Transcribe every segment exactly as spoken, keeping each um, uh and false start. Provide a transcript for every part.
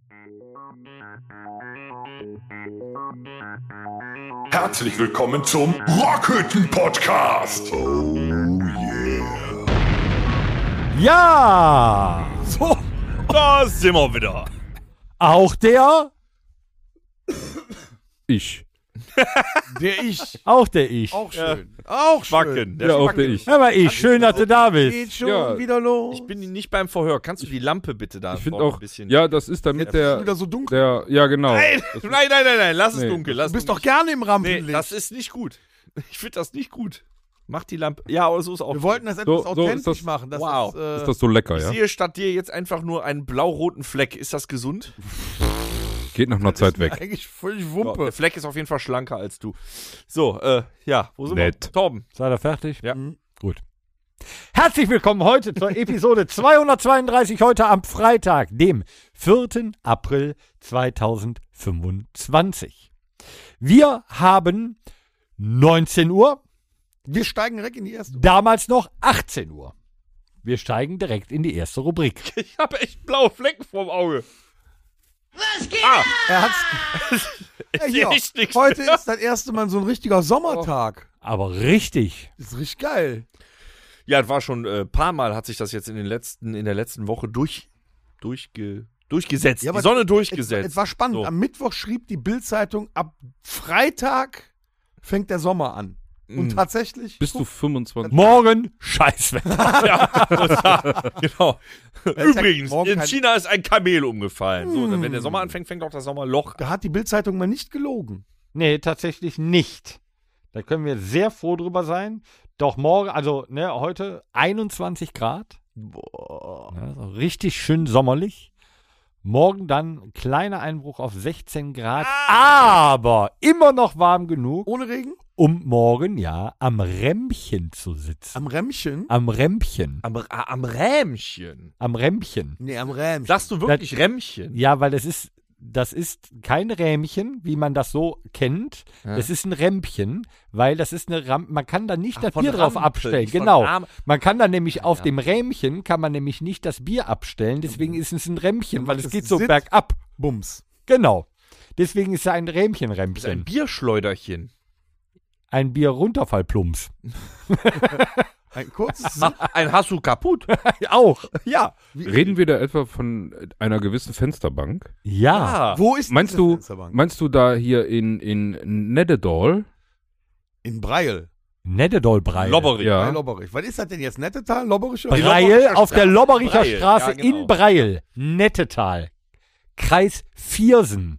Herzlich willkommen zum Rockhütten-Podcast. Oh yeah. Ja! So, da sind wir wieder. Auch der? Ich. Der ich. Auch der ich. Auch schön. Auch schön. Wacken. Ja, auch der ich. Aber ich, schön, dass du da bist. Geht schon Ja. wieder los. Ich bin nicht beim Verhör. Kannst du die Lampe bitte da Ich finde vorne auch, ein bisschen... ja, das ist damit Jetzt ist schon der, wieder so dunkel. der, ja genau. Nein, Das nein, nein, nein, nein, lass es Nee. dunkel. Lass Du bist es doch gerne im Nee, Rampenlicht. das ist nicht gut. Ich finde das nicht gut. Mach die Lampe... Ja, aber so ist auch... Wir wollten das etwas So- so authentisch ist das- machen. Das Wow. ist, äh, ist das so lecker, Ich ja? sehe statt dir jetzt einfach nur einen blau-roten Fleck. Ist das gesund? Geht nach einer Zeit weg. eigentlich völlig Ja, Wumpe. der Fleck ist auf jeden Fall schlanker als du. So, äh, ja, wo sind Nett. wir? Torben. Seid ihr fertig? Ja. Mhm. Gut. Herzlich willkommen heute zur Episode zweihundertzweiunddreißig, heute am Freitag, dem vierten April zweitausendfünfundzwanzig. Wir haben neunzehn Uhr, Wir steigen direkt in die erste. damals noch achtzehn Uhr. Wir steigen direkt in die erste Rubrik. Ich habe echt blaue Flecken vorm Auge. Er hat's. Ja, Ich hier, sehe echt nichts heute mehr. ist das erste Mal so ein richtiger Sommertag. Aber richtig. Das ist richtig geil. Ja, es war schon ein äh, paar Mal, hat sich das jetzt in den letzten, in der letzten Woche durch, durchge, durchgesetzt. Ja, die aber Sonne Es, durchgesetzt. es war spannend. So. Am Mittwoch schrieb die Bild-Zeitung, ab Freitag fängt der Sommer an. Und Mhm. tatsächlich. Bist du fünfundzwanzig? Morgen Scheißwetter. Ja, genau. Übrigens, morgen in kein- China ist ein Kamel umgefallen. So, dann, wenn der Sommer anfängt, fängt auch das Sommerloch an. Da hat die Bild-Zeitung mal nicht gelogen. Nee, tatsächlich nicht. Da können wir sehr froh drüber sein. Doch morgen, also ne, heute einundzwanzig Grad. Boah. Ja, so richtig schön sommerlich. Morgen dann ein kleiner Einbruch auf sechzehn Grad. Aber immer noch warm genug, Ohne Regen? um morgen ja am Rämpchen zu sitzen. Am Rämmchen? Am Rämpchen. Am, äh, am Rämchen. Am Rämpchen. Nee, am Rämmchen. Sagst du wirklich Rämchen? Ja, weil das ist, das ist kein Rähmchen, wie man das so kennt. Ja. Das ist ein Rämpchen, weil das ist eine Rampe. Man kann da nicht Ach, das von Bier drauf Rampe, abstellen. nicht von Genau. Rahm- Man kann da nämlich auf ja. dem Rähmchen kann man nämlich nicht das Bier abstellen. Deswegen ist es ein Rämpchen, weil es Das geht so Sit- bergab. Bums. Genau. Deswegen ist es ein Das ist ein Rähmchen-Rämpchen. Bierschleuderchen. Ein Bier-Runterfallplumps. Ein kurzes Sit. Ein Hast du kaputt? Auch. Ja. Reden wir da etwa von einer gewissen Fensterbank? Ja. Ah. Wo ist Meinst diese du, Fensterbank? meinst du da hier in, in Nettedal? In Breil. Nettedolbreil. Lobberich. Ja. Bei Lobberich. Was ist das denn jetzt? Nettetal? Lobberich? oder- Breil Lobbericher auf der Straße. Lobbericher Breil, Straße ja, genau. in Breil. Nettetal. Kreis Viersen.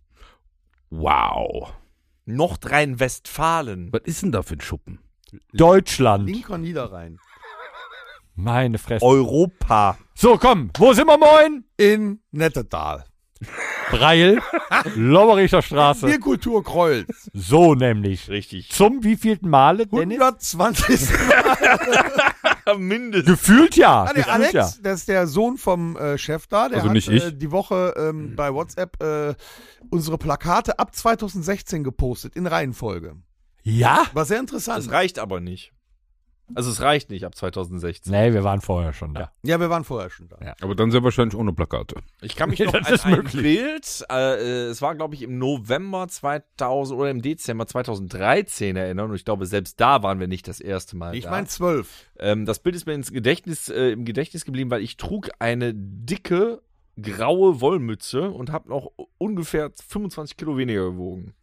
Wow. Nordrhein-Westfalen. Was ist denn da für ein Schuppen? Deutschland. Linker Niederrhein. Meine Fresse. Europa. So, komm, wo sind wir moin? In Nettetal. Breil, Lobbericher Straße. Bierkultur Kreuz. So nämlich. Richtig. Zum wievielten Male, Dennis? hundertzwanzig. Mindestens. Gefühlt ja. Ah, der Gefühlt Alex, ja. das ist der Sohn vom äh, Chef da. Der Also hat nicht ich. Äh, die Woche ähm, bei WhatsApp äh, unsere Plakate ab zweitausendsechzehn gepostet, in Reihenfolge. Ja? War sehr interessant. Das reicht aber nicht. Also es reicht nicht ab zweitausendsechzehn. Nee, wir waren vorher schon da. Ja, wir waren vorher schon da. Ja. Aber dann sehr wahrscheinlich ohne Plakate. Ich kann mich Ja, noch das an ist ein möglich. Bild, äh, äh, es war glaube ich im November zweitausend oder im Dezember zweitausenddreizehn erinnern und ich glaube selbst da waren wir nicht das erste Mal Ich da. meine zwölf. Ähm, das Bild ist mir ins Gedächtnis, äh, im Gedächtnis geblieben, weil ich trug eine dicke graue Wollmütze und habe noch ungefähr fünfundzwanzig Kilo weniger gewogen.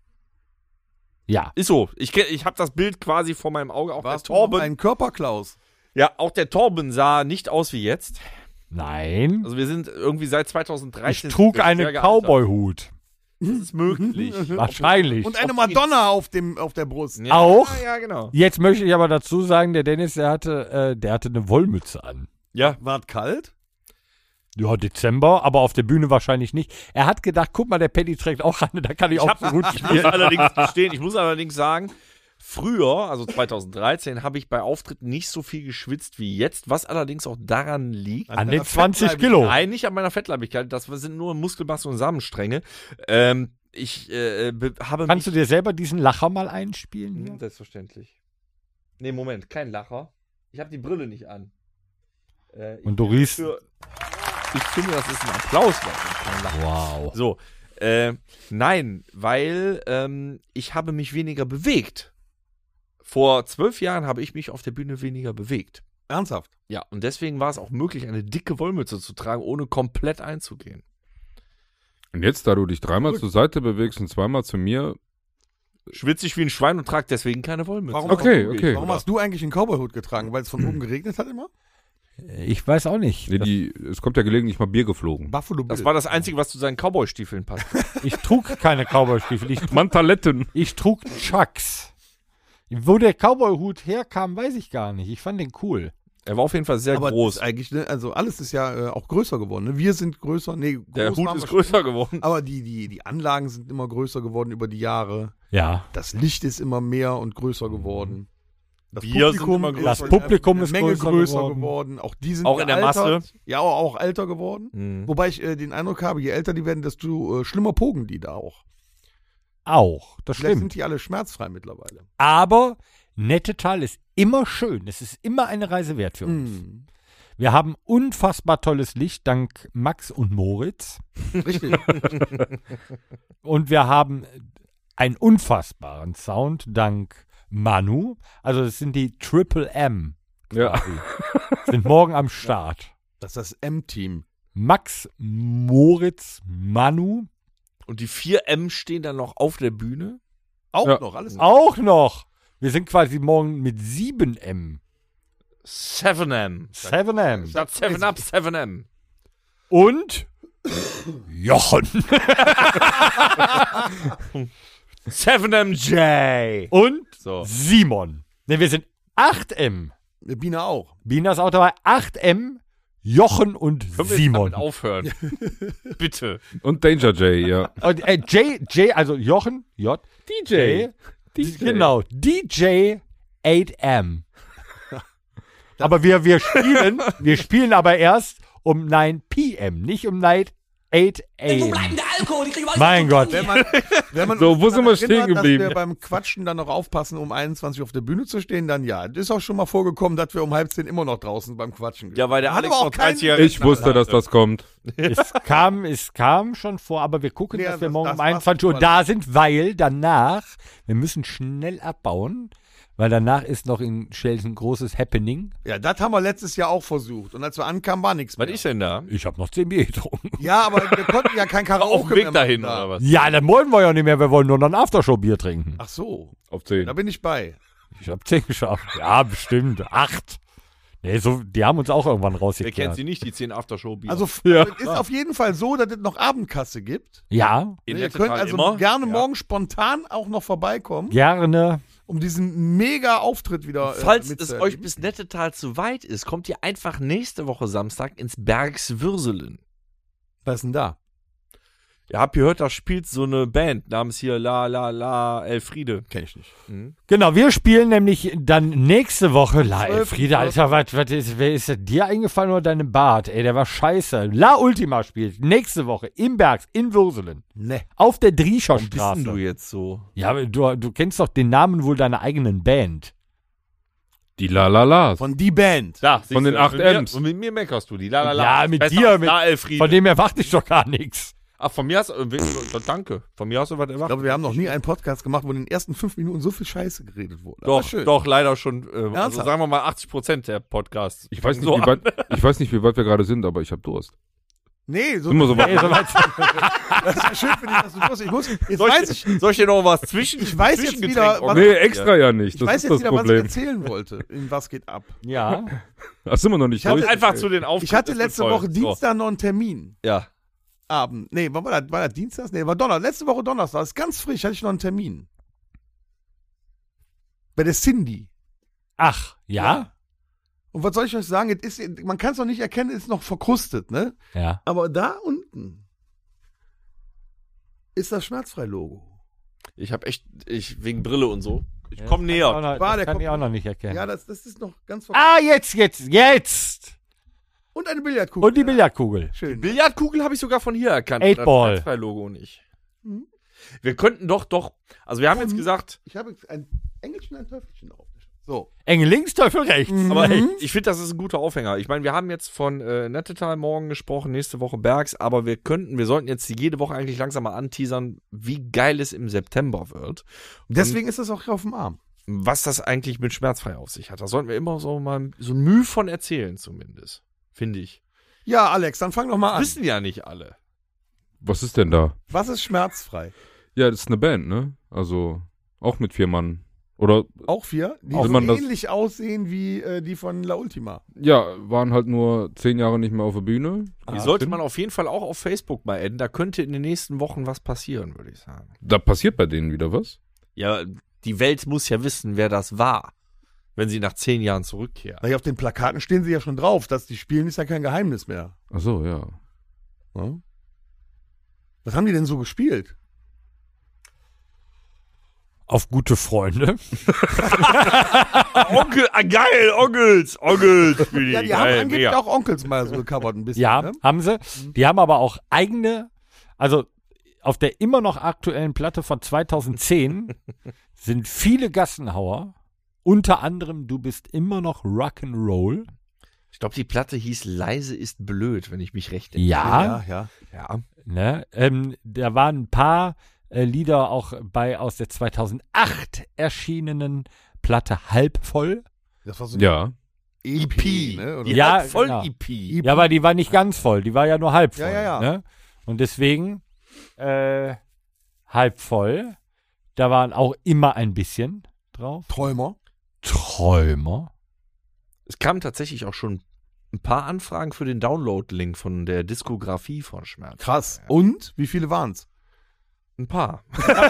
Ja. Ist so. Ich, ke- ich habe das Bild quasi vor meinem Auge. Auch Warst der du noch Torben. ein Körperklaus? Ja, auch der Torben sah nicht aus wie jetzt. Nein. Also wir sind irgendwie seit Ich zweitausenddreizehn. trug sehr einen gealtert. Cowboy-Hut. Das ist möglich. Wahrscheinlich. Und eine Auf Madonna auf, dem, auf der Brust. Ja, Auch? Ja, genau. Jetzt möchte ich aber dazu sagen, der Dennis, der hatte, äh, der hatte eine Wollmütze an. Ja, War es kalt? Ja, Dezember, aber auf der Bühne wahrscheinlich nicht. Er hat gedacht, guck mal, der Paddy trägt auch eine, da kann ich, ich, auch hab, so gut ich muss spielen. allerdings gestehen, ich muss allerdings sagen, früher, also zweitausenddreizehn, habe ich bei Auftritten nicht so viel geschwitzt wie jetzt, was allerdings auch daran liegt. An deiner den zwanzig Fettleibigkeit. Kilo. Nein, nicht an meiner Fettleibigkeit, das sind nur Muskelmasse und Samenstränge. Ähm, ich äh, be- habe Kannst du mich... dir selber diesen Lacher mal einspielen? Hier? Hm, selbstverständlich. Nee, Moment, kein Lacher. Ich habe die Brille nicht an. Äh, ich Und du bin riechst- Für, Ich finde, das ist ein Applaus. Mann. Wow. So, äh, nein, weil ähm, ich habe mich weniger bewegt. Vor zwölf Jahren habe ich mich auf der Bühne weniger bewegt. Ernsthaft? Ja, und deswegen war es auch möglich, eine dicke Wollmütze zu tragen, ohne komplett einzugehen. Und jetzt, da du dich dreimal zur Seite bewegst und zweimal zu mir. Schwitze ich wie ein Schwein und trage deswegen keine Wollmütze. Warum, Okay, warum, okay. Warum hast du eigentlich einen Cowboy-Hut getragen? Weil es von oben geregnet hat immer? Ich weiß auch nicht. Nee, die, es kommt ja gelegentlich mal Bier geflogen. Buffalo Bill. Das war das Einzige, was zu seinen Cowboy-Stiefeln passt. Ich trug keine Cowboy-Stiefel. Ich, Mantaletten. ich trug Chucks. Wo der Cowboy-Hut herkam, weiß ich gar nicht. Ich fand den cool. Er war auf jeden Fall sehr aber groß. Ist eigentlich, ne, also alles ist ja äh, auch größer geworden. Ne? Wir sind größer. Nee, Der groß Hut waren ist wir schon. größer geworden. Aber die, die, die Anlagen sind immer größer geworden über die Jahre. Ja. Das Licht ist immer mehr und größer geworden. Das Wir sind immer größer. Das Publikum eine ist Menge größer größer geworden. geworden. Auch die sind Auch in der gealtert. Masse. Ja, auch, auch älter geworden. Mhm. Wobei ich äh, den Eindruck habe, je älter die werden, desto äh, schlimmer pogen die da auch. Auch, das Vielleicht stimmt. sind die alle schmerzfrei mittlerweile. Aber Nettetal ist immer schön. Es ist immer eine Reise wert für uns. Mhm. Wir haben unfassbar tolles Licht dank Max und Moritz. Richtig. Und wir haben einen unfassbaren Sound dank Manu. Also es sind die Triple M. Ja. quasi. Sind morgen am Start. Das ist das M-Team. Max, Moritz, Manu. Und die vier M stehen dann noch auf der Bühne. Auch Ja. noch, alles. Auch noch. Wir sind quasi morgen mit sieben M. seven M. sieben M. Statt seven up, seven M. Und Jochen. seven M J. Und So. Simon. Ne, wir sind acht M. Biene auch. Bina ist auch dabei. acht M, Jochen und Können wir jetzt Simon. damit aufhören? Bitte. Und Danger J, ja. Und äh, J, J, also Jochen, J, D J, D, genau, D J acht M. Aber wir, wir spielen, wir spielen aber erst um neun P M, nicht um acht A M. Mein Gott. Wenn man, wenn man So, uns wo sind daran wir stehen erinnert, geblieben? Dass wir beim Quatschen dann noch aufpassen, um einundzwanzig Uhr auf der Bühne zu stehen, dann ja. Das ist auch schon mal vorgekommen, dass wir um halb zehn immer noch draußen beim Quatschen Ja, weil der Hat Alex aber auch noch dreißig keinen- Jahre Ich wusste, dass das kommt. Es kam, es kam schon vor, aber wir gucken, Nee, dass wir das- morgen das um war's einundzwanzig Uhr schon. da sind, weil danach, wir müssen schnell abbauen, weil danach ist noch in Schels ein großes Happening. Ja, das haben wir letztes Jahr auch versucht. Und als wir ankamen, war nichts mehr. Was ist denn da? Ich habe noch zehn Bier getrunken. Ja, aber wir konnten ja kein Karaoke Auf dem Weg mehr dahin, machen da. oder was? Ja, dann wollen wir ja nicht mehr, wir wollen nur noch ein Aftershow-Bier trinken. Ach so, Auf da zehn. bin ich bei. Ich habe zehn geschafft. Ja, bestimmt. Acht. Nee, so, die haben uns auch irgendwann Wer kennt rausgeklärt. sie nicht, die zehn Aftershow-Bier? Also f- Ja. es ist auf jeden Fall so, dass es noch Abendkasse gibt. Ja, in Ihr Nettetal könnt also immer. gerne Ja. morgen spontan auch noch vorbeikommen, gerne. um diesen mega Auftritt wieder äh, Falls es mitzuerleben. euch bis Nettetal zu weit ist, kommt ihr einfach nächste Woche Samstag ins Bergswürselen. Was ist denn da? Ihr habt gehört, da spielt so eine Band namens hier La La La Elfriede. Kenn ich nicht. Mhm. Genau, wir spielen nämlich dann nächste Woche La Zwölf- Elfriede, Alter, was, was ist, wer ist das dir eingefallen oder deinem Bart? Ey, der war scheiße. La Ultima spielt nächste Woche im Bergs, in Würselen. Ne. Auf der Warum bist Driescherstraße. denn du jetzt so? Ja, aber du, du kennst doch den Namen wohl deiner eigenen Band. Die Lalalas. Von die Band. Da, Von den acht mit mir- M's. Und mit mir meckerst du die La La La. Ja, mit Besser dir, als mit- La Elfriede. Von dem erwarte ich doch gar nichts. Ach, von mir hast du. Äh, danke. Von mir hast du was Ich erwartet. glaube, wir haben noch nie einen Podcast gemacht, wo in den ersten fünf Minuten so viel Scheiße geredet wurde. Aber Doch, schön. doch, leider schon. Äh, also Ernsthaft? sagen wir mal achtzig Prozent der Podcasts. Ich weiß, nicht, So wie weit, ich weiß nicht, wie weit wir gerade sind, aber ich habe Durst. Nee, so, Immer so Ey, weit. so weit. das ist ja schön für dich, dass du Durst. Ich muss, jetzt Soll weiß ich, ich, soll ich dir noch was zwischen? Ich weiß jetzt Zwischengetränk wieder, was- organisieren? Nee, extra ja nicht. ich Das weiß ist jetzt das wieder, was ich Problem. erzählen wollte. In was geht ab? Ja. Ach, sind wir noch nicht Ich hatte durch? Einfach zu den Auftritten. Ich hatte ist mir letzte voll. Woche So. Dienstag noch einen Termin. Ja. Abend. Nee, war das, war das Dienstag? Nee, war Donnerstag. Letzte Woche Donnerstag. Das ist ganz frisch. Hatte ich noch einen Termin. Bei der Cindy. Ach, ja? Und was soll ich euch sagen? Es ist, man kann es noch nicht erkennen, es ist noch verkrustet, ne? Ja. Aber da unten ist das Schmerzfrei-Logo. Ich habe echt, ich wegen Brille und so. Ich Ja, komm das kann ich auch näher. noch, War das der kann ich Kopf- auch noch nicht erkennen. Ja, das, das ist noch ganz verkrustet. ah, jetzt, jetzt, jetzt! Und eine Billardkugel. Und die Billardkugel. Schön. Billardkugel habe ich sogar von hier erkannt. Eight Ball. Das Schmerzfrei-Logo nicht. Mhm. Wir könnten doch, doch, also wir haben jetzt Mhm. gesagt, Ich habe ein Engelchen, ein Teufelchen drauf. So. Engel links, Teufel rechts. Aber hey, ich finde, das ist ein guter Aufhänger. Ich meine, wir haben jetzt von äh, Nettetal morgen gesprochen, nächste Woche Bergs, aber wir könnten, wir sollten jetzt jede Woche eigentlich langsam mal anteasern, wie geil es im September wird. Deswegen ist das auch hier auf dem Arm. Was das eigentlich mit schmerzfrei auf sich hat. Da sollten wir immer so mal so ein Mühe von erzählen, zumindest. Finde ich. Ja, Alex, dann fang doch mal an. Wissen ja nicht alle. Was ist denn da? Was ist schmerzfrei? Ja, das ist eine Band, ne? Also auch mit vier Mann. Oder, Auch vier, die Auch so wenn man das- ähnlich aussehen wie äh, die von La Ultima. ja, waren halt nur zehn Jahre nicht mehr auf der Bühne. Die sollte man auf jeden Fall auch auf Facebook mal adden. Da könnte in den nächsten Wochen was passieren, würde ich sagen. Da passiert bei denen wieder was. Ja, die Welt muss ja wissen, wer das war, wenn sie nach zehn Jahren zurückkehrt. Na, hier auf den Plakaten stehen sie ja schon drauf. Dass die spielen, ist ja kein Geheimnis mehr. Ach so, ja. Ja? Was haben die denn so gespielt? Auf gute Freunde. Onkel, ah, geil, Onkels, Onkels. Ja, die haben angeblich auch Onkels mal so gecovert ein bisschen. Ja, Ne? haben sie. Die haben aber auch eigene, also auf der immer noch aktuellen Platte von zweitausendzehn sind viele Gassenhauer. Unter anderem Du bist immer noch Rock'n'Roll. Ich glaube, die Platte hieß Leise ist blöd, wenn ich mich recht erinnere. Ja, ja. Ja. ne? Ähm, da waren ein paar äh, Lieder auch bei aus der zweitausendacht erschienenen Platte Halb voll. Das war so Ja. E P, ne? Oder? Die Ja, ja, voll genau. E P. Ja, aber die war nicht ganz voll, die war ja nur halb voll. Ja, ja, ja. Ne? Und deswegen äh, halb voll. Da waren auch immer ein bisschen drauf. Träumer. Träumer. Es kamen tatsächlich auch schon ein paar Anfragen für den Download-Link von der Diskografie von Schmerz. Krass. Und? Wie viele waren's? Ein paar.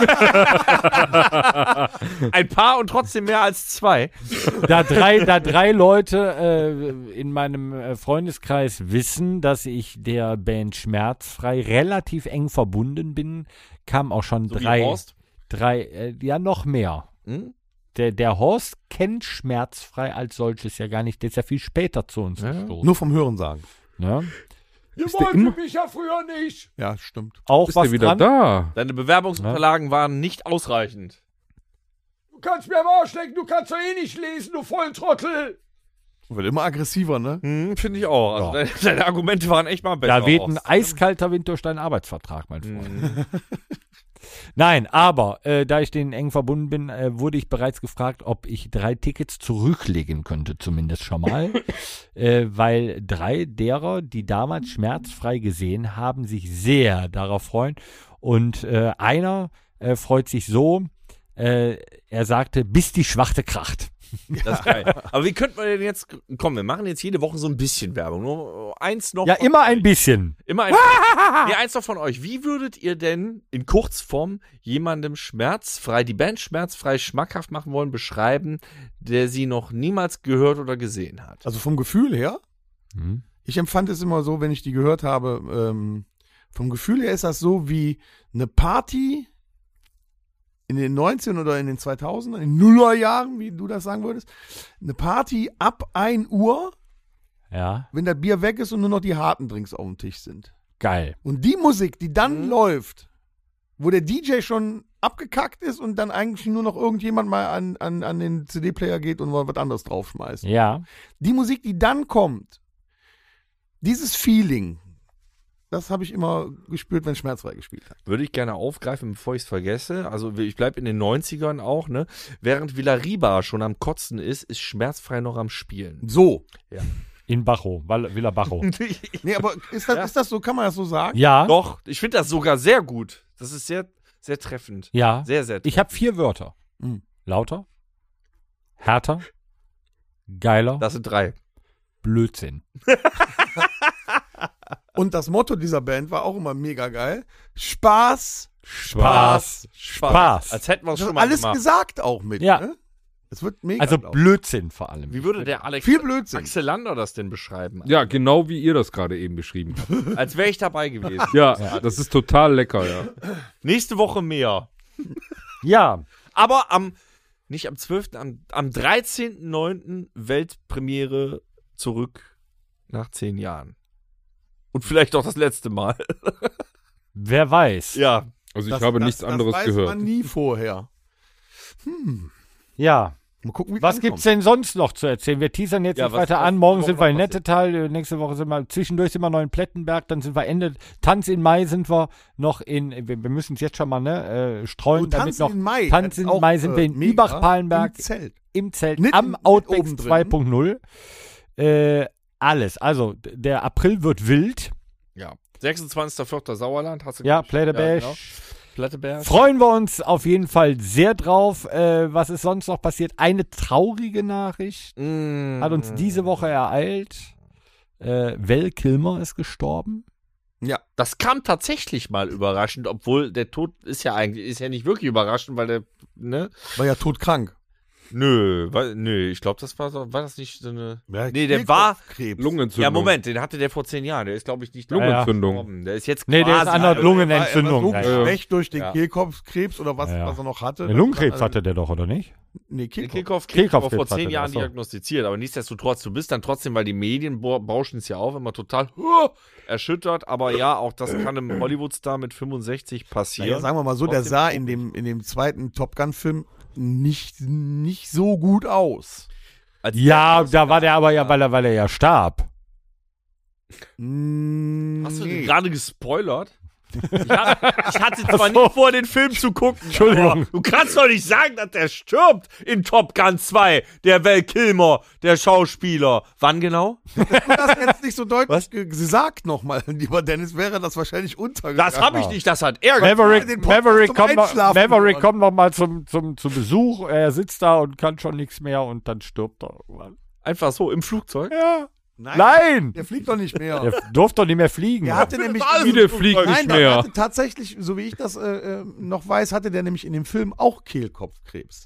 Ein paar und trotzdem mehr als zwei. Da drei, da drei Leute äh, in meinem äh, Freundeskreis wissen, dass ich der Band Schmerzfrei relativ eng verbunden bin, kamen auch schon So wie drei, Horst. drei, äh, ja noch mehr. Hm? Der, der Horst kennt Schmerzfrei als solches ja gar nicht. Der ist ja viel später zu uns Ja. gestoßen. Nur vom Hören sagen. Ne? Ihr Ist der immer- mich ja früher nicht. Ja, stimmt. Auch Ist was der wieder dran? da? Deine Bewerbungsunterlagen waren nicht ausreichend. Du kannst mir am Arsch lecken, du kannst doch eh nicht lesen, du Volltrottel. Wird immer aggressiver, ne? Hm, finde ich auch. Also deine, deine Argumente waren echt mal besser. Da weht ein aus. eiskalter Wind durch deinen Arbeitsvertrag, mein Freund. Hm. Nein, aber äh, da ich denen eng verbunden bin, äh, wurde ich bereits gefragt, ob ich drei Tickets zurücklegen könnte, zumindest schon mal. äh, weil drei derer, die damals Schmerzfrei gesehen haben, sich sehr darauf freuen. Und äh, einer äh, freut sich so, äh, er sagte, bis die Schwachte kracht. Das ist geil. Aber wie könnte man denn jetzt, komm, wir machen jetzt jede Woche so ein bisschen Werbung. Nur eins noch. Ja, von immer euch. ein bisschen. Immer ein Nee, eins noch von euch. Wie würdet ihr denn in Kurzform jemandem schmerzfrei, die Band schmerzfrei schmackhaft machen wollen, beschreiben, der sie noch niemals gehört oder gesehen hat? Also vom Gefühl her, Hm. ich empfand es immer so, wenn ich die gehört habe, ähm, vom Gefühl her ist das so wie eine Party in den neunzehn oder in den zweitausender, in den Nullerjahren, wie du das sagen würdest. Eine Party ab ein Uhr, Ja, wenn das Bier weg ist und nur noch die harten Drinks auf dem Tisch sind. geil. Und die Musik, die dann Mhm. läuft, wo der D J schon abgekackt ist und dann eigentlich nur noch irgendjemand mal an, an, an den C D-Player geht und mal was anderes draufschmeißt. Ja, Die Musik, die dann kommt, dieses Feeling, das habe ich immer gespürt, wenn Schmerzfrei gespielt hat. Würde ich gerne aufgreifen, bevor ich es vergesse. Also ich bleibe in den neunzigern auch, ne? Während Villariba schon am Kotzen ist, ist schmerzfrei noch am Spielen. So. in Bacho, Val- Villa Bacho. Nee, aber ist das, Ja. ist das so, kann man das so sagen? Ja, Doch, ich finde das sogar sehr gut. Das ist sehr, sehr treffend. ja. Sehr, sehr treffend. Ich habe vier Wörter. Mhm. Lauter, härter, geiler, Das sind drei. Blödsinn. Und das Motto dieser Band war auch immer mega geil. Spaß. Spaß, Spaß. Als hätten wir es Das schon ist mal alles gemacht. gesagt auch mit. Ja. Ne? Es wird mega. Also glaub ich. Blödsinn vor allem. Wie würde der Alex Viel Blödsinn. Axel Lander das denn beschreiben? Ja, genau wie ihr das gerade eben beschrieben habt. Als wäre ich dabei gewesen. Ja, das ist total lecker, ja. Nächste Woche mehr. Ja, Aber am, nicht am zwölften, am, am dreizehnten neunten Weltpremiere zurück nach zehn Jahren. Und vielleicht auch das letzte Mal. wer weiß. Ja. Also ich Das- habe das, nichts anderes das weiß gehört. man nie vorher. Hm. Ja, Mal gucken, wie Was gibt's denn sonst noch zu erzählen? Wir teasern jetzt Ja, nicht was- weiter was an. Morgen die sind Woche wir in noch Nettetal, nächste Woche sind wir, zwischendurch sind wir noch in Plettenberg, dann sind wir Ende, Tanz in Mai sind wir noch in, wir, wir müssen es jetzt schon mal, ne, äh, streuen, Du, damit Tanz noch, in Mai. Tanz Das in ist auch, Mai sind wir äh, in mega. Übach-Palenberg Im Zelt. im Zelt, Nicht am in- mit Outback oben drin. zwei Punkt null. Äh, alles. Also, d- der April wird wild. Ja. sechsundzwanzigster vierter Sauerland. Hast du Ja, gesagt? Play the Bash. genau. Pletteberg. Freuen wir uns auf jeden Fall sehr drauf. Äh, was ist sonst noch passiert? Eine traurige Nachricht Mm. hat uns diese Woche ereilt. Äh, Val Kilmer ist gestorben. Ja. Das kam tatsächlich mal überraschend, obwohl der Tod ist ja eigentlich, ist ja nicht wirklich überraschend, weil der, ne? War ja todkrank. Nö, war, nö, ich glaube, das war so, war das nicht so eine. Ja, Nee, der war- Krebs. Lungenentzündung. Ja, Moment, den hatte der vor zehn Jahren. Der ist, glaube ich, nicht Lungenentzündung. gestorben. Der ist jetzt Nee, der ist quasi- an der Er Lungenentzündung. war Ja, ja. so schlecht durch den Ja. Kehlkopfkrebs oder was, Ja, ja. was er noch hatte. Der Lungenkrebs Also, hatte der doch, oder nicht? Nee, Den Kehlkopf. Kehlkopfkrebs, aber vor Kehlkopfkrebs hatte zehn der, Jahren ach so. diagnostiziert. Aber nichtsdestotrotz, du bist dann trotzdem, weil die Medien bo- bauschen es ja auf, immer total huh, erschüttert. Aber ja, auch das kann einem Hollywood-Star mit fünfundsechzig passieren. Naja, sagen wir mal so, der Trotzdem sah traurig. in dem, in dem zweiten Top Gun-Film nicht, nicht so gut aus. Als Ja, der- da war der aber ja, weil er, weil er ja starb. Mm, Hast du nee. den gerade gespoilert? Ich, hab, ich hatte zwar Ach so. nicht vor, den Film zu gucken. Entschuldigung. Aber du kannst doch nicht sagen, dass der stirbt in Top Gun zwei. Der Val Kilmer, der Schauspieler. Wann genau? das jetzt nicht so deutlich Was? ge- gesagt nochmal, lieber Dennis, wäre das wahrscheinlich untergegangen. Das habe ich nicht, das hat er den Maverick, Podcast Maverick, zum kommt noch, Einschlafen Maverick gehört. kommt noch mal zum, zum, zum Besuch. Er sitzt da und kann schon nichts mehr und dann stirbt er irgendwann. Einfach so im Flugzeug. Ja. Nein, Nein! der fliegt doch nicht mehr. Der durfte doch nicht mehr fliegen. Der hatte nämlich Wie der fliegt Nein, nicht der mehr. hatte tatsächlich, so wie ich das äh, äh, noch weiß, hatte der nämlich in dem Film auch Kehlkopfkrebs.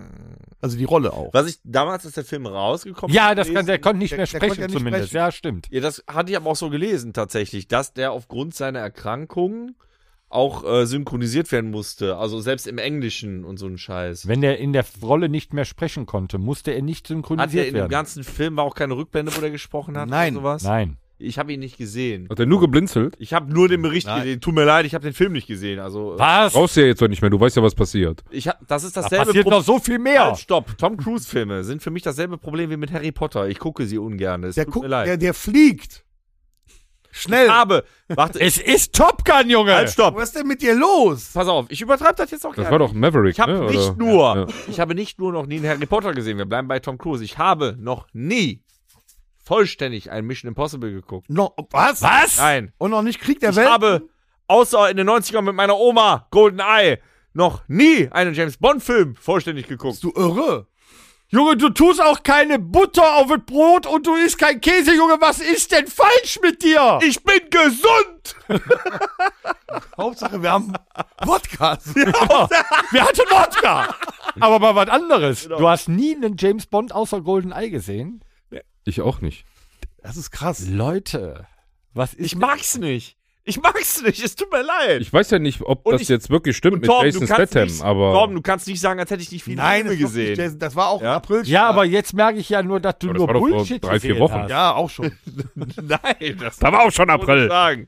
Also die Rolle auch. Was ich damals, als der Film rausgekommen ja, ist, das kann, der konnte nicht Der- mehr der konnte sprechen ja nicht zumindest. sprechen. Ja, stimmt. Ja, das hatte ich aber auch so gelesen tatsächlich, dass der aufgrund seiner Erkrankung auch äh, synchronisiert werden musste. Also selbst im Englischen und so ein Scheiß. Wenn der in der Rolle nicht mehr sprechen konnte, musste er nicht Hat er synchronisiert in dem werden. ganzen Film war auch keine Rückblende, wo der gesprochen hat Nein. oder sowas? Nein. Ich habe ihn nicht gesehen. Hat er nur geblinzelt? Ich habe nur den Bericht Nein. gesehen. Tut mir leid, ich habe den Film nicht gesehen. Also äh, Was? Brauchst du ja jetzt doch nicht mehr, du weißt ja, was passiert. ich hab, das ist Da dasselbe passiert noch so viel mehr. Halt, stopp. Tom Cruise Filme sind für mich dasselbe Problem wie mit Harry Potter. Ich gucke sie ungern. Es Der, tut guckt, mir leid. der, der fliegt. Schnell. ich habe, warte, Es ist Top Gun, Junge! halt, stopp. Was ist denn mit dir los? Pass auf, ich übertreibe das jetzt auch Das gerne. war doch Maverick, Ich habe ne? nicht oder? nur, Ja. ich habe nicht nur noch nie einen Harry Potter gesehen. Wir bleiben bei Tom Cruise. Ich habe noch nie vollständig ein Mission Impossible geguckt. No, was? Was? Nein. Und noch nicht Krieg der Ich Welt? habe, außer in den neunzigern mit meiner Oma, Golden Eye, noch nie einen James Bond Film vollständig geguckt. Bist du irre? Junge, du tust auch keine Butter auf das Brot und du isst kein Käse, Junge. Was ist denn falsch mit dir? Ich bin gesund! Hauptsache, wir haben Podcast. Wir hatten Wodka. Aber mal was anderes. Du hast nie einen James Bond außer Golden Eye gesehen? Ich auch nicht. Das ist krass. Leute, was ist Ich mag's nicht. Ich mag's nicht. Es tut mir leid. Ich weiß ja nicht, ob Und das ich- jetzt wirklich stimmt Und mit Torben, Jason du kannst Statham, nicht, aber Torben, du kannst nicht sagen, als hätte ich nicht viele Nein, Filme das, gesehen. gesehen. das war auch Ja? im April. Ja, aber jetzt merke ich ja nur, dass du Aber das nur war doch vor Bullshit drei, vier gesehen Wochen. hast. Ja, auch schon. Nein, das da war auch schon muss ich April. sagen.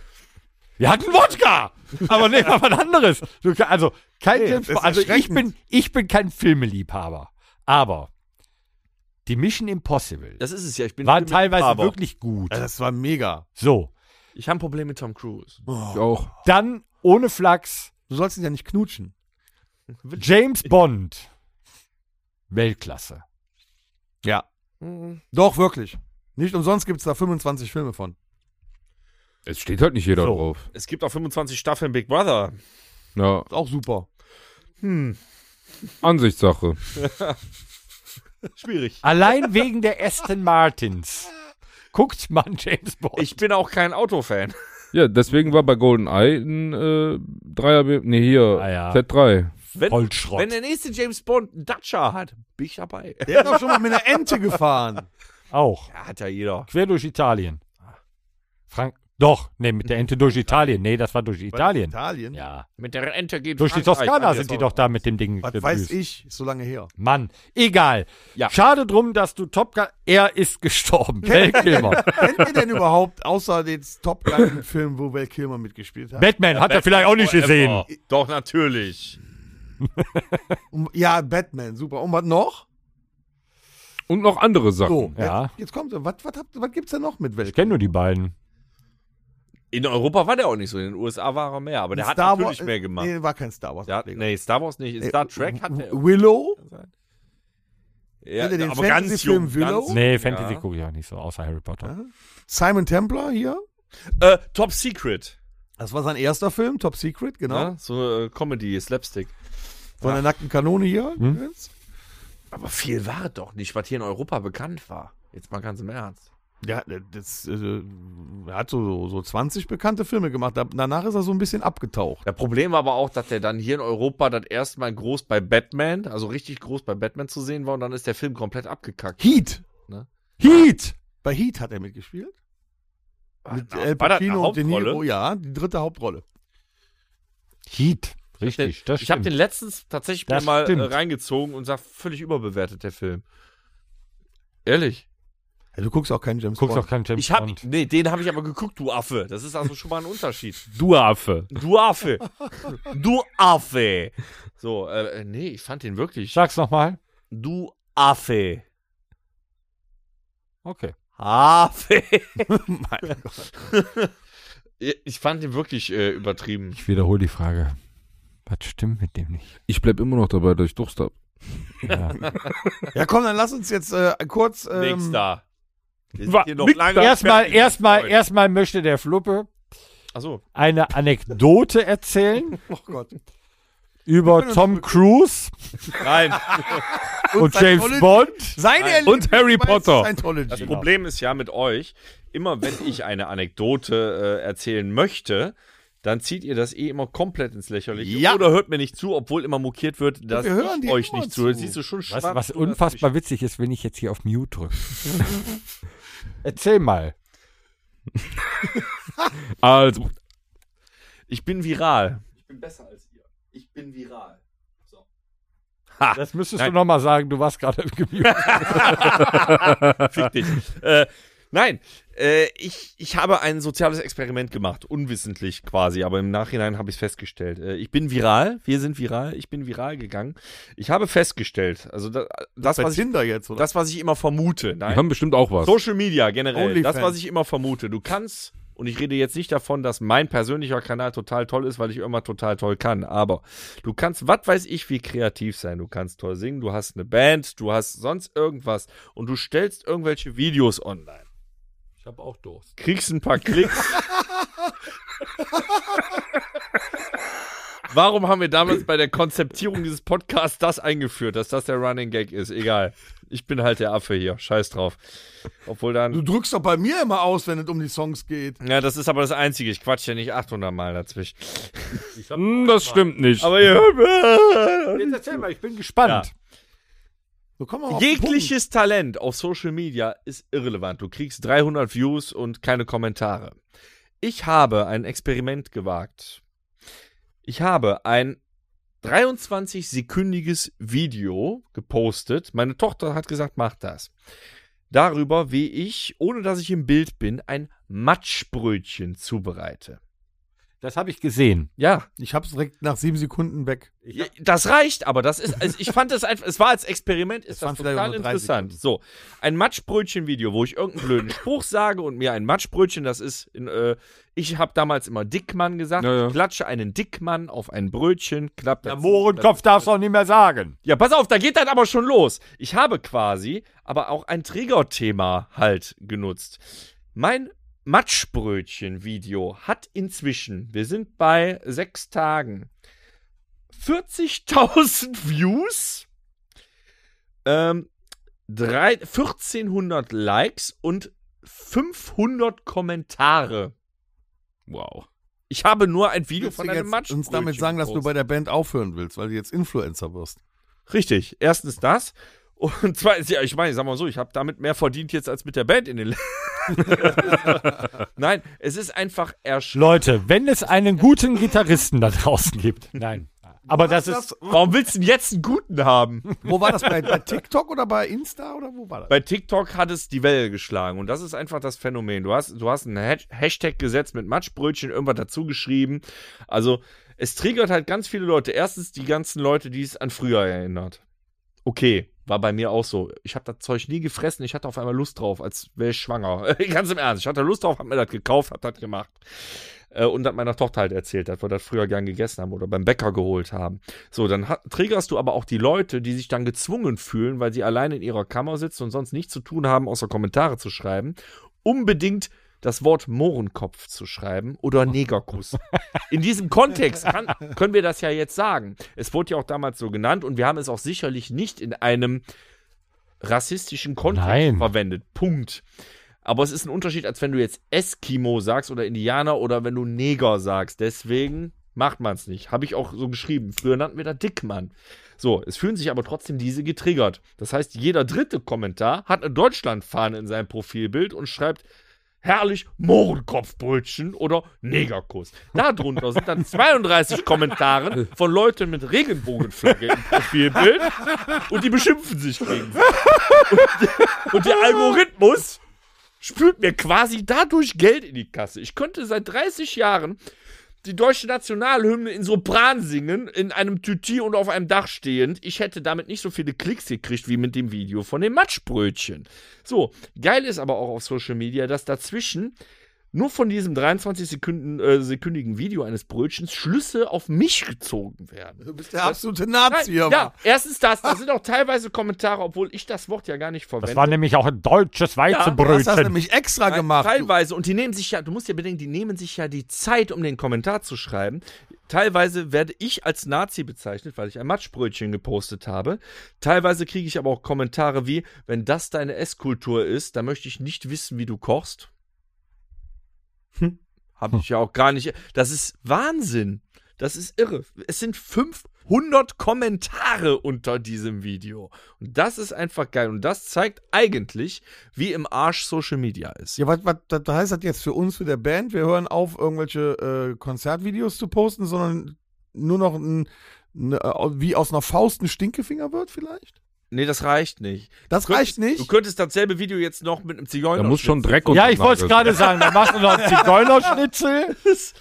Wir hatten Wodka. Aber nee, war was anderes. Du, kann- also, kein Nee, James das Bond. ist Also, ich erschreckend. bin, ich bin kein Filmeliebhaber. Aber die Mission Impossible Das ist es ja. Ich bin waren teilweise Filmliebhaber. wirklich gut. Ja, das war mega. So, Ich habe ein Problem mit Tom Cruise. Ich auch. dann ohne Flachs Du sollst ihn ja nicht knutschen. James Bond. Weltklasse. Ja. Doch, wirklich. Nicht umsonst gibt es da fünfundzwanzig Filme von. Es steht halt nicht jeder So. drauf. Es gibt auch fünfundzwanzig Staffeln Big Brother. Ja, Ist auch super. Hm, Ansichtssache. schwierig. Allein wegen der Aston Martins guckt man James Bond. Ich bin auch kein Autofan. Ja, deswegen war bei GoldenEye ein äh, Dreier, nee, hier, Ah, ja. Z drei. Wenn, Vollschrott. wenn der nächste James Bond einen Dacia hat, bin ich dabei. Der ist auch schon mal mit einer Ente gefahren. Auch. Ja, hat ja jeder. Quer durch Italien. Frank. Doch, nee, mit der Ente durch Italien. Nee, das war durch Italien. Italien? Ja. Mit der Ente geht Durch die Frankreich. Toskana Ah, sind die das doch da mit dem Ding. Was gedüst. weiß ich, ist so lange her. Mann, egal. Ja. Schade drum, dass du Top Gun. Er ist gestorben. Val Kilmer. Kennt ihr denn überhaupt, außer den Top Gun-Film, wo Val Kilmer mitgespielt hat? Batman hat er vielleicht auch nicht gesehen. Doch, natürlich. Um, ja, Batman, super. Und was noch? Und noch andere Sachen. So, Ja. jetzt, jetzt kommt, was, was, habt- was gibt's denn noch mit Ich Weltraum? kenne nur die beiden. In Europa war der auch nicht so, in den U S A war er mehr, aber der hat Star natürlich Wars- mehr gemacht. Nee, war kein Star Wars. Der hat, nee, Star Wars nicht, Star Trek hat der. Willow? Ja, Kennt ihr den aber ganz Fantasy-Film jung. Willow? Ganz, Nee, Fantasy ja. gucke ich auch nicht so, außer Harry Potter. Ja. Simon Templar hier. Äh, Top Secret. Das war sein erster Film, Top Secret, genau. Ja, so äh, Comedy, Slapstick. Von der nackten Kanone hier. Hm? Aber viel war es doch nicht, was hier in Europa bekannt war. Jetzt mal ganz im Ernst. Ja, das, äh, er hat so, so zwanzig bekannte Filme gemacht. Da, danach ist er so ein bisschen abgetaucht. Das Problem war aber auch, dass der dann hier in Europa das erste Mal groß bei Batman, also richtig groß bei Batman zu sehen war und dann ist der Film komplett abgekackt. Heat. Ne? Heat. Bei Heat hat er mitgespielt. Mit Na, El war das eine Pacino und De Hauptrolle? Niro. Ja, die dritte Hauptrolle. Heat. Richtig, das Ich habe stimmt. den letztens tatsächlich Das mir mal äh, stimmt. reingezogen und sag, völlig überbewertet, der Film. Ehrlich. Ja, du guckst auch keinen James Guckst Bond. auch keinen James Ich hab, Bond. nee, den habe ich aber geguckt, du Affe. Das ist also schon mal ein Unterschied. Du Affe. Du Affe. Du Affe. So, äh, nee, ich fand den wirklich. Sag's nochmal. Du Affe. Okay. Affe. Mein Gott. Ich fand den wirklich äh, übertrieben. Ich wiederhole die Frage. Was stimmt mit dem nicht? Ich bleib immer noch dabei, dass ich Durst hab. Ja. Ja, komm, dann lass uns jetzt äh, kurz. Ähm, Nächster. Wir sind wa- hier noch nix lange da. Erstmal, fertig. erstmal, erstmal möchte der Fluppe Achso. eine Anekdote erzählen Oh Gott. über Tom Cruise Nein. und James Scientology- Bond. Seine Nein. Erlebnisse Und Harry bei Potter. Scientology. Das Problem ist ja mit euch, immer wenn ich eine Anekdote äh, erzählen möchte, dann zieht ihr das eh immer komplett ins Lächerliche. Ja. Oder hört mir nicht zu, obwohl immer mokiert wird, dass wir hören ich dir euch immer nicht zuhöre. zu. Siehst du schon Was, schwach, was du unfassbar hast witzig ist, wenn ich jetzt hier auf Mute drücke. Erzähl mal. Also, mich- Ich bin viral. Ich bin besser als ihr. Ich bin viral. So. Ha. Das müsstest Nein. du nochmal sagen, du warst gerade gemute. Fick dich. Äh, nein, äh, ich, ich habe ein soziales Experiment gemacht, unwissentlich quasi, aber im Nachhinein habe ich es festgestellt. Äh, ich bin viral, wir sind viral, ich bin viral gegangen. Ich habe festgestellt, also da, das, Bei was ich, Tinder jetzt, oder? das, was ich immer vermute, die nein, haben bestimmt auch was. Social Media generell, Onlyfans. das, was ich immer vermute, du kannst, und ich rede jetzt nicht davon, dass mein persönlicher Kanal total toll ist, weil ich immer total toll kann, aber du kannst, was weiß ich, wie kreativ sein. Du kannst toll singen, du hast eine Band, du hast sonst irgendwas und du stellst irgendwelche Videos online. Ich habe auch Durst. Kriegst ein paar Klicks. Warum haben wir damals bei der Konzeptierung dieses Podcasts das eingeführt, dass das der Running Gag ist? Egal. Ich bin halt der Affe hier. Scheiß drauf. Obwohl dann. Du drückst doch bei mir immer aus, wenn es um die Songs geht. Ja, das ist aber das Einzige. Ich quatsch ja nicht achthundert Mal dazwischen. Hm, das stimmt nicht. Aber ihr hört Jetzt erzähl mal, ich bin gespannt. So, komm mal auf den Jegliches Talent auf Social Media ist irrelevant. Du kriegst dreihundert Views und keine Kommentare. Ich habe ein Experiment gewagt. Ich habe ein dreiundzwanzig-sekündiges Video gepostet. Meine Tochter hat gesagt, mach das. Darüber, wie ich, ohne dass ich im Bild bin, ein Matschbrötchen zubereite. Das habe ich gesehen. Ja, Punkt. Ich hab's direkt nach sieben Sekunden weg. Ja, das reicht, aber das ist, also ich fand das einfach, es war als Experiment, ist waren das vielleicht total auch nur drei interessant. So, ein Matschbrötchen-Video, wo ich irgendeinen blöden Spruch sage und mir ein Matschbrötchen, das ist, in, äh, ich habe damals immer Dickmann gesagt, Ja, ja. ich klatsche einen Dickmann auf ein Brötchen, klappt Der das- Mohrenkopf darfst du auch nicht mehr sagen. Ja, pass auf, da geht dann aber schon los. Ich habe quasi aber auch ein Triggerthema halt genutzt. Mein Matschbrötchen-Video hat inzwischen, wir sind bei sechs Tagen, vierzigtausend Views, ähm, drei- vierzehnhundert Likes und fünfhundert Kommentare. Wow. Ich habe nur ein Video Willst von du einem jetzt Matschbrötchen uns damit sagen, dass du gepostet. bei der Band aufhören willst, weil du jetzt Influencer wirst? Richtig. Erstens das. Und zweitens, ja, ich meine, sag mal so, ich habe damit mehr verdient jetzt als mit der Band in den Nein, es ist einfach erschreckend. Leute, wenn es einen guten Gitarristen da draußen gibt. Nein. Aber das ist. Warum willst du denn jetzt einen guten haben? Wo war das? Bei, bei TikTok oder bei Insta oder wo war das? Bei TikTok hat es die Welle geschlagen und das ist einfach das Phänomen. Du hast, du hast einen Hasht- Hashtag gesetzt mit Matschbrötchen, irgendwas dazu geschrieben. Also, es triggert halt ganz viele Leute. Erstens die ganzen Leute, die es an früher erinnert. Okay, War bei mir auch so. Ich habe das Zeug nie gefressen, ich hatte auf einmal Lust drauf, als wäre ich schwanger. Ganz im Ernst, ich hatte Lust drauf, hab mir das gekauft, hab das gemacht. Äh, und hat meiner Tochter halt erzählt, dass wir das früher gern gegessen haben oder beim Bäcker geholt haben. So, dann hat, triggerst du aber auch die Leute, die sich dann gezwungen fühlen, weil sie alleine in ihrer Kammer sitzen und sonst nichts zu tun haben, außer Kommentare zu schreiben, unbedingt das Wort Mohrenkopf zu schreiben oder Negerkuss. In diesem Kontext kann, können wir das ja jetzt sagen. Es wurde ja auch damals so genannt und wir haben es auch sicherlich nicht in einem rassistischen Kontext Nein. verwendet. Punkt. Aber es ist ein Unterschied, als wenn du jetzt Eskimo sagst oder Indianer oder wenn du Neger sagst. Deswegen macht man es nicht. Habe ich auch so geschrieben. Früher nannten wir das Dickmann. So, es fühlen sich aber trotzdem diese getriggert. Das heißt, jeder dritte Kommentar hat eine Deutschlandfahne in seinem Profilbild und schreibt herrlich Mohrenkopfbrötchen oder Negerkuss. Darunter sind dann zweiunddreißig Kommentare von Leuten mit Regenbogenflagge im Profilbild und die beschimpfen sich gegenseitig. Und, und der Algorithmus spült mir quasi dadurch Geld in die Kasse. Ich könnte seit dreißig Jahren die deutsche Nationalhymne in Sopran singen, in einem Tüti und auf einem Dach stehend. Ich hätte damit nicht so viele Klicks gekriegt wie mit dem Video von dem Matschbrötchen. So, geil ist aber auch auf Social Media, dass dazwischen nur von diesem dreiundzwanzig Sekunden, äh, sekündigen Video eines Brötchens Schlüsse auf mich gezogen werden. Du bist der absolute Nazi, Nein, aber. ja, erstens das, da sind auch teilweise Kommentare, obwohl ich das Wort ja gar nicht verwende. Das war nämlich auch ein deutsches Du hast das Weizenbrötchen. nämlich extra Nein, gemacht. Teilweise, und die nehmen sich ja, du musst ja bedenken, die nehmen sich ja die Zeit, um den Kommentar zu schreiben. Teilweise werde ich als Nazi bezeichnet, weil ich ein Matschbrötchen gepostet habe. Teilweise kriege ich aber auch Kommentare wie, wenn das deine Esskultur ist, dann möchte ich nicht wissen, wie du kochst. Hm. Habe ich ja auch gar nicht. Das ist Wahnsinn. Das ist irre. Es sind fünfhundert Kommentare unter diesem Video. Und das ist einfach geil. Und das zeigt eigentlich, wie im Arsch Social Media ist. Ja, was, was das heißt das jetzt für uns, für der Band? Wir hören auf, irgendwelche äh, Konzertvideos zu posten, sondern nur noch ein, eine, wie aus einer Faust ein Stinkefinger wird vielleicht? Nee, das reicht nicht. Das Du reicht könntest- Du nicht? könntest dasselbe Video jetzt noch mit einem Zigeuner. Da muss schon Dreck und Ja, ich wollte es gerade sagen, da machst du noch einen Zigeunerschnitzel.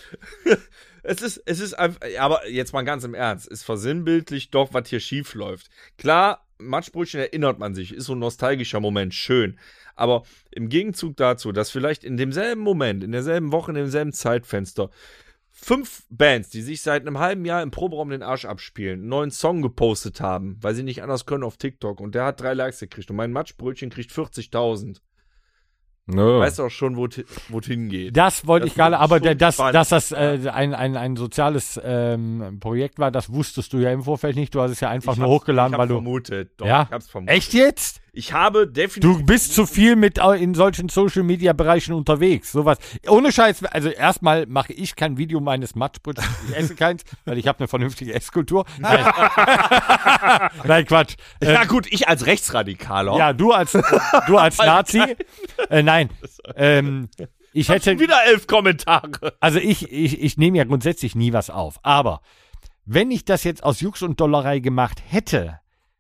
Es ist, es ist einfach, aber jetzt mal ganz im Ernst, es versinnbildlicht doch, was hier schief läuft. Klar, Matschbrötchen erinnert man sich, ist so ein nostalgischer Moment, schön. Aber im Gegenzug dazu, dass vielleicht in demselben Moment, in derselben Woche, in demselben Zeitfenster, fünf Bands, die sich seit einem halben Jahr im Proberaum den Arsch abspielen, einen neuen Song gepostet haben, weil sie nicht anders können auf TikTok und der hat drei Likes gekriegt und mein Matschbrötchen kriegt vierzigtausend. Nö. Weißt du auch schon, wo es hingeht. Das wollte Das ich gerade, finde ich aber schon der- dass, spannend. dass das äh, ein, ein, ein soziales ähm, Projekt war, das wusstest du ja im Vorfeld nicht. Du hast es ja einfach Ich nur hab's- hochgeladen, ich weil hab's du. vermutet. Doch, Ja? ich hab's vermutet. Echt jetzt? Ich habe definitiv. Du bist zu viel mit au- in solchen Social Media Bereichen unterwegs. Sowas. Ohne Scheiß, also erstmal mache ich kein Video meines Matschbrötchens. Ich esse keins, weil ich habe eine vernünftige Esskultur. Nein, Nein Quatsch. Äh, Ja, gut, ich als Rechtsradikaler. ja, du als du als Nazi. Äh, nein. Ähm, ich hätte Wieder elf Kommentare. Also ich, ich, ich nehme ja grundsätzlich nie was auf. Aber wenn ich das jetzt aus Jux und Dollerei gemacht hätte,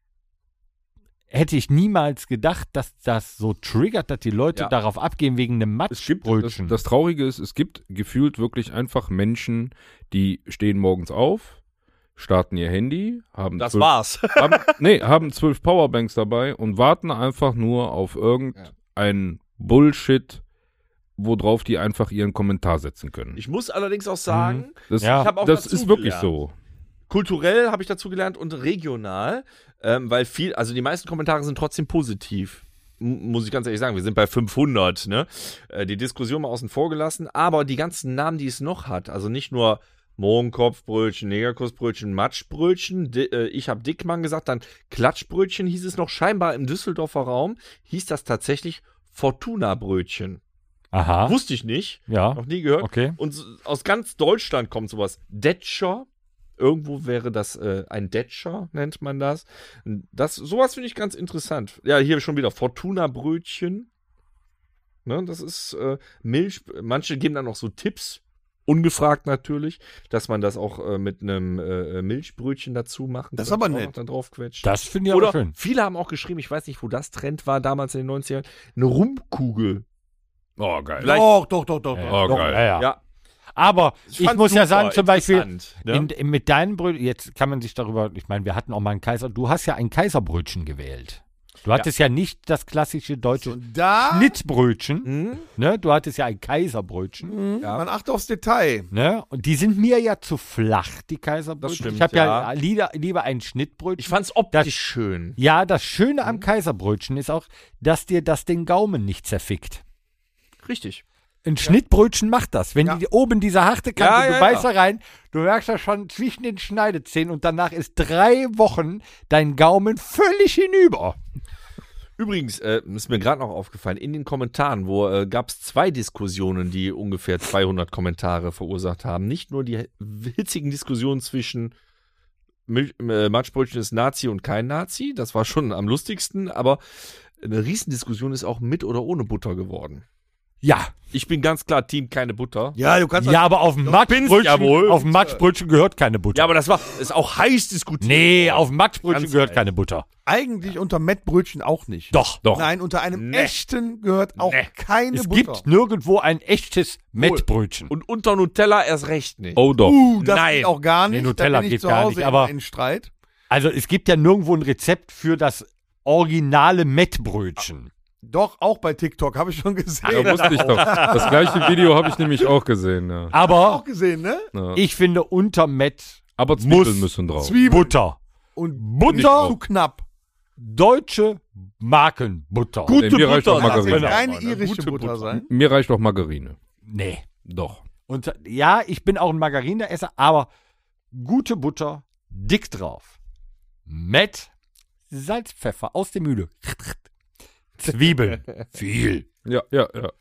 hätte ich niemals gedacht, dass das so triggert, dass die Leute Ja. darauf abgehen wegen einem Es gibt, das, Matschbrötchen. das Traurige ist, es gibt gefühlt wirklich einfach Menschen, die stehen morgens auf, starten ihr Handy, haben Das zwölf, war's. haben, nee, haben zwölf Powerbanks dabei und warten einfach nur auf irgendein Bullshit, worauf die einfach ihren Kommentar setzen können. Ich muss allerdings auch sagen, Das, Ja. ich habe auch das dazu ist wirklich gelernt. so. Kulturell habe ich dazu gelernt und regional, ähm, weil viel, also die meisten Kommentare sind trotzdem positiv. M- Muss ich ganz ehrlich sagen, wir sind bei fünfhundert, ne? Äh, die Diskussion mal außen vor gelassen, aber die ganzen Namen, die es noch hat, also nicht nur Mohrenkopfbrötchen, Negerkussbrötchen, Matschbrötchen, Di äh, ich habe Dickmann gesagt, dann Klatschbrötchen hieß es noch, scheinbar im Düsseldorfer Raum hieß das tatsächlich Fortuna-Brötchen. Aha. Wusste ich nicht, Ja. noch nie gehört. Okay. Und so- aus ganz Deutschland kommt sowas. Detscher. Irgendwo wäre das äh, ein Detscher, nennt man das. das sowas finde ich ganz interessant. Ja, hier schon wieder Fortuna-Brötchen. Ne, das ist äh, Milch. Manche geben dann auch so Tipps, ungefragt natürlich, dass man das auch äh, mit einem äh, Milchbrötchen dazu machen Das ist könnte, aber auch nett. noch Da drauf quetscht. Das finde ich Oder aber schön. viele haben auch geschrieben, ich weiß nicht, wo das Trend war, damals in den neunzigern, eine Rumkugel. Oh, geil. Vielleicht- Doch, doch, doch, doch. Ja, doch. Oh, doch, geil. Ja, ja. Ja. Aber ich, fand's muss ja super sagen, zum Beispiel, interessant, ne? in, in, mit deinen Brötchen, jetzt kann man sich darüber, ich meine, wir hatten auch mal einen Kaiser, du hast ja ein Kaiserbrötchen gewählt. Du hattest ja, ja nicht das klassische deutsche Und da, Schnittbrötchen, Hm? ne? Du hattest ja ein Kaiserbrötchen, mhm, man achtet aufs Detail. ne? Und die sind mir ja zu flach, die Kaiserbrötchen. Das stimmt, ich habe ja, ja. lieber, lieber ein Schnittbrötchen. Ich fand's optisch schön. Ja, das Schöne Mhm. am Kaiserbrötchen ist auch, dass dir das den Gaumen nicht zerfickt. Richtig. Ein Schnittbrötchen macht das. Wenn Ja. die oben diese harte Kante, Ja, du ja, beißt ja. da rein, du merkst das schon zwischen den Schneidezähnen und danach ist drei Wochen dein Gaumen völlig hinüber. Übrigens, äh, ist mir gerade noch aufgefallen, in den Kommentaren, wo äh, gab es zwei Diskussionen, die ungefähr zweihundert Kommentare verursacht haben. Nicht nur die hitzigen Diskussionen zwischen Milch, äh, Matschbrötchen ist Nazi und kein Nazi, das war schon am lustigsten, aber eine Riesendiskussion ist auch mit oder ohne Butter geworden. Ja. Ich bin ganz klar Team keine Butter. Ja, du kannst Ja, aber auf dem bin's Matschbrötchen, ja wohl. auf dem Matschbrötchen gehört keine Butter. Ja, aber das war ist auch heiß diskutiert. nee, auf dem Matschbrötchen Ganz gehört heiß. keine Butter. eigentlich unter Mettbrötchen auch nicht. Doch. Doch. Nein, unter einem Nee. echten gehört auch Nee. keine Es Butter. gibt nirgendwo ein echtes Mettbrötchen. Und unter Nutella erst recht nicht. Oh doch. Uh, das Nein. geht auch gar nicht. Nee, Nutella da bin ich geht zu gar Hause nicht, aber- in einen Streit. Also es gibt ja nirgendwo ein Rezept für das originale Mettbrötchen. Doch, auch bei TikTok, habe ich schon gesehen. Da wusste ich doch. Das gleiche Video habe ich nämlich auch gesehen. Ja. Aber auch gesehen, ne? Ja. ich finde unter Mett Aber Zwiebeln muss müssen drauf. Zwiebeln Butter. und Butter? nicht zu knapp. Deutsche Markenbutter. Gute Nee, mir reicht Butter. doch Margarine. Das kann Genau. keine irische Gute Butter, Butter. sein. Mir reicht auch Margarine. Nee. Doch. Und ja, ich bin auch ein Margarineesser, aber gute Butter, dick drauf. Met, Salz, Pfeffer aus der Mühle. Zwiebeln. Viel. Ja, ja, ja.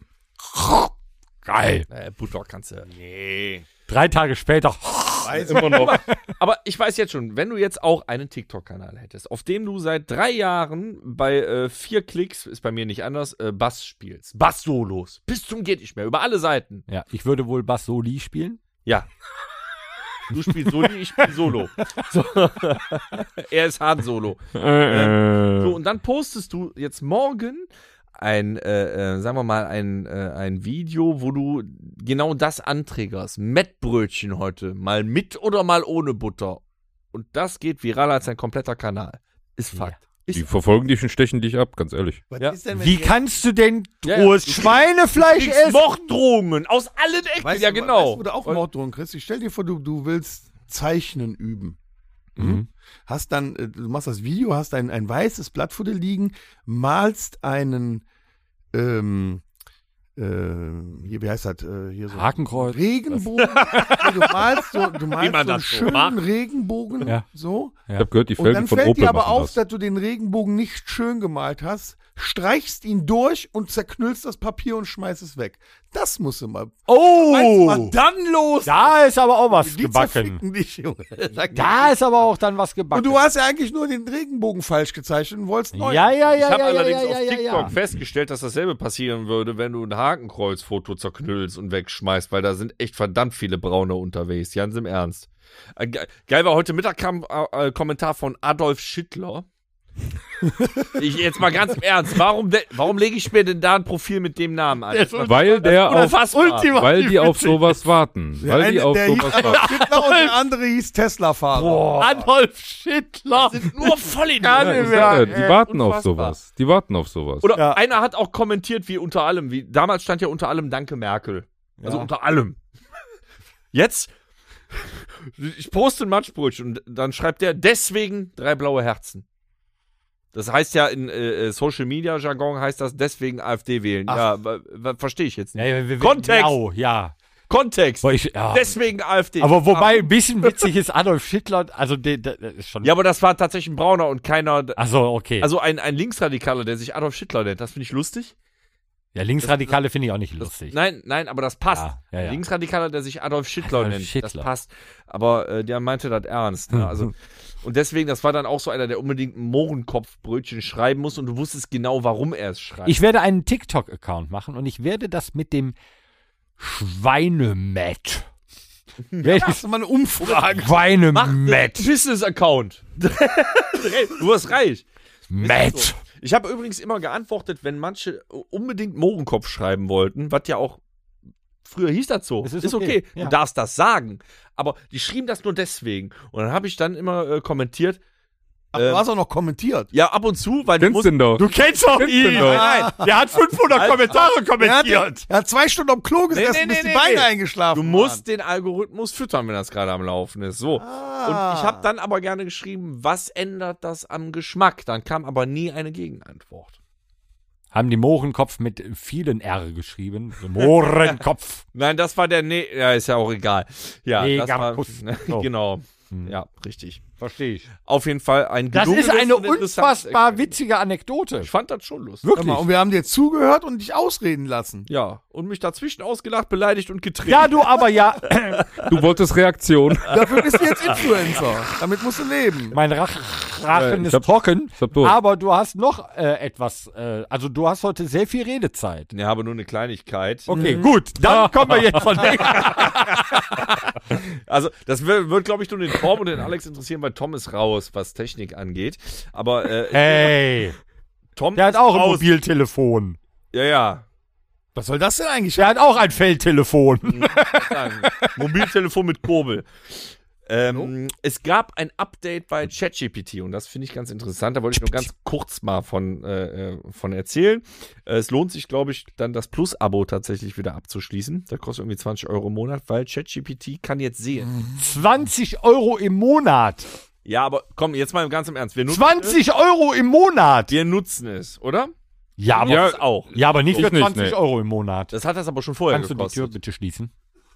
Geil. Äh, Butter kannst du. Nee. Drei Tage später. Immer noch. Aber ich weiß jetzt schon, wenn du jetzt auch einen TikTok-Kanal hättest, auf dem du seit drei Jahren bei äh, vier Klicks, ist bei mir nicht anders, äh, Bass spielst. Bass-Solos. Bis zum geht nicht mehr. Über alle Seiten. Ja, ich würde wohl Bass Soli spielen. Ja. Du spielst Soli, ich spiel Solo. So. Er ist Han Solo. Äh, So, und dann postest du jetzt morgen ein, äh, äh, sagen wir mal, ein, äh, ein Video, wo du genau das anträgerst. Mettbrötchen heute. Mal mit oder mal ohne Butter. Und das geht viral als ein kompletter Kanal. Ist Fakt. die verfolgen dich und stechen dich ab, ganz ehrlich. Was Ja. ist denn, wenn Wie die- kannst du denn Ja, ja. rohes Du Schweinefleisch Kriegst essen? Morddrohungen aus allen Ecken. Weißt ja, du, genau. Weißt du, wo du auch Morddrohungen kriegst? Ich stell dir vor, du, du willst Zeichnen üben. Mhm. Hast dann, äh, du machst das Video, hast ein, ein weißes Blatt vor dir liegen, malst einen, ähm, äh, hier, wie heißt das, äh, hier so. Hakenkreuz. Regenbogen. Nee, du malst so, du malst man so einen das so schönen macht. Regenbogen, Ja. so. Ich habe gehört, die Und Felgen dann von fällt Opel dir aber machen auf, das. dass du den Regenbogen nicht schön gemalt hast, streichst ihn durch und zerknüllst das Papier und schmeißt es weg. Das musst du mal. Weißt du, Oh! was dann los? Da ist aber auch was Die gebacken. zerficken dich, Junge. Sag Da dir. ist aber auch dann was gebacken. Und du hast ja eigentlich nur den Regenbogen falsch gezeichnet und wolltest neu. ja, ja, Ich ja, habe ja, ja, allerdings ja, auf ja, ja, TikTok ja. festgestellt, dass dasselbe passieren würde, wenn du ein Hakenkreuzfoto zerknüllst und wegschmeißt, weil da sind echt verdammt viele Braune unterwegs. Ganz im Ernst. Äh, ge- Geil war, heute Mittag kam äh, äh, Kommentar von Adolf Schittler. Ich, jetzt mal ganz im Ernst, warum, de- warum lege ich mir denn da ein Profil mit dem Namen an? Weil der auf, Unfassbar. weil die auf sowas warten. Der Weil eine, die auf der hieß sowas Adolf warten. Hitler und der andere hieß Tesla-Fahrer. Adolf Schittler. Nur voll in Gar Ja, nicht ich sag ja, mehr. die warten auf Unfassbar. sowas. Die warten auf sowas. Oder Ja. einer hat auch kommentiert, wie unter allem, wie damals stand ja unter allem Danke Merkel. Also Ja. unter allem. Jetzt, ich poste ein Matschbrötchen und dann schreibt der, deswegen drei blaue Herzen. Das heißt ja in äh, Social Media Jargon heißt das deswegen AfD wählen. Ach. Ja, wa- wa- verstehe ich jetzt nicht. Ja, ja, wir- wir- Kontext. Genau, ja. Kontext. Aber, ich, ja. Deswegen AfD. aber wobei ein bisschen witzig ist Adolf Schittler, also der, der, der ist schon. Ja, aber das war tatsächlich ein Brauner und keiner. Achso, okay. Also ein, ein Linksradikaler, der sich Adolf Schittler nennt. Das finde ich lustig. ja, Linksradikale finde ich auch nicht Das, lustig. nein, nein, aber das passt. Ja, ja, ja. Linksradikaler, der sich Adolf Schittler Adolf nennt. Schittler. Das passt. Aber äh, der meinte das ernst. Ne? Also, und deswegen, das war dann auch so einer, der unbedingt ein Mohrenkopfbrötchen schreiben muss und du wusstest genau, warum er es schreibt. Ich werde einen TikTok-Account machen und ich werde das mit dem Schweinemett. Werde Das ist mal eine Umfrage. ich Schweinemett. Business-Account. Du wirst reich. Met. Ich habe übrigens immer geantwortet, wenn manche unbedingt Mohrenkopf schreiben wollten, was ja auch früher hieß das so. Es ist ist okay. okay, ja. Du darfst das sagen. Aber die schrieben das nur deswegen. Und dann habe ich dann immer äh, kommentiert, Ach, du hast auch noch kommentiert. ja, ab und zu, weil du Kennst musst, den doch. Du kennst doch Kennst ihn. den doch. Nein, der hat fünfhundert Alter. Kommentare Er hat, kommentiert. er hat zwei Stunden am Klo gesessen, nee, bis nee, die nee, Beine nee. eingeschlafen du musst den Algorithmus füttern, wenn das gerade am Laufen ist. So. Ah. Und ich habe dann aber gerne geschrieben, was ändert das am Geschmack? Dann kam aber nie eine Gegenantwort. Haben die Mohrenkopf mit vielen R geschrieben. Mohrenkopf. Nein, das war der, nee, ja, ist ja auch egal. Ja, das war, Negerkuss. So. genau. Hm. Ja, richtig. Verstehe ich. Auf jeden Fall ein Das ist gelungenes eine und interessantes unfassbar Experiment. witzige Anekdote. Ich fand das schon lustig. Hör Wirklich. mal, und wir haben dir zugehört und dich ausreden lassen. Ja, und mich dazwischen ausgelacht, beleidigt und getreten. Ja, du aber ja. Du wolltest Reaktion. Dafür bist du jetzt Influencer. Damit musst du leben. Mein Rach Rachen Äh, ich ist hab- trocken. ich hab durch. Aber du hast noch äh, etwas. Äh, also du hast heute sehr viel Redezeit. Ja, aber nur eine Kleinigkeit. Okay, gut. Dann kommen wir jetzt von dem. Also, das wird, wird glaube ich, nur den Tom und den Alex interessieren, weil Tom ist raus, was Technik angeht. Aber äh, Hey, Tom der hat ist auch ein raus. Mobiltelefon. Ja, ja. Was soll das denn eigentlich? Der hat auch ein Feldtelefon. Sagen. Mobiltelefon mit Kurbel. Ähm, es gab ein Update bei ChatGPT und das finde ich ganz interessant. Da wollte ich nur ganz kurz mal von, äh, von erzählen. Äh, es lohnt sich, glaube ich, dann das Plus-Abo tatsächlich wieder abzuschließen. Da kostet irgendwie zwanzig Euro im Monat, weil ChatGPT kann jetzt sehen. zwanzig Euro im Monat. Ja, aber komm, jetzt mal ganz im Ernst. Wir nutzen zwanzig Euro im Monat. es. Wir nutzen es, oder? Ja, aber, Ja, Das auch. ja, aber nicht Ich für nicht, zwanzig nee. Euro im Monat. Das hat das aber schon vorher Kannst du die Tür gekostet. bitte schließen?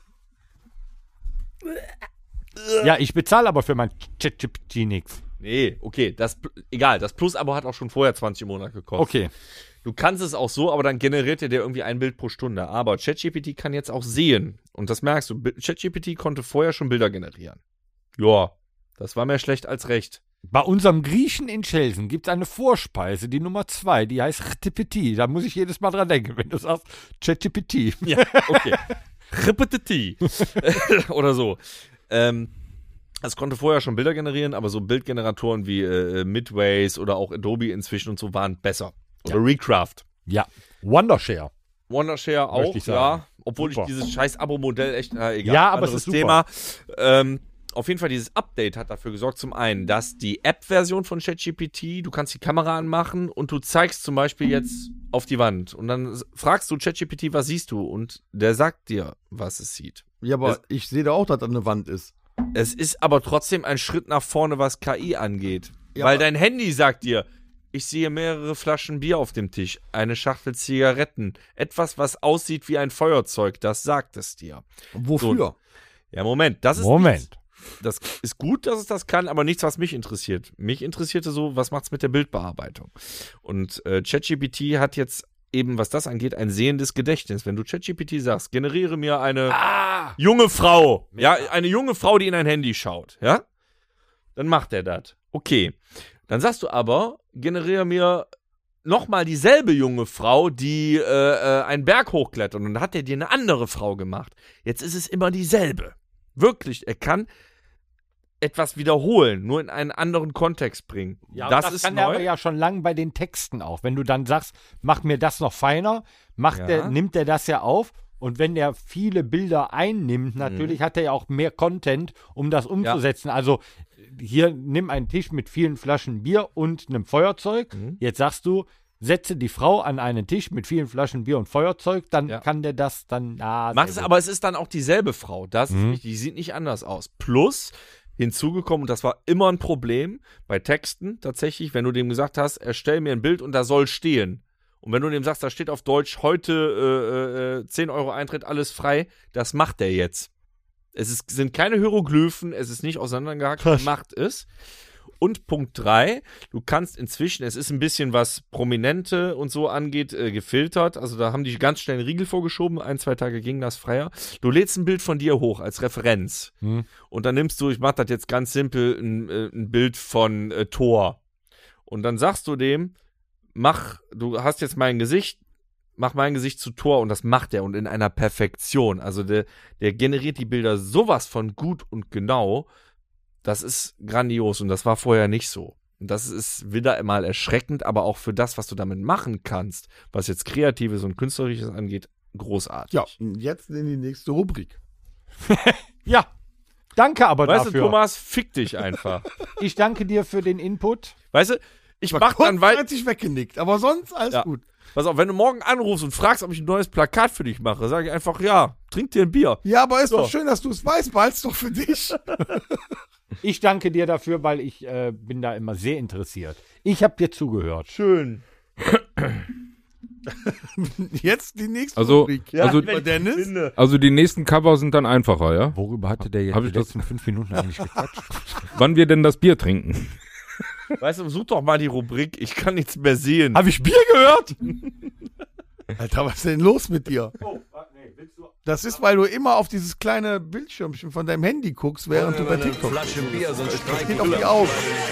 Ja, ich bezahle aber für mein ChatGPT nichts. Nee, okay, das, egal, das Plus-Abo hat auch schon vorher zwanzig im Monat gekostet. Okay. Du kannst es auch so, aber dann generiert er dir irgendwie ein Bild pro Stunde. Aber ChatGPT kann jetzt auch sehen. Und das merkst du. Bi- ChatGPT konnte vorher schon Bilder generieren. Ja, das war mehr schlecht als recht. Bei unserem Griechen in Schelsen gibt es eine Vorspeise, die Nummer zwei, die heißt ChatGPT. Da muss ich jedes Mal dran denken, wenn du sagst ChatGPT. Ja, okay. Repetiti. Oder so. Ähm, es konnte vorher schon Bilder generieren, aber so Bildgeneratoren wie äh, Midways oder auch Adobe inzwischen und so waren besser. Oder Recraft. Ja, Wondershare. Wondershare auch, Möchte ich sagen. ja. Obwohl Super. ich dieses scheiß Abo-Modell echt, äh, egal, Ja, aber es anderes ist super. Thema. Ähm, auf jeden Fall, dieses Update hat dafür gesorgt, zum einen, dass die App-Version von ChatGPT, du kannst die Kamera anmachen und du zeigst zum Beispiel jetzt auf die Wand und dann s- fragst du ChatGPT, was siehst du? Und der sagt dir, was es sieht. Ja, aber Das- ich sehe da auch, dass da eine Wand ist. Es ist aber trotzdem ein Schritt nach vorne, was K I angeht. Ja, Weil aber- dein Handy sagt dir, ich sehe mehrere Flaschen Bier auf dem Tisch, eine Schachtel Zigaretten, etwas, was aussieht wie ein Feuerzeug, das sagt es dir. Wofür? Ja, Moment, das ist Moment. nichts- das ist gut, dass es das kann, aber nichts, was mich interessiert. Mich interessierte so, was macht's mit der Bildbearbeitung? Und äh, ChatGPT hat jetzt eben, was das angeht, ein sehendes Gedächtnis. Wenn du ChatGPT sagst, generiere mir eine junge Frau, ja, eine junge Frau, die in ein Handy schaut, ja, dann macht er das. Okay. Dann sagst du aber, generiere mir nochmal dieselbe junge Frau, die äh, äh, einen Berg hochklettert. Und dann hat er dir eine andere Frau gemacht. Jetzt ist es immer dieselbe. Wirklich, er kann etwas wiederholen, nur in einen anderen Kontext bringen. Ja, das, das, ist kann neu. er aber ja schon lang bei den Texten auch. Wenn du dann sagst, mach mir das noch feiner, macht Ja. der, nimmt er das ja auf. Und wenn der viele Bilder einnimmt, natürlich Mhm. hat er ja auch mehr Content, um das umzusetzen. Also hier nimm einen Tisch mit vielen Flaschen Bier und einem Feuerzeug. Mhm. Jetzt sagst du, setze die Frau an einen Tisch mit vielen Flaschen Bier und Feuerzeug, dann Ja. kann der das dann. Ah, Macht sehr es, gut. aber es ist dann auch dieselbe Frau. Das ist Mhm. wichtig. Die sieht nicht anders aus. Plus hinzugekommen, und das war immer ein Problem bei Texten tatsächlich, wenn du dem gesagt hast, erstell mir ein Bild und da soll stehen. Und wenn du dem sagst, da steht auf Deutsch, heute äh, äh, zehn Euro Eintritt, alles frei, das macht der jetzt. Es ist, sind keine Hieroglyphen, es ist nicht auseinandergehackt, Krass. macht es. Und Punkt drei, du kannst inzwischen, es ist ein bisschen, was Prominente und so angeht, äh, gefiltert. Also da haben die ganz schnell einen Riegel vorgeschoben, ein, zwei Tage ging das freier. Du lädst ein Bild von dir hoch als Referenz. Hm. Und dann nimmst du, ich mach das jetzt ganz simpel, ein, äh, ein Bild von äh, Thor. Und dann sagst du dem, mach, du hast jetzt mein Gesicht, mach mein Gesicht zu Thor und das macht er und in einer Perfektion. Also der, der generiert die Bilder sowas von gut und genau. Das ist grandios und das war vorher nicht so. Und das ist wieder mal erschreckend, aber auch für das, was du damit machen kannst, was jetzt Kreatives und Künstlerisches angeht, großartig. Ja, und jetzt in die nächste Rubrik. Ja, danke aber Weißt dafür. du, Thomas, fick dich einfach. Ich danke dir für den Input. Weißt du, ich War mach dann weiter. kurzzeitig weggenickt, aber sonst alles Ja. gut. Pass auf, wenn du morgen anrufst und fragst, ob ich ein neues Plakat für dich mache, sage ich einfach, ja, trink dir ein Bier. Ja, aber ist So. doch schön, dass du es weißt, behalt's doch für dich. Ich danke dir dafür, weil ich äh, bin da immer sehr interessiert. Ich habe dir zugehört. Schön. Jetzt die nächste Also, Rubrik. also, Lieber Dennis? also die nächsten Cover sind dann einfacher, ja? Worüber hatte der jetzt Hab die ich das- letzten fünf Minuten eigentlich gequatscht? Wann wir denn das Bier trinken? Weißt du, such doch mal die Rubrik, ich kann nichts mehr sehen. Habe ich Bier gehört? Alter, was ist denn los mit dir? Das ist, weil du immer auf dieses kleine Bildschirmchen von deinem Handy guckst, während du bei TikTok Flasche Bier, sonst Das geht auf die Augen.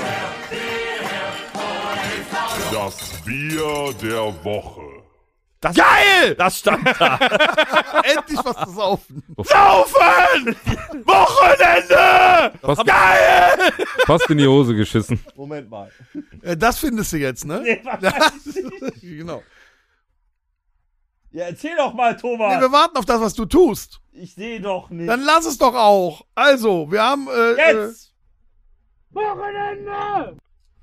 Das Bier der Woche. Das, Geil! Das stand da. Endlich was zu saufen. Saufen! Wochenende! Fast, Geil! Fast in die Hose geschissen. Moment mal. Äh, Das findest du jetzt, ne? Nee, Das, genau. Ja, erzähl doch mal, Thomas. Nee, wir warten auf das, was du tust. Ich sehe doch nicht. Dann lass es doch auch. Also, wir haben. Äh, Jetzt! Wochenende!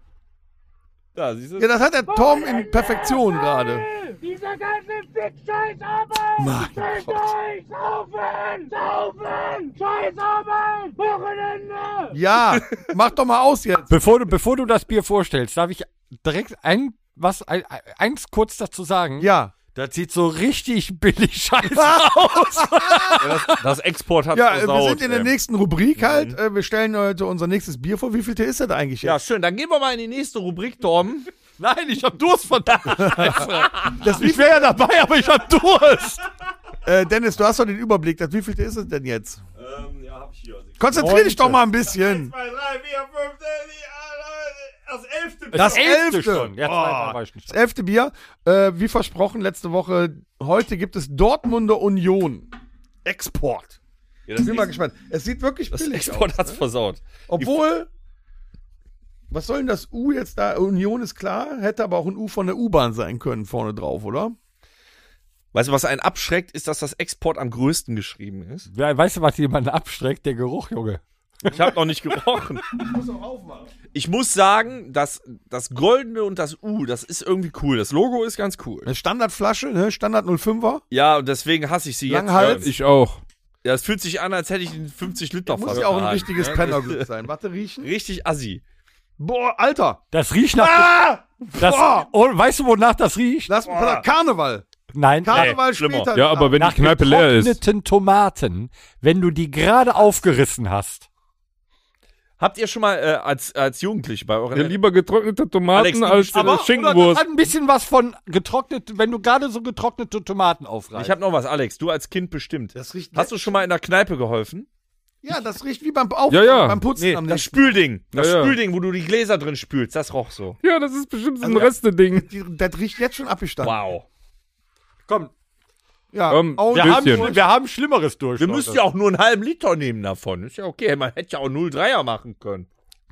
Da, siehst du? Äh, ja, das hat der Tom in Perfektion gerade. Dieser ganze Fick-Scheiß-Arbeit! Mein Fickt Gott. euch! Saufen! Saufen! Scheiß-Arbeit! Wochenende! Ja, mach doch mal aus jetzt. Bevor du, bevor du das Bier vorstellst, darf ich direkt ein, was, ein, eins kurz dazu sagen? Ja. Das sieht so richtig billig scheiße aus. das, das Export hat Ja, äh, versaut, wir sind in der ey. nächsten Rubrik halt. Äh, Wir stellen heute unser nächstes Bier vor. Wie viel ist das eigentlich Ja, jetzt? schön. Dann gehen wir mal in die nächste Rubrik, Torben. Nein, ich hab Durst, verdammt. Das, Ich wäre ja dabei, aber ich hab Durst. äh, Dennis, du hast doch den Überblick. Das, wie viel ist es denn jetzt? Ähm, ja, hab ich hier. Konzentrier dich doch mal ein bisschen. zwei, drei, vier, fünf, das elfte. Das elfte. schon. Ja, zwei, Oh. weiß ich nicht. Das elfte Bier. Äh, wie versprochen letzte Woche. Heute gibt es Dortmunder Union. Export. Ja, das Bin mal gespannt. Es sieht wirklich Das billig Export aus. hat's versaut. Obwohl, was soll denn das U jetzt da? Union ist klar, hätte aber auch ein U von der U-Bahn sein können vorne drauf, oder? Weißt du, was einen abschreckt, ist, dass das Export am größten geschrieben ist. Ja, weißt du, was jemanden abstreckt? Der Geruch, Junge. Ich habe noch nicht gerochen. Ich muss sagen, dass das Goldene und das U, das ist irgendwie cool. Das Logo ist ganz cool. Eine Standardflasche, ne? Standard null fünfer. Ja, und deswegen hasse ich sie Langhals. jetzt. Ich auch. Ja, es fühlt sich an, als hätte ich einen fünfzig Liter Muss Fass ja auch ein in der Hand, richtiges ne? Pennerglück sein. Warte, riechen. Richtig assi. Boah, Alter. Das riecht nach. Ah! Das, Boah! oh, weißt du, wonach das riecht? Lass mal Karneval. Nein, Karneval schlimmer. später. Ja, aber wenn nach die Kneipe leer ist. getrockneten Tomaten, wenn du die gerade aufgerissen hast. Habt ihr schon mal äh, als, als Jugendlich bei euren Ja, lieber getrocknete Tomaten Alex, als aber- äh, Oder Schinkenwurst. hat ein bisschen was von getrocknet, wenn du gerade so getrocknete Tomaten aufreißt. Ich habe noch was, Alex. Du als Kind bestimmt. Das riecht Hast du schon mal in der Kneipe geholfen? Ja, das riecht wie beim Auf Ja, ja. beim Putzen Nee, am das nächsten. Spülding. Das Ja, ja. Spülding, wo du die Gläser drin spülst, das roch so. Ja, das ist bestimmt so ein Also, Reste-Ding. Die- Das riecht jetzt schon abgestanden. Wow. Komm, Ja, Ähm, auch wir Bisschen. haben, wir haben Schlimmeres durch. Wir Leute. müssen ja auch nur einen halben Liter nehmen davon. Ist ja okay. Man hätte ja auch null Komma dreier machen können.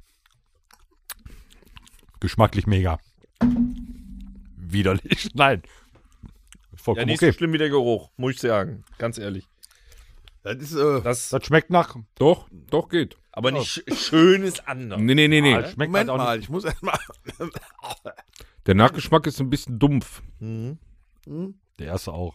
Geschmacklich mega. Widerlich. Nein. Ja, Vollkommen nicht okay. so schlimm wie der Geruch, muss ich sagen. Ganz ehrlich. Das ist, äh, Das, Das schmeckt nach. Doch, doch geht. aber nicht sch schön ist anders. Nee, nee, nee, nee. Das schmeckt Moment halt auch mal, nicht. ich muss erstmal. Der Nachgeschmack ist ein bisschen dumpf. Der erste auch.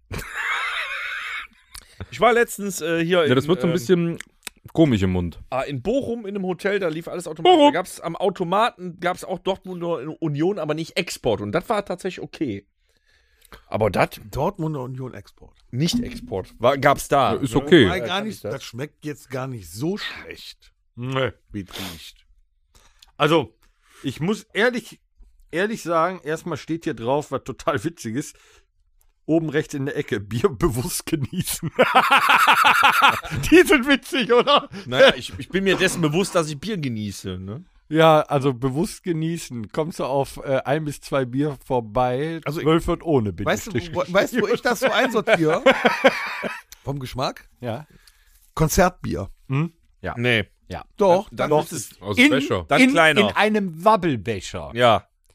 Ich war letztens äh, hier Ja, das in, wird so ein ähm, bisschen komisch im Mund. ah, in Bochum in einem Hotel, da lief alles automatisch. Bochum. Da gab es am Automaten, gab es auch Dortmunder Union, aber nicht Export. Und das war tatsächlich okay. Aber das Dortmunder Union Export. nicht Export. War, gab's da. Ja, ist ne? okay. Wobei Ja, gar kann nicht, ich das. das schmeckt jetzt gar nicht so schlecht, Nee. wie es riecht. Also, ich muss ehrlich, ehrlich sagen, erstmal steht hier drauf, was total witzig ist. Oben rechts in der Ecke, Bier bewusst genießen. Die sind witzig, oder? Naja, ich, ich bin mir dessen bewusst, dass ich Bier genieße. Ne? Ja, also bewusst genießen. Kommst du auf äh, ein bis zwei Bier vorbei, Also ich- zwölf wird ohne, bitte. Weißt du, wo, weißt du, wo ich das so einsortiere? Vom Geschmack? Ja. Konzertbier. Nee. Doch, Dann dann ist es. Aus In, Becher. Dann in, kleiner. in einem Wabbelbecher. Ja.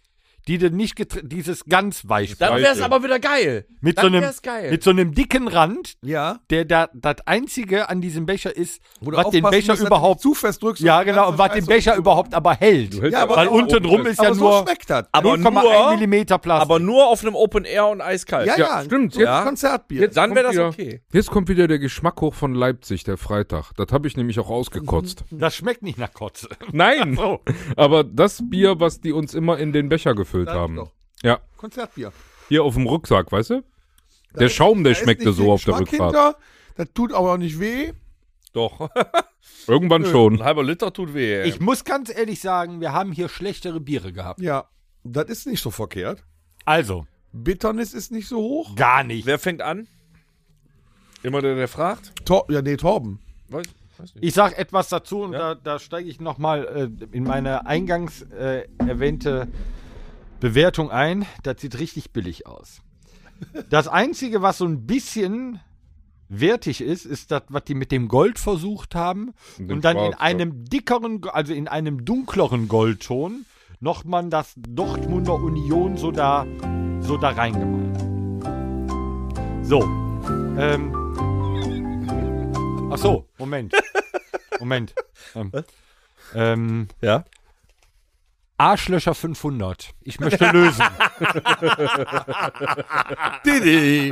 die du nicht getr- dieses ganz weich Dann Weiche. wär's aber wieder geil. mit Dann so einem wär's geil. mit so einem dicken Rand, Ja. der da das einzige an diesem Becher ist, Wo du was den aufpassen Becher musst, dass du überhaupt nicht zu fest drückst. ja und die genau, ganze und was den Scheiße Becher runter. überhaupt aber hält. Du hältst Ja, aber Weil auch unten drum ist ja Aber so nur schmeckt das. Aber null Komma eins nur- Millimeter Plastik. aber nur auf einem Open Air und eiskalt. Ja, Ja, ja, stimmt. so Ja. Konzertbier. Jetzt- Dann wäre das Kommt wieder- okay. Jetzt kommt wieder der Geschmack hoch von Leipzig, der Freitag. Das habe ich nämlich auch ausgekotzt. das schmeckt nicht nach Kotze. Nein, Oh. aber das Bier, was die uns immer in den Becher gefüllt Sag haben. doch. Ja, Konzertbier. hier auf dem Rucksack, weißt du? Da Der ist- Schaum, der da ist schmeckte nicht so viel auf der Geschmack Rückfahrt. hinter. Das tut aber auch nicht weh. Doch. Irgendwann Ein schon. halber Liter tut weh. Ich muss ganz ehrlich sagen, wir haben hier schlechtere Biere gehabt. Ja, das ist nicht so verkehrt. Also, Bitternis ist nicht so hoch. gar nicht. Wer fängt an? Immer der, der fragt? Tor ja, nee, Torben. Weiß, weiß nicht. Ich sag etwas dazu und Ja. da, da steige ich nochmal äh, in meine eingangs äh, erwähnte Bewertung ein. Das sieht richtig billig aus. Das Einzige, was so ein bisschen wertig ist, ist das, was die mit dem Gold versucht haben Und und, dem dann in Schwarz, einem dickeren, also in einem dunkleren Goldton nochmal das Dortmunder Union so da, so da reingemalt. So. Ähm. Ach so, Moment. Moment. Ähm, ähm, Ja? Arschlöcher fünfhundert. Ich möchte lösen. Didi.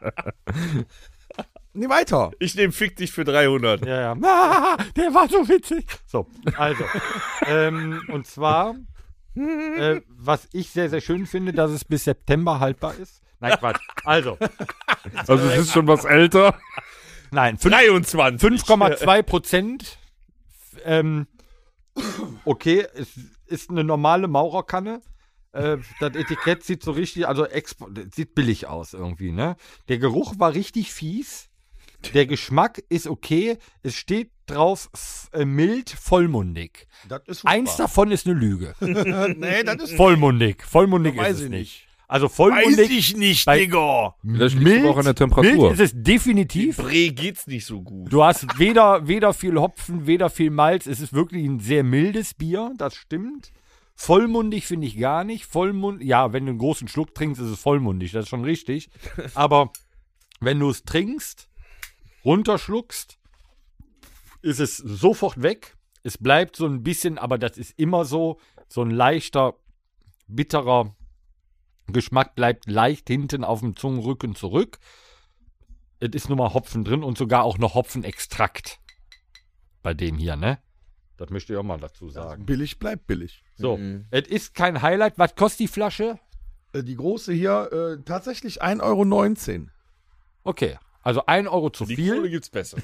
Nee, weiter. Ich nehme Fick dich für dreihundert. Ja, ja. Ah, der war so witzig. So, also. ähm, und zwar, äh, was ich sehr, sehr schön finde, dass es bis September haltbar ist. Nein, Quatsch. Also, Also es ist schon was älter. nein, fünf- dreiundzwanzig. fünf Komma zwei Prozent. Ähm, okay, es ist eine normale Maurerkanne. Äh, das Etikett sieht so richtig, also expo- sieht billig aus irgendwie, ne? Der Geruch war richtig fies. Der Geschmack ist okay. Es steht drauf f- äh, mild, vollmundig. Das ist Eins davon ist eine Lüge. Nee, das ist Vollmundig. Vollmundig Weiß ist es ich nicht. nicht. Also vollmundig. ich nicht, bei- Digga. Das liegt aber auch an der Temperatur. Mild ist es definitiv. Bre geht's nicht so gut. Du hast weder, weder viel Hopfen, weder viel Malz. Es ist wirklich ein sehr mildes Bier, das stimmt. Vollmundig finde ich gar nicht. Vollmund, ja, wenn du einen großen Schluck trinkst, ist es vollmundig, das ist schon richtig. Aber wenn du es trinkst, runterschluckst, ist es sofort weg. Es bleibt so ein bisschen, aber das ist immer so, so ein leichter, bitterer Geschmack bleibt leicht hinten auf dem Zungenrücken zurück. Es ist nur mal Hopfen drin und sogar auch noch Hopfenextrakt bei dem hier, ne? Das möchte ich auch mal dazu sagen. Billig bleibt billig. So, Mhm. es ist kein Highlight. Was kostet die Flasche? Äh, Die große hier äh, tatsächlich ein Euro neunzehn. Okay, also ein Euro zu Die viel. Kohle gibt's besser.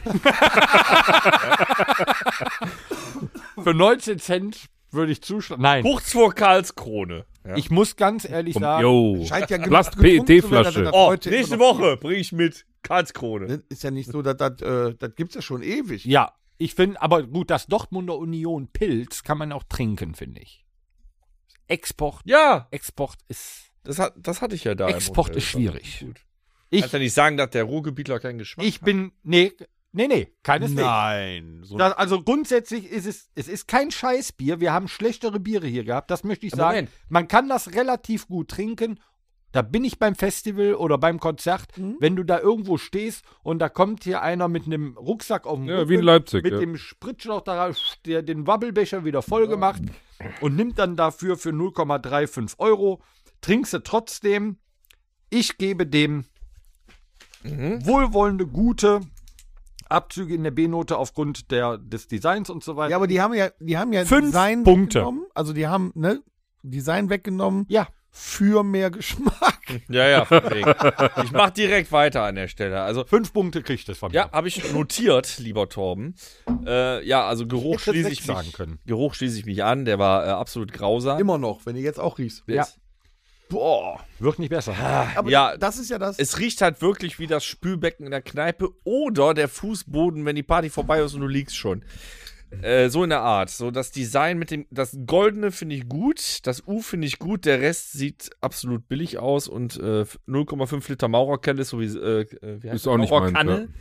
Für neunzehn Cent würde ich zuschlagen. Nein, Kurz vor Karlskrone. Ja. ich muss ganz ehrlich sagen, Yo. Scheint ja Plast- genug getrunken P E T zu werden, dass Flasche. das Oh, heute immer nächste noch Woche bringe ich mit Karlskrone. gibt. Ist ja nicht so, dass das, äh, das gibt's ja schon ewig. ja, ich finde, aber gut, das Dortmunder Union Pilz kann man auch trinken, finde ich. Export, Ja, Export ist, das, hat, das hatte ich ja da. im Export Hotel. ist schwierig. Gut. ich, Kannst ja nicht sagen, dass der Ruhrgebietler keinen Geschmack ich hat. bin, nee, nee, nee, keineswegs. Nein. So Das, also grundsätzlich ist es, es ist kein Scheißbier. Wir haben schlechtere Biere hier gehabt, das möchte ich Aber sagen. Moment. Man kann das relativ gut trinken. Da bin ich beim Festival oder beim Konzert, wenn du da irgendwo stehst und da kommt hier einer mit einem Rucksack auf dem Ja, Rücken, wie in Leipzig, mit ja. dem Spritschlauch da der den Wabbelbecher wieder voll gemacht und nimmt dann dafür für null Komma fünfunddreißig Euro. Trinkst du trotzdem. Ich gebe dem wohlwollende, gute Abzüge in der B-Note aufgrund der, des Designs und so weiter. ja, aber die haben ja, die haben ja Fünf Design Punkte. weggenommen. Also die haben, ne, Design weggenommen Ja. für mehr Geschmack. Ja, ja, von wegen. Ich mach direkt weiter an der Stelle. Also, Fünf Punkte kriegt es von mir. ja, habe ich notiert, lieber Torben. Äh, ja, also Geruch Hätte schließe sechs ich sagen mich, können. Geruch schließe ich mich an. Der war äh, absolut grausam. Immer noch, wenn ihr jetzt auch riechst. Ja. Boah. Wird nicht besser. Aber Ja. das ist ja das. Es riecht halt wirklich wie das Spülbecken in der Kneipe oder der Fußboden, wenn die Party vorbei ist und du liegst schon. Äh, so in der Art. So das Design mit dem, das Goldene finde ich gut, das U finde ich gut, der Rest sieht absolut billig aus und äh, null Komma fünf Liter Maurerkelle ist so wie, äh, wie heißt Ist das? auch nicht meins, Maurerkanne. ja.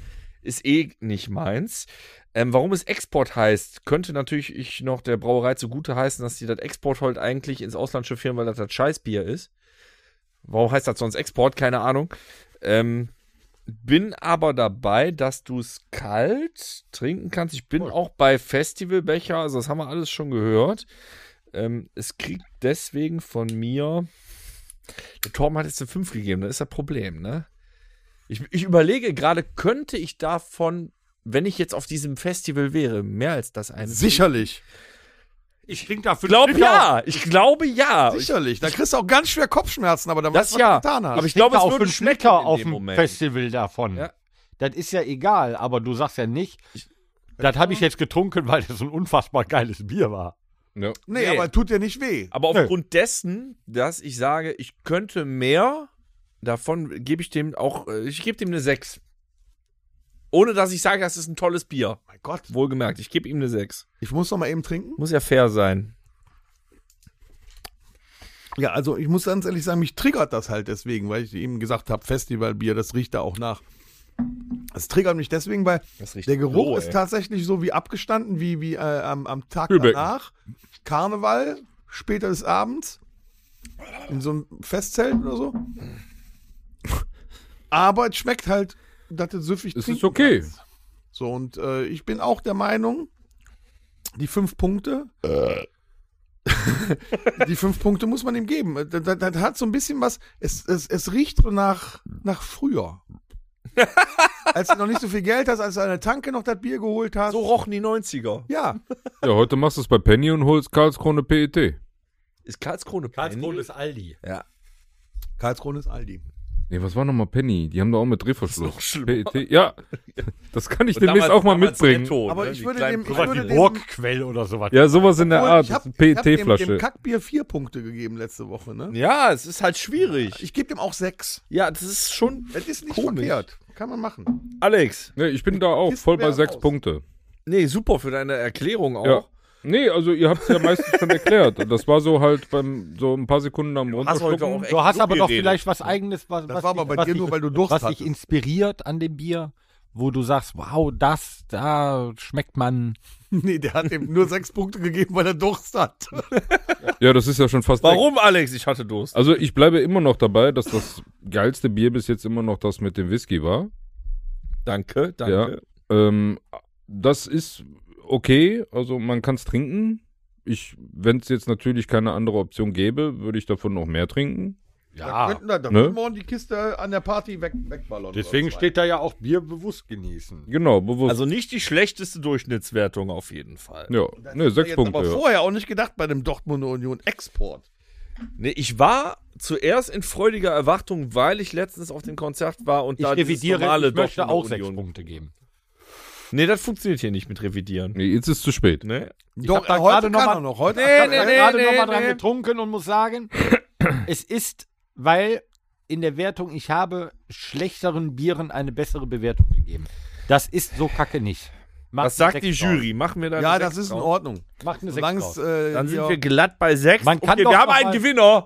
ist eh nicht meins. Ähm, warum es Export heißt, könnte natürlich ich noch der Brauerei zugute heißen, dass die das Export halt eigentlich ins Ausland chauffieren, weil das das Scheißbier ist. Warum heißt das sonst Export? Keine Ahnung. Ähm, bin aber dabei, dass du es kalt trinken kannst. Ich bin auch bei Festivalbecher, also das haben wir alles schon gehört. Ähm, es kriegt deswegen von mir, der Torben hat jetzt eine fünf gegeben, das ist das Problem, ne? Ich, ich überlege gerade, könnte ich davon, wenn ich jetzt auf diesem Festival wäre, mehr als das eine? Sicherlich. Ich trinke dafür Ich glaube ja, ich glaube ja. Sicherlich. Da kriegst du auch ganz schwer Kopfschmerzen, aber dann Das weißt du, ja. was du getan hast. Aber ich glaube, es auch würde fünf schmecken Liter in auf dem dem Moment. Festival davon. Ja. Das ist ja egal, aber du sagst ja nicht, das habe ich jetzt getrunken, weil das ein unfassbar geiles Bier war. Ja. nee, Nee. aber tut dir nicht weh. Aber aufgrund dessen, dass ich sage, ich könnte mehr, davon gebe ich dem auch, äh, ich gebe dem eine sechs. Ohne dass ich sage, das ist ein tolles Bier. Mein Gott. Wohlgemerkt, ich gebe ihm eine sechs. Ich muss noch mal eben trinken. Muss ja fair sein. Ja, also ich muss ganz ehrlich sagen, mich triggert das halt deswegen, weil ich eben gesagt habe, Festivalbier, das riecht da auch nach. Das triggert mich deswegen, weil Das riecht der Geruch roh, ist ey. tatsächlich so wie abgestanden, wie, wie äh, am, am Tag Lübeck. danach. Karneval, später des Abends, in so einem Festzelt oder so. Aber es schmeckt halt, dass du süffig Es trinken ist okay. kannst. So, und äh, ich bin auch der Meinung, die fünf Punkte, die fünf Punkte muss man ihm geben. Das, das, das hat so ein bisschen was, es, es, es riecht so nach, nach früher. Als du noch nicht so viel Geld hast, als du an der Tanke noch das Bier geholt hast. So rochen die neunziger. Ja, Ja, heute machst du es bei Penny und holst Karlskrone P E T. Ist Karlskrone Penny? ist Aldi. Ja. Karlskrone ist Aldi. Nee, was war nochmal Penny? Die haben da auch mit Drehverschluss. noch schlimmer. P E T. Ja, das kann ich Und demnächst damals- auch mal damals mitbringen. Netto, Aber ne? ich Die würde kleinen dem- ich Sowas würde wie dem- Burgquell oder sowas. Ja, sowas in der Obwohl, Art. ich habe Das ist hab eine dem, dem P E T-Flasche. Kackbier vier Punkte gegeben letzte Woche, ne? Ja, es ist halt schwierig. Ich gebe dem auch sechs. Ja, das ist schon Das ist nicht komisch. verkehrt. Kann man machen. Alex. Nee, ich bin da auch Kisten voll bei wären sechs raus. Punkte. Nee, super für deine Erklärung auch. Ja. Nee, also ihr habt es ja meistens schon erklärt. Das war so halt beim so ein paar Sekunden am hast heute Runterschlucken. auch echt Du hast aber gut doch geredet. vielleicht was Eigenes, was, Das was war aber dich- bei was dir dich- nur, weil du Durst was hattest. dich inspiriert an dem Bier, wo du sagst, wow, das, da schmeckt man. Nee, der hat ihm nur sechs Punkte gegeben, weil er Durst hat. Ja, das ist ja schon fast weg. Warum, Alex? Ich hatte Durst. Also ich bleibe immer noch dabei, dass das geilste Bier bis jetzt immer noch das mit dem Whisky war. Danke, danke. Ähm, das ist okay, also man kann es trinken. Ich, wenn es jetzt natürlich keine andere Option gäbe, würde ich davon noch mehr trinken. Da Ja, könnten wir, da Ne? können wir morgen die Kiste an der Party weg, wegballern. deswegen oder zwei. steht da ja auch Bier bewusst genießen. Genau, bewusst. Also nicht die schlechteste Durchschnittswertung auf jeden Fall. ja, Das ne, hätte sechs ich jetzt Punkte. aber Ja. vorher auch nicht gedacht bei dem Dortmunder Union Export. Nee, ich war zuerst in freudiger Erwartung, weil ich letztens auf dem Konzert war und Ich da dieses revidiere, normale ich möchte Dortmunder auch sechs Union- Punkte geben. Nee, das funktioniert hier nicht mit Revidieren. Nee, jetzt ist es zu spät. Nee? Ich Doch, hab da äh, heute gerade noch kann mal- er noch. Heute Nee, kann nee, er. Ich nee. habe gerade noch mal dran nee. getrunken und muss sagen, es ist, weil in der Wertung, ich habe schlechteren Bieren eine bessere Bewertung gegeben. Das ist so kacke nicht. Macht Was sagt eine die sechs draus. Jury? Machen wir da Ja, eine das sechs ist in drauf? Ordnung. Macht eine sechs Solange draus. es, äh, Dann sind hier- wir glatt bei sechs. Man kann okay, doch wir haben noch einen mal- Gewinner.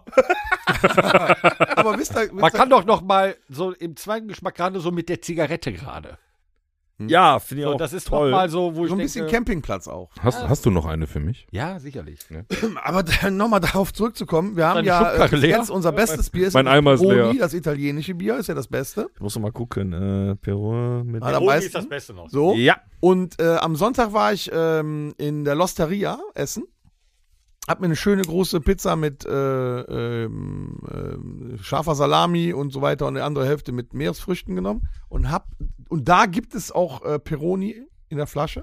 aber wisst ihr, wisst Man ihr- kann doch noch mal so im zweiten Geschmack gerade so mit der Zigarette gerade. Ja, finde ich So, auch das ist toll. doch mal so, wo so ein ich bisschen denke, Campingplatz auch. Hast, hast du noch eine für mich? ja, sicherlich. Aber dann nochmal darauf zurückzukommen, wir haben Deine ja Schubkarre äh, leer? jetzt unser bestes Bier ist Mein ja Eimer ist Peroni, leer. das italienische Bier ist ja das Beste. Ich muss noch mal gucken. Äh, Peru mit Hat am Roni meisten. ist das Beste noch. So. Ja. Und äh, am Sonntag war ich ähm, in der Losteria essen. Hab mir eine schöne große Pizza mit äh, ähm, ähm, scharfer Salami und so weiter und eine andere Hälfte mit Meeresfrüchten genommen. Und hab und da gibt es auch äh, Peroni in der Flasche.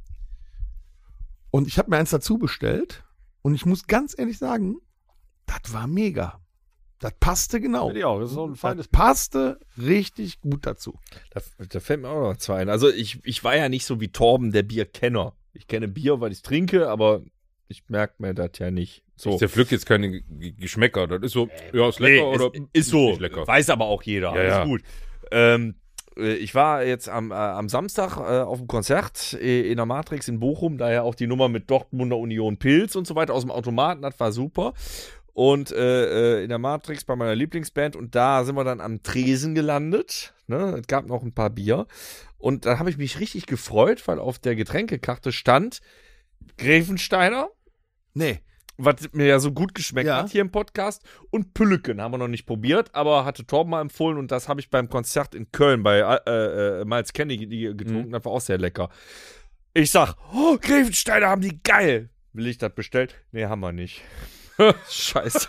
Und ich habe mir eins dazu bestellt. Und ich muss ganz ehrlich sagen, das war mega. Das passte genau. Finde ich auch, das ist so ein feines Das passte richtig gut dazu. Da, da fällt mir auch noch zwei ein. Also ich, ich war ja nicht so wie Torben, der Bierkenner. Ich kenne Bier, weil ich es trinke, aber ich merke mir das ja nicht. So. Ich zerpflück jetzt keine G- G- Geschmäcker. Das ist so, ja, ist lecker Nee, oder ist, ist so. nicht lecker. Weiß aber auch jeder. Ja, Alles ja. gut. Ähm, äh, ich war jetzt am, äh, am Samstag äh, auf dem Konzert äh, in der Matrix in Bochum, daher auch die Nummer mit Dortmunder Union Pilz und so weiter aus dem Automaten, das war super. und äh, in der Matrix bei meiner Lieblingsband und da sind wir dann am Tresen gelandet. Ne? Es gab noch ein paar Bier und da habe ich mich richtig gefreut, weil auf der Getränkekarte stand Grevensteiner, Nee. was mir ja so gut geschmeckt Ja. hat hier im Podcast, und Pülleken haben wir noch nicht probiert, aber hatte Torben mal empfohlen und das habe ich beim Konzert in Köln bei äh, äh, Miles Kennedy getrunken, Mhm. das war auch sehr lecker. Ich sag, oh, Grevensteiner haben die geil. Will ich das bestellt? Nee, haben wir nicht. Scheiße.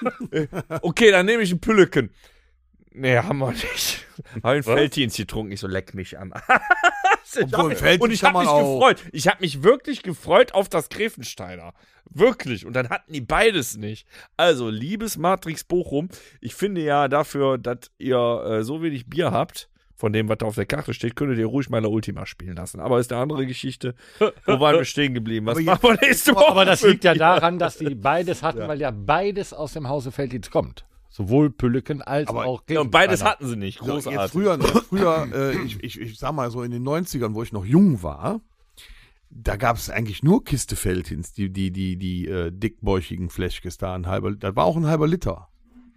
Okay, dann nehme ich einen Pülleken. Nee, haben wir nicht. Habe einen Felddienst getrunken. Ich so, leck mich an. Obwohl, Felddienst und ich kann habe mich man auch. gefreut. Ich habe mich wirklich gefreut auf das Grevensteiner. Wirklich. Und dann hatten die beides nicht. Also, liebes Matrix Bochum, ich finde ja dafür, dass ihr äh, so wenig Bier habt, von dem, was da auf der Karte steht, könntet ihr ruhig mal La Ultima spielen lassen. Aber ist eine andere Geschichte. Wo waren wir stehen geblieben? Was Aber machen wir nächste Woche? Aber das liegt ja daran, dass die beides hatten, weil ja beides aus dem Hause Felddienst kommt. Sowohl Pülleken als Aber- auch Ja, und beides Grevensteiner. hatten sie nicht. So, jetzt Großartig. früher, jetzt früher äh, ich, ich, ich sag mal so in den neunzigern, wo ich noch jung war, da gab es eigentlich nur Kiste Feldhins, die, die, die, die äh, dickbäuchigen Fläschkes da, ein halber, das war auch ein halber Liter.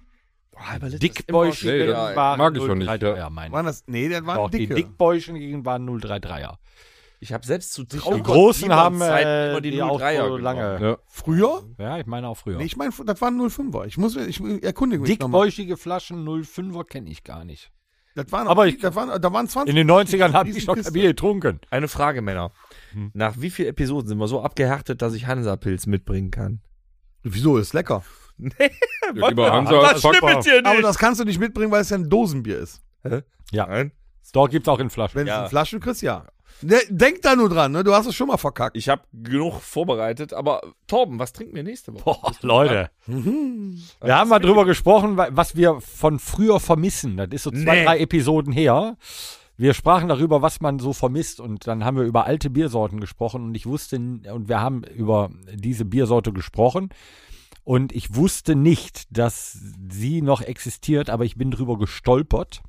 Dickbäuchigen Nee, das waren mag ich doch nicht. null drei dreier, meine Waren das, nee, das ich. waren Doch, die dicke. Dickbäuchigen waren null drei dreier. Ich habe selbst zu Die Traugott Großen Simons haben Zeiten äh, immer die, die auch null dreier so lange. Ja. Früher? Ja, ich meine auch früher. Nee, ich meine, das waren null fünfer. Ich muss, ich erkundige mich nochmal. Dickbäuchige Flaschen null fünfer kenne ich gar nicht. Das waren, Aber ich- das waren, da waren zwanzig. In den neunzigern habe ich Riesen noch Kiste. Bier getrunken. Eine Frage, Männer. Nach wie vielen Episoden sind wir so abgehärtet, dass ich Hansa-Pilz mitbringen kann? Wieso, ist lecker. Ja, lieber Hansa Das als Packbar. stimmt hier Aber nicht. das kannst du nicht mitbringen, weil es ja ein Dosenbier ist. Ja, Nein. dort gibt es auch in Flaschen. Wenn du Ja. es in Flaschen kriegst, ja. Ne, denk da nur dran, ne? Du hast es schon mal verkackt. Ich habe genug vorbereitet, aber Torben, was trinken wir nächste Woche? Boah, Leute. Mhm. Wir haben mal drüber gesprochen, wa- was wir von früher vermissen. Das ist so zwei, Nee. drei Episoden her. Wir sprachen darüber, was man so vermisst, und dann haben wir über alte Biersorten gesprochen, und ich wusste, n- und wir haben über diese Biersorte gesprochen, und ich wusste nicht, dass sie noch existiert, aber ich bin drüber gestolpert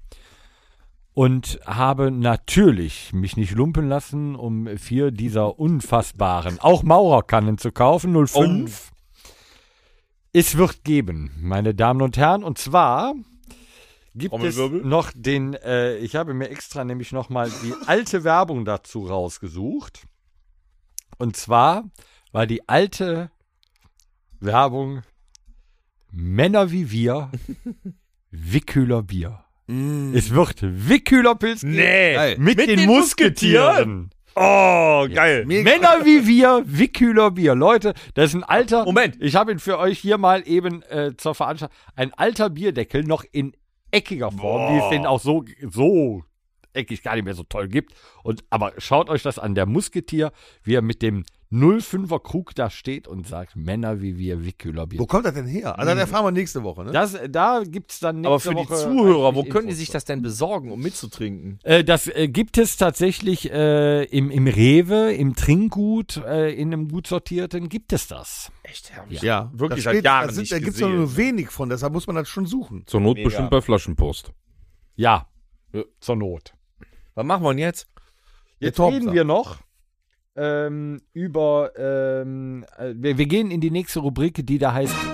und habe natürlich mich nicht lumpen lassen, um vier dieser unfassbaren, auch Maurerkannen zu kaufen, null fünf. Es wird geben, meine Damen und Herren, und zwar gibt es Trommelwirbel. noch den, äh, ich habe mir extra nämlich nochmal die alte Werbung dazu rausgesucht. Und zwar war die alte Werbung Männer wie wir, Wickhüler Bier. Mm. Es wird Wickhüler Pilz geben Nee. Geil. mit, Mit den, den Musketieren. Oh, geil. Mega. Männer wie wir, Wickhüler Bier. Leute, das ist ein alter. Moment. Ich habe ihn für euch hier mal eben äh, zur Veranstaltung. Ein alter Bierdeckel, noch in eckiger Form, wie es den auch so, so eckig gar nicht mehr so toll gibt. Und, aber schaut euch das an. Der Musketier, wie er mit dem null fünfer Krug da steht und sagt: Männer wie wir, Wickhüler Bier. Wo kommt das denn her? Also, das erfahren wir nächste Woche, ne? Das, da gibt es dann nächste Aber für die Woche Zuhörer, wo reichlich können die Infos sich zu. das denn besorgen, um mitzutrinken? Äh, das äh, gibt es tatsächlich äh, im, im Rewe, im Trinkgut, äh, in einem gut sortierten, gibt es das. Echt, ja. Ja, Wirklich das seit Jahren da sind, nicht Da gibt es gesehen. nur wenig von, deshalb muss man das schon suchen. Zur Not Mega. bestimmt bei Flaschenpost. Ja, Ja. zur Not. Was machen wir denn jetzt? Jetzt Top, reden sag. wir noch ähm, über, ähm, äh, wir, wir gehen in die nächste Rubrik, die da heißt,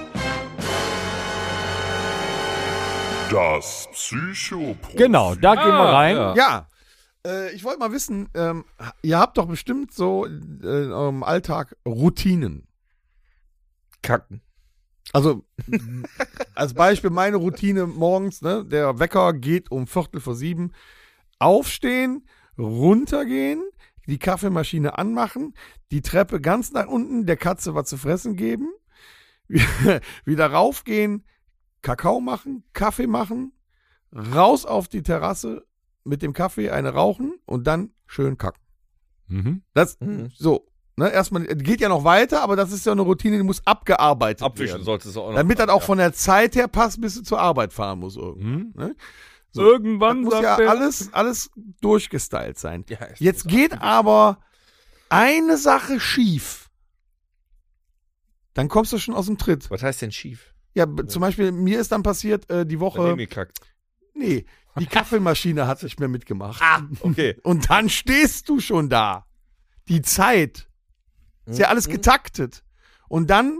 Das Psychoprofi. genau, da gehen wir Ah, rein. ja. Ja, äh, ich wollte mal wissen, ähm, ihr habt doch bestimmt so äh, in eurem Alltag Routinen. Kacken. Also, als Beispiel meine Routine morgens, ne, der Wecker geht um Viertel vor sieben, aufstehen, runtergehen, die Kaffeemaschine anmachen, die Treppe ganz nach unten, der Katze was zu fressen geben, wieder raufgehen, Kakao machen, Kaffee machen, raus auf die Terrasse mit dem Kaffee eine rauchen und dann schön kacken. Mhm. Das, Mhm. so, ne, erstmal, geht ja noch weiter, aber das ist ja eine Routine, die muss abgearbeitet Abwischen werden. solltest du auch noch. Damit das machen, auch von der Zeit her passt, bis du zur Arbeit fahren musst irgendwann. Mhm. Ne? So. Irgendwann Das muss ja sagt er, alles, alles durchgestylt sein. Ja, es Jetzt muss geht aber eine Sache schief. Dann kommst du schon aus dem Tritt. Was heißt denn schief? Ja, b- zum Beispiel, mir ist dann passiert, äh, die Woche, Daneben gekackt. nee, die Kaffeemaschine hat nicht mehr mitgemacht. Ah, okay. Und dann stehst du schon da. Die Zeit. Ist ja alles getaktet. Und dann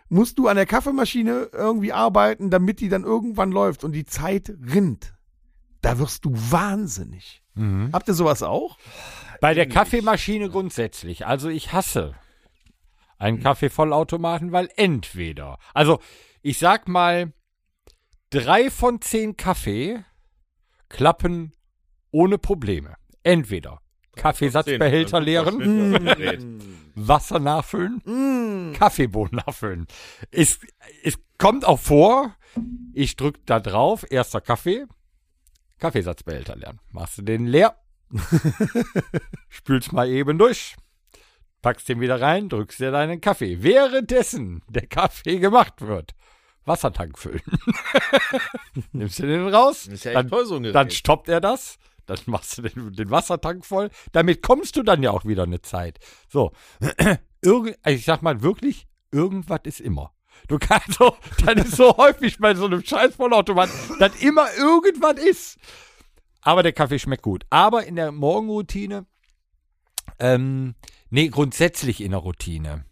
musst du an der Kaffeemaschine irgendwie arbeiten, damit die dann irgendwann läuft und die Zeit rinnt. Da wirst du wahnsinnig. Mhm. Habt ihr sowas auch? Bei der Kaffeemaschine grundsätzlich. Also ich hasse einen Kaffeevollautomaten, weil entweder, also ich sag mal, drei von zehn Kaffee klappen ohne Probleme. Entweder Kaffeesatzbehälter leeren, Wasser nachfüllen, Mm. Kaffeebohnen nachfüllen. Es, es kommt auch vor, ich drück da drauf, erster Kaffee, Kaffeesatzbehälter leeren. Machst du den leer, spülst mal eben durch, packst den wieder rein, drückst dir deinen Kaffee. Währenddessen der Kaffee gemacht wird, Wassertank füllen. Nimmst du den raus, Ist ja echt dann, toll, so ein Gerät. dann stoppt er das, dann machst du den, den Wassertank voll. Damit kommst du dann ja auch wieder eine Zeit. So, Irgend, also ich sag mal wirklich, irgendwas ist immer. Du kannst so, das ist so häufig bei so einem scheiß Vollautomat, dass immer irgendwas ist. Aber der Kaffee schmeckt gut. Aber in der Morgenroutine, ähm, nee, grundsätzlich in der Routine.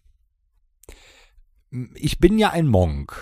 Ich bin ja ein Monk.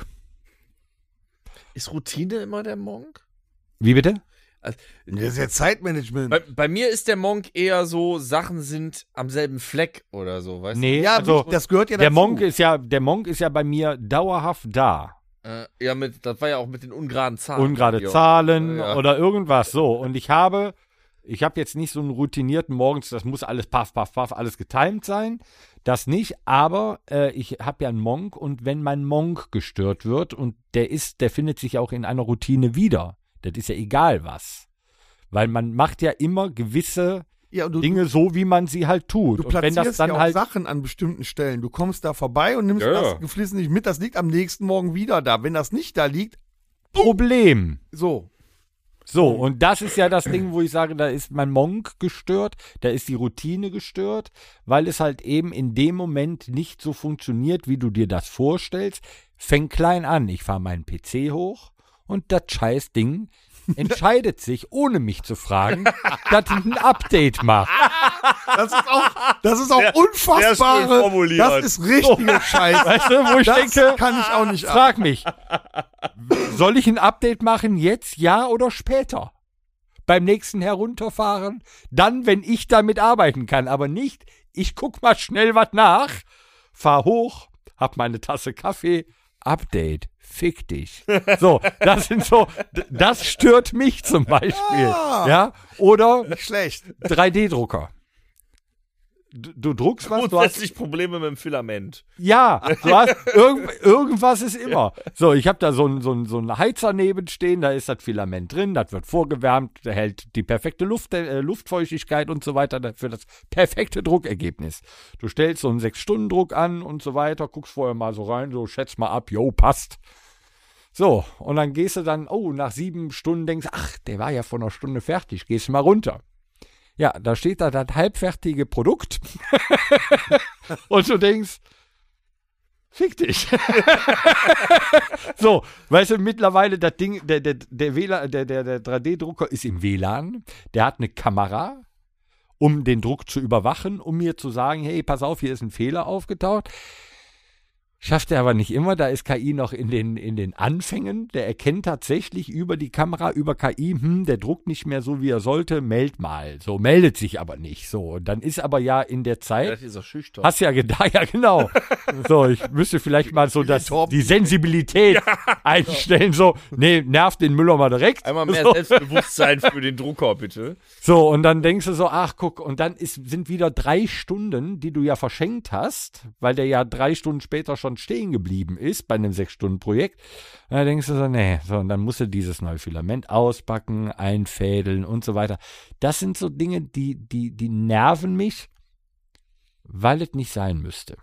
Ist Routine immer der Monk? Wie bitte? Das ist ja Zeitmanagement. Bei, bei mir ist der Monk eher so, Sachen sind am selben Fleck oder so, weißt Nee, ja, also das gehört ja der dazu. Monk ist ja, der Monk ist ja bei mir dauerhaft da. du? Äh, ja, mit, das war ja auch mit den ungeraden Zahlen. Ungerade Ja. Zahlen Ja. oder irgendwas so. Und ich habe, ich habe jetzt nicht so einen routinierten morgens, das muss alles paff, paff, paff, alles getimed sein. Das nicht, aber äh, ich habe ja einen Monk und wenn mein Monk gestört wird und der ist, der findet sich auch in einer Routine wieder. Das ist ja egal was. Weil man macht ja immer gewisse ja, und du, Dinge so, wie man sie halt tut. du Und wenn platzierst das dann ja auch halt Sachen an bestimmten Stellen. Du kommst da vorbei und nimmst Ja, ja. das geflissentlich mit. Das liegt am nächsten Morgen wieder da. Wenn das nicht da liegt, Problem. so. So, und das ist ja das Ding, wo ich sage, da ist mein Monk gestört, da ist die Routine gestört, weil es halt eben in dem Moment nicht so funktioniert, wie du dir das vorstellst. Fängt klein an, ich fahre meinen P C hoch und das scheiß Ding entscheidet sich, ohne mich zu fragen, dass es ein Update macht. Das ist auch, das ist auch Sehr- unfassbare. sehr schön formuliert. Das ist richtige Scheiße. Weißt du, wo ich Das denke, kann ich auch nicht ab. frag mich, soll ich ein Update machen jetzt, ja oder später? Beim nächsten Herunterfahren? Dann, wenn ich damit arbeiten kann, aber nicht, ich guck mal schnell was nach, fahr hoch, hab meine Tasse Kaffee, Update, fick dich. So, das sind so, d- das stört mich zum Beispiel. Ah. Ja, oder Nicht schlecht. drei D Drucker. Du, du druckst was, du hast Grundsätzlich Probleme mit dem Filament. ja, du hast, irgend, irgendwas ist immer. So, ich habe da so einen so einen- so einen Heizer nebenstehen, da ist das Filament drin, das wird vorgewärmt, der hält die perfekte Luft, äh, Luftfeuchtigkeit und so weiter für das perfekte Druckergebnis. Du stellst so einen sechs Stunden Druck an und so weiter, guckst vorher mal so rein, so schätz mal ab, jo, passt. So, und dann gehst du dann, oh, nach sieben Stunden denkst, ach, der war ja vor einer Stunde fertig, gehst mal runter. Ja, da steht da das halbfertige Produkt. Und du denkst, fick dich. So, weißt du, mittlerweile das Ding, der, der, der, W L A N, der, der, der drei D Drucker ist im W L A N, der hat eine Kamera, um den Druck zu überwachen, um mir zu sagen, hey, pass auf, hier ist ein Fehler aufgetaucht. Schafft er aber nicht immer, da ist K I noch in den, in den Anfängen. Der erkennt tatsächlich über die Kamera, über K I, hm, der druckt nicht mehr so, wie er sollte, meld mal. So, meldet sich aber nicht. So, und dann ist aber ja in der Zeit, Das ist auch schüchtern. hast ja gedacht, ja genau. So, ich müsste vielleicht mal so das, die Sensibilität einstellen, so, nee, nervt den Müller mal direkt. Einmal mehr so. Selbstbewusstsein für den Drucker, bitte. So, und dann denkst du so, ach guck, und dann ist, sind wieder drei Stunden, die du ja verschenkt hast, weil der ja drei Stunden später schon stehen geblieben ist bei einem Sechs-Stunden-Projekt. Und dann denkst du so, nee, so, und dann musst du dieses neue Filament auspacken, einfädeln und so weiter. Das sind so Dinge, die, die, die nerven mich, weil es nicht sein müsste.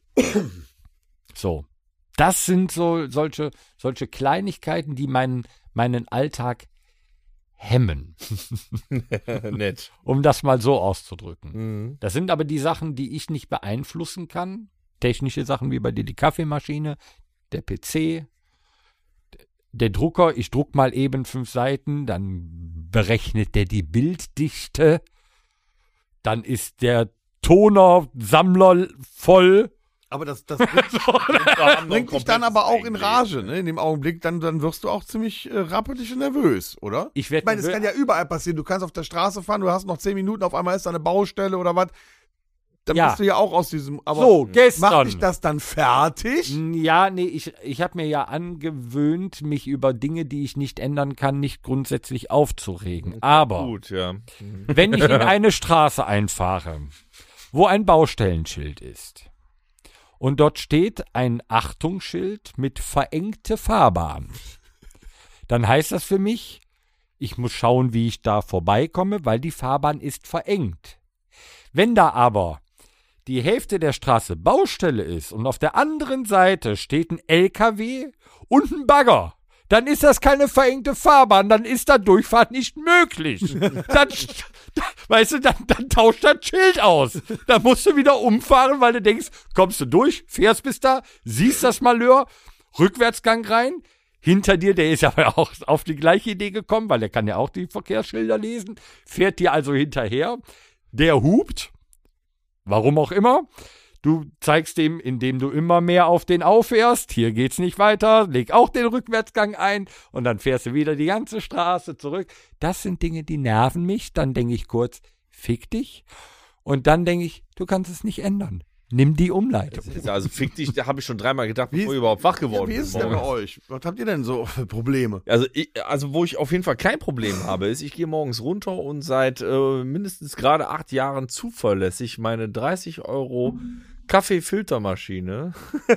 So. Das sind so solche, solche Kleinigkeiten, die meinen, meinen Alltag hemmen. Nett. Um das mal so auszudrücken. Mhm. Das sind aber die Sachen, die ich nicht beeinflussen kann. Technische Sachen wie bei dir die Kaffeemaschine, der P C, der Drucker. Ich druck mal eben fünf Seiten, dann berechnet der die Bilddichte. Dann ist der Toner-Sammler voll. Aber das, das bringt, bringt dich dann aber auch in Rage, ne? In dem Augenblick, dann, dann wirst du auch ziemlich äh, rappelig und nervös, oder? Ich Ich werde meine, es kann ja überall passieren. Du kannst auf der Straße fahren, du hast noch zehn Minuten, auf einmal ist da eine Baustelle oder was. Dann Ja. bist du ja auch aus diesem. Aber so, gestern. macht dich das dann fertig? Ja, nee, ich, ich habe mir ja angewöhnt, mich über Dinge, die ich nicht ändern kann, nicht grundsätzlich aufzuregen. Aber Gut, ja. wenn ich in eine Straße einfahre, wo ein Baustellenschild ist und dort steht ein Achtungsschild mit verengte Fahrbahn, dann heißt das für mich, ich muss schauen, wie ich da vorbeikomme, weil die Fahrbahn ist verengt. Wenn da aber die Hälfte der Straße Baustelle ist und auf der anderen Seite steht ein L K W und ein Bagger, dann ist das keine verengte Fahrbahn, dann ist da Durchfahrt nicht möglich. dann, weißt du, dann, dann tauscht das Schild aus. Dann musst du wieder umfahren, weil du denkst, kommst du durch, fährst bis da, siehst das Malheur, Rückwärtsgang rein, hinter dir, der ist aber auch auf die gleiche Idee gekommen, weil der kann ja auch die Verkehrsschilder lesen, fährt dir also hinterher, der hupt, warum auch immer. Du zeigst dem, indem du immer mehr auf den auffährst, hier geht's nicht weiter, leg auch den Rückwärtsgang ein und dann fährst du wieder die ganze Straße zurück. Das sind Dinge, die nerven mich. Dann denke ich kurz, fick dich. Und dann denke ich, du kannst es nicht ändern. Nimm die Umleitung. Also fick dich, da habe ich schon dreimal gedacht, Wie bevor ist- ich überhaupt wach Ja, geworden wie ist es bin. denn bei morgens. euch? Was habt ihr denn so für Probleme? Also, ich, also wo ich auf jeden Fall kein Problem habe, ist, ich gehe morgens runter und seit äh, mindestens gerade acht Jahren zuverlässig meine dreißig Euro Kaffeefiltermaschine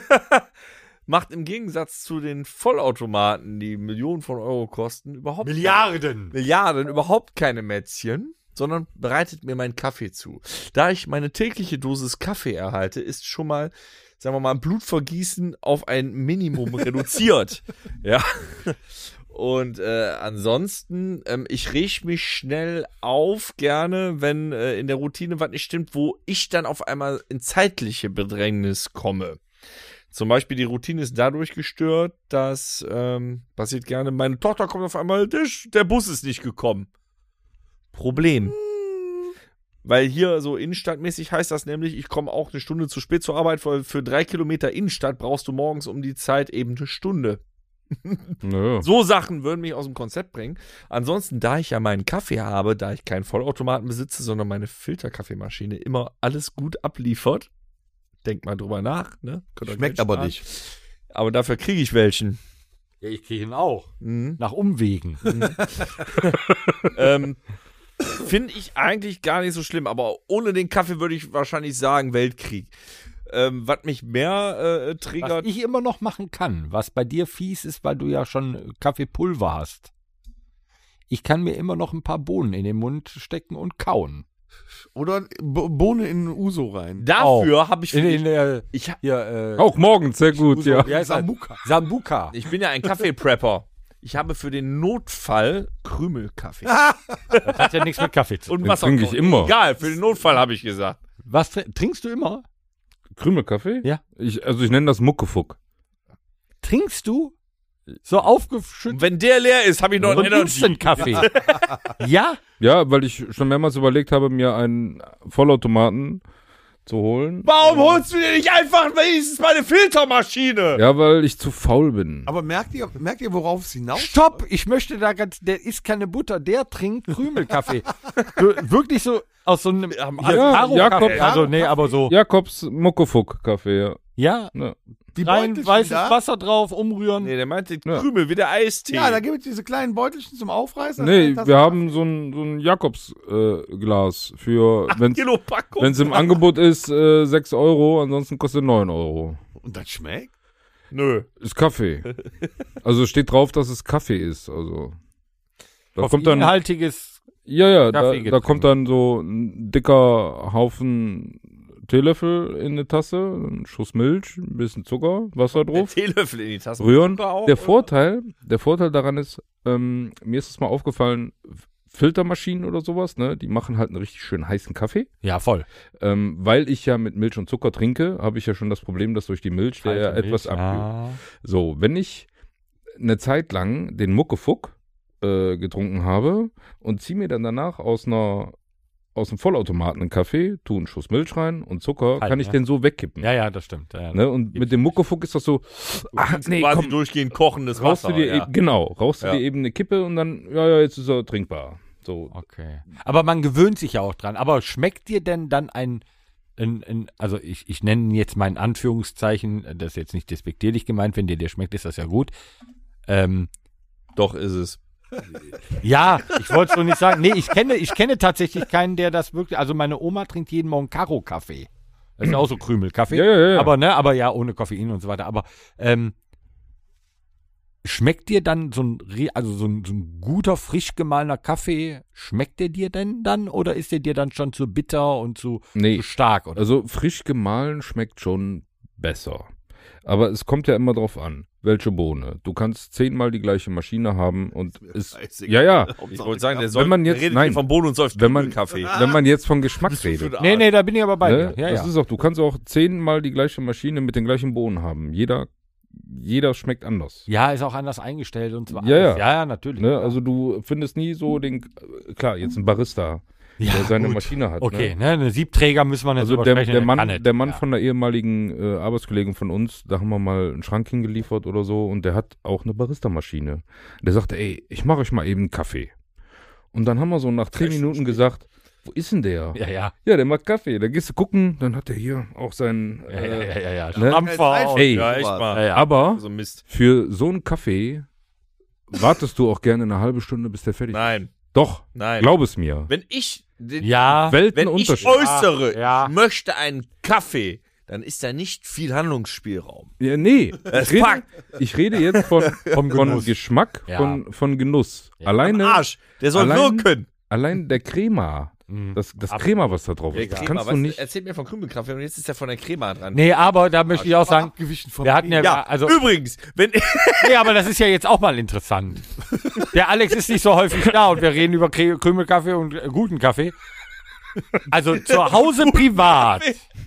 macht im Gegensatz zu den Vollautomaten, die Millionen von Euro kosten, überhaupt Milliarden. Milliarden, überhaupt keine Mätzchen, sondern bereitet mir meinen Kaffee zu. Da ich meine tägliche Dosis Kaffee erhalte, ist schon mal, sagen wir mal, ein Blutvergießen auf ein Minimum reduziert. Ja. Und äh, ansonsten, ähm, ich reg mich schnell auf, gerne, wenn äh, in der Routine was nicht stimmt, wo ich dann auf einmal in zeitliche Bedrängnis komme. Zum Beispiel die Routine ist dadurch gestört, dass, ähm, passiert gerne, meine Tochter kommt auf einmal, der, der Bus ist nicht gekommen. Problem. Weil hier so innenstadtmäßig heißt das nämlich, ich komme auch eine Stunde zu spät zur Arbeit, weil für drei Kilometer Innenstadt brauchst du morgens um die Zeit eben eine Stunde. Nö. So Sachen würden mich aus dem Konzept bringen. Ansonsten, da ich ja meinen Kaffee habe, da ich keinen Vollautomaten besitze, sondern meine Filterkaffeemaschine immer alles gut abliefert, denkt mal drüber nach. Ne? Könnt ihr Schmeckt Geld aber sparen. nicht. Aber dafür kriege ich welchen. Ja, ich kriege ihn auch. Mhm. Nach Umwegen. ähm, Finde ich eigentlich gar nicht so schlimm, aber ohne den Kaffee würde ich wahrscheinlich sagen Weltkrieg. Ähm, was mich mehr äh, Was triggert, ich immer noch machen kann, was bei dir fies ist, weil du ja schon Kaffeepulver hast. Ich kann mir immer noch ein paar Bohnen in den Mund stecken und kauen. Oder Bo- Bohne in Uso rein. dafür habe ich, In, in, äh, ich, hier, äh, Auch morgens, sehr gut, Uso, ja. wie heißt das? Sambuka. Sambuka. ich bin ja ein Kaffeeprepper. Ich habe für den Notfall Krümelkaffee. Das hat ja nichts mit Kaffee zu tun. Und Den Wasser. trinke ich immer. Egal, für den Notfall habe ich gesagt. Was tr- trinkst du immer? Krümelkaffee? Ja. Ich, also ich nenne das Muckefuck. Trinkst du so aufgeschüttet Und wenn der leer ist, habe ich noch so einen einen Energy. Instant-Kaffee? Ja? Ja, weil ich schon mehrmals überlegt habe, mir einen Vollautomaten zu holen. Warum holst du dir nicht einfach wenigstens meine Filtermaschine? Ja, weil ich zu faul bin. Aber merkt ihr, merkt ihr, worauf es hinaus? Stopp! Ich möchte da ganz, der isst keine Butter, der trinkt Krümelkaffee. so, wirklich so aus so einem Haben hier, alle- Karo-Kaffee. Jakob- Also, nee, aber so. Jakobs Muckefuck-Kaffee, ja. Ja, ja. Die rein, Beutelchen weißes da? Wasser drauf, umrühren. Nee, der meinte Ja. Krümel, wie der Eistee. Ja, da gibt es diese kleinen Beutelchen zum Aufreißen. Nee, Das- wir haben so ein, so ein Jakobs-Glas äh, Glas für, wenn Kilo Packung. es im Angebot ist, äh, sechs Euro, ansonsten kostet neun Euro. Und das schmeckt? Nö. Ist Kaffee. Also steht drauf, dass es Kaffee ist, also. Da kommt dann, Koffeinhaltiges. ja, ja, da, Kaffeegetränk. da kommt dann so ein dicker Haufen Teelöffel in eine Tasse, ein Schuss Milch, ein bisschen Zucker, Wasser Der drauf, Teelöffel in die Tasse. rühren. Zucker auch, Der oder? Vorteil, der Vorteil daran ist, ähm, mir ist es mal aufgefallen, Filtermaschinen oder sowas, ne, die machen halt einen richtig schön heißen Kaffee. Ja, voll. Ähm, weil ich ja mit Milch und Zucker trinke, habe ich ja schon das Problem, dass durch die Milch der ja etwas abkühlt. Ah. So, wenn ich eine Zeit lang den Muckefuck äh, getrunken habe und ziehe mir dann danach aus einer aus dem Vollautomaten einen Kaffee, tu einen Schuss Milch rein und Zucker, Halt, kann ich ja. den so wegkippen. Ja, ja, das stimmt. Ja, Ne? Und mit dem Muckefuck ist das so, ach nee, quasi komm, durchgehend kochendes rauchst Wasser. du dir ja. eben, genau, rauchst du Ja. dir eben eine Kippe und dann, ja, ja, jetzt ist er trinkbar. So. Okay. Aber man gewöhnt sich ja auch dran. Aber schmeckt dir denn dann ein, ein, ein also ich, ich nenne ihn jetzt mal in Anführungszeichen, das ist jetzt nicht despektierlich gemeint, wenn dir der schmeckt, ist das ja gut. Ähm, Doch ist es. ja, ich wollte es so nicht sagen. Nee, ich kenne, ich kenne tatsächlich keinen, der das wirklich, also meine Oma trinkt jeden Morgen Karo-Kaffee. Das ist ja auch so Krümelkaffee. Ja, ja, ja. Aber, ne, aber ja, ohne Koffein und so weiter. Aber ähm, schmeckt dir dann so ein, Re- also so ein, so ein guter, frisch gemahlener Kaffee, schmeckt der dir denn dann oder ist der dir dann schon zu bitter und zu, Nee, zu stark? Oder? also frisch gemahlen schmeckt schon besser. Aber es kommt ja immer drauf an, welche Bohne. Du kannst zehnmal die gleiche Maschine haben und es, ja, ja, Ich wollte sagen, der soll, man jetzt- der redet nein. hier vom Boden und säuft Wenn man- Kaffee. wenn man jetzt von Geschmack redet. Nee, nee, da bin ich aber bei Ne? dir. Ja, das ja. ist auch, du kannst auch zehnmal die gleiche Maschine mit den gleichen Bohnen haben. Jeder, jeder schmeckt anders. Ja, ist auch anders eingestellt und so Ja, ja. Ja, ja, natürlich. Ne? Also du findest nie so den, klar, jetzt ein Barista, ja, der seine gut. Maschine hat. Okay, Ne? ne, eine Siebträger müssen wir nicht Also drüber der, sprechen, der Mann, kann nicht. der Mann ja. von der ehemaligen äh, Arbeitskollegen von uns, da haben wir mal einen Schrank hingeliefert oder so und der hat auch eine Barista-Maschine. Der sagte, ey, ich mache euch mal eben einen Kaffee. Und dann haben wir so nach zehn Minuten gesagt, wo ist denn der? Ja, ja. Ja, der macht Kaffee. Da gehst du gucken, dann hat er hier auch seinen. Ja, ja, Äh, ja, ja, ja. Ne? Stampfer. Ey, Ja, echt mal. Ja, ja. aber So Mist. für so einen Kaffee wartest du auch gerne eine halbe Stunde, bis der fertig ist. Nein, Doch, nein. glaub es mir. Wenn ich, den, Ja, wenn ich Weltenunterschied. äußere, Ja. ich möchte einen Kaffee, dann ist da nicht viel Handlungsspielraum. Ja, nee, Es ich rede, packt. ich rede jetzt von, Vom von Genuss. Geschmack, Ja. von, von Genuss. Ja. Am Alleine, Arsch. Der soll allein- wirken. allein der Crema, Mhm. das, das Ab- Crema, was da drauf Der ist, das Crema, kannst was, du nicht. erzählt mir von Krümelkaffee und jetzt ist er von der Crema dran. Nee, aber da möchte ich auch sagen, Abgewichen vom wir hatten ja, Ja, also, übrigens, wenn nee, aber das ist ja jetzt auch mal interessant. Der Alex ist nicht so häufig da und wir reden über Kre- Krümelkaffee und äh, guten Kaffee. Also zu Hause privat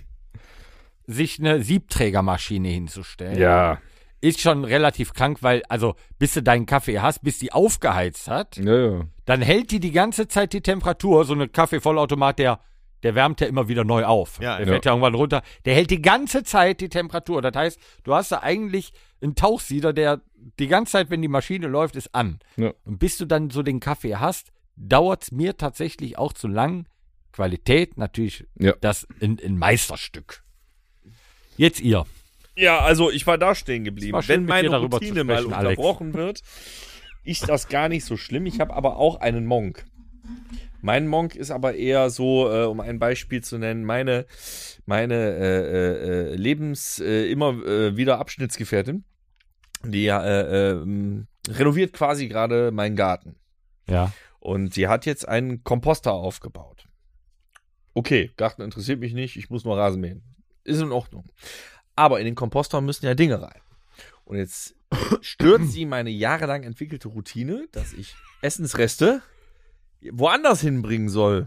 sich eine Siebträgermaschine hinzustellen, Ja, ist schon relativ krank, weil, also, bis du deinen Kaffee hast, bis die aufgeheizt hat, ja, ja. dann hält die die ganze Zeit die Temperatur. So eine Kaffeevollautomat, der, der wärmt ja immer wieder neu auf. Ja, der ja. fährt ja irgendwann runter. Der hält die ganze Zeit die Temperatur. Das heißt, du hast da eigentlich einen Tauchsieder, der die ganze Zeit, wenn die Maschine läuft, ist an. Ja. Und bis du dann so den Kaffee hast, dauert es mir tatsächlich auch zu lang. Qualität natürlich Ja. das ein, ein Meisterstück. Jetzt ihr. Ja, also ich war da stehen Es geblieben. war schön, Wenn mit meine dir darüber zu Routine mal sprechen, Alex. unterbrochen wird, ist das gar nicht so schlimm. Ich habe aber auch einen Monk. Mein Monk ist aber eher so, äh, um ein Beispiel zu nennen, meine, meine äh, äh, Lebens äh, immer äh, wieder Abschnittsgefährtin, die äh, äh, renoviert quasi gerade meinen Garten. Ja. Und die hat jetzt einen Komposter aufgebaut. Okay, Garten interessiert mich nicht, ich muss nur Rasen mähen. Ist in Ordnung. Aber in den Komposter müssen ja Dinge rein. Und jetzt stört sie meine jahrelang entwickelte Routine, dass ich Essensreste woanders hinbringen soll.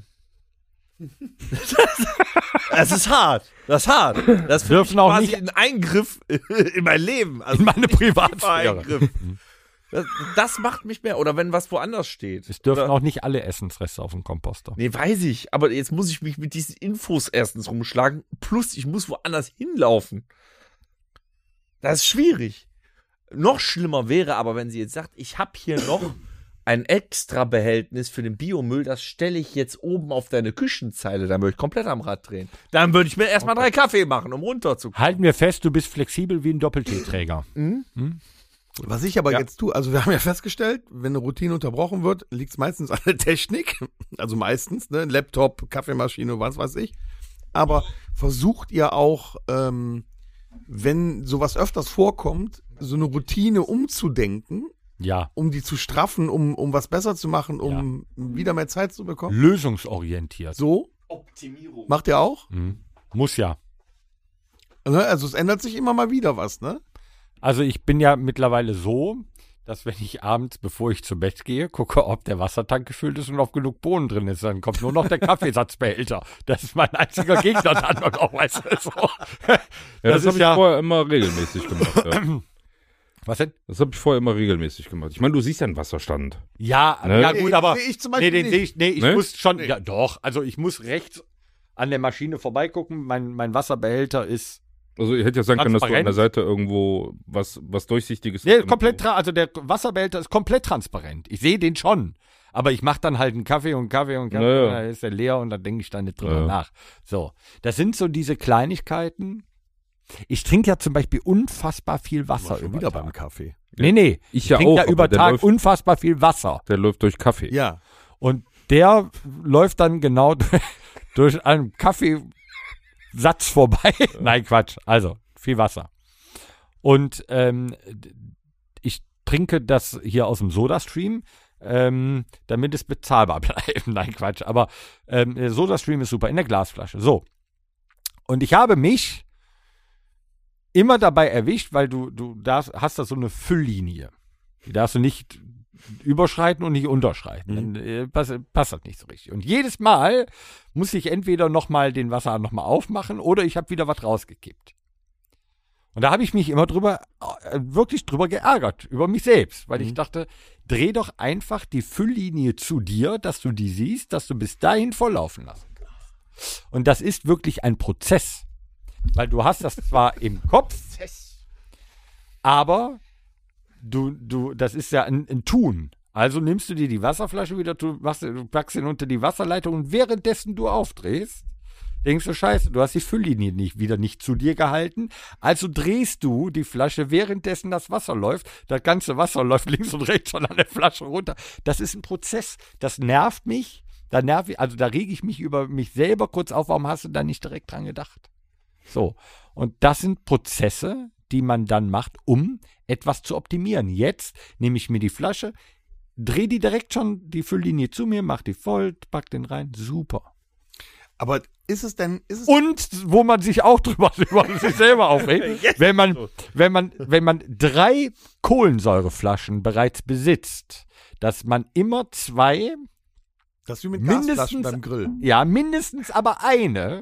Das ist hart. Das ist hart. Das ist für Dürfen mich auch quasi nicht- ein Eingriff in mein Leben. Also In meine nicht ein Privatsphäre. Eingriff. Das, das macht mich mehr. Oder wenn was woanders steht. Es dürfen Oder, auch nicht alle Essensreste auf dem Komposter. Nee, weiß ich. Aber jetzt muss ich mich mit diesen Infos erstens rumschlagen. Plus, ich muss woanders hinlaufen. Das ist schwierig. Noch schlimmer wäre aber, wenn sie jetzt sagt, ich habe hier noch ein extra Behältnis für den Biomüll, das stelle ich jetzt oben auf deine Küchenzeile. Dann würde ich komplett am Rad drehen. Dann würde ich mir erstmal drei Kaffee machen, um runterzukommen. Halten wir fest, du bist flexibel wie ein Doppelteeträger. Was ich aber Ja. jetzt tue, also wir haben ja festgestellt, wenn eine Routine unterbrochen wird, liegt es meistens an der Technik. Also meistens, ne? Laptop, Kaffeemaschine, was weiß ich. Aber versucht ihr auch, ähm, wenn sowas öfters vorkommt, so eine Routine umzudenken, Ja. um die zu straffen, um, um was besser zu machen, um wieder mehr Zeit zu bekommen? Lösungsorientiert. So? Optimierung. Macht ihr auch? Mhm. Muss ja. Ne? Also es ändert sich immer mal wieder was, ne? Also ich bin ja mittlerweile so, dass wenn ich abends, bevor ich zu Bett gehe, gucke, ob der Wassertank gefüllt ist und ob genug Bohnen drin ist, dann kommt nur noch der Kaffeesatzbehälter. Das ist mein einziger Gegner dann noch, weißt du, so. Ja, das, ist habe ich ja- vorher immer regelmäßig gemacht. Ja. Was denn? Das habe ich vorher immer regelmäßig gemacht. Ich meine, du siehst ja einen Wasserstand. Ja, Ne? ja gut, aber Nee, ich zum nee, Beispiel den nicht. sehe ich, nee, ich Ne? muss schon, ja doch, also ich muss rechts an der Maschine vorbeigucken. Mein, mein Wasserbehälter ist Also ich hätte ja sagen können, dass du an der Transparent. Seite irgendwo was, was Durchsichtiges nee, hast. komplett, tra- also der Wasserbehälter ist komplett transparent. Ich sehe den schon. Aber ich mache dann halt einen Kaffee und einen Kaffee und einen Kaffee, Naja. und dann ist der leer und dann denke ich da nicht drüber Ja. nach. So, das sind so diese Kleinigkeiten. Ich trinke ja zum Beispiel unfassbar viel Wasser Schon über wieder Tag. beim Kaffee. Nee, nee. Ich ja trinke auch, ja aber über der Tag läuft- unfassbar viel Wasser. Der läuft durch Kaffee. Ja. Und der läuft dann genau durch einen Kaffeesatz vorbei. Nein, Quatsch. Also, viel Wasser. Und ähm, ich trinke das hier aus dem Soda-Stream, ähm, damit es bezahlbar bleibt. Nein, Quatsch. Aber ähm, der Soda-Stream ist super in der Glasflasche. So. Und ich habe mich immer dabei erwischt, weil du, du darfst, hast da so eine Fülllinie. Die darfst du nicht überschreiten und nicht unterschreiten. Dann äh, passt, passt das nicht so richtig. Und jedes Mal muss ich entweder nochmal den Wasserhahn nochmal aufmachen oder ich habe wieder was rausgekippt. Und da habe ich mich immer drüber, äh, wirklich drüber geärgert, über mich selbst, weil ich dachte, dreh doch einfach die Fülllinie zu dir, dass du die siehst, dass du bis dahin volllaufen lassen kannst. Und das ist wirklich ein Prozess. Weil du hast das zwar im Kopf, aber du, du, das ist ja ein, ein Tun. Also nimmst du dir die Wasserflasche wieder, du, machst, du packst ihn unter die Wasserleitung und währenddessen du aufdrehst, denkst du, scheiße, du hast die Fülllinie nicht, wieder nicht zu dir gehalten. Also drehst du die Flasche, währenddessen das Wasser läuft. Das ganze Wasser läuft links und rechts schon an der Flasche runter. Das ist ein Prozess. Das nervt mich. Da nerv ich, also da rege ich mich über mich selber kurz auf. Warum hast du da nicht direkt dran gedacht? So. Und das sind Prozesse, die man dann macht, um etwas zu optimieren. Jetzt nehme ich mir die Flasche, drehe die direkt schon die Fülllinie zu mir, mach die voll, pack den rein. Super. Aber ist es denn, ist es Und wo man sich auch drüber über sich selber aufregt, wenn man, wenn man, wenn man drei Kohlensäureflaschen bereits besitzt, dass man immer zwei, das ist wie mit mindestens- Gasflaschen beim Grill? ja, mindestens aber eine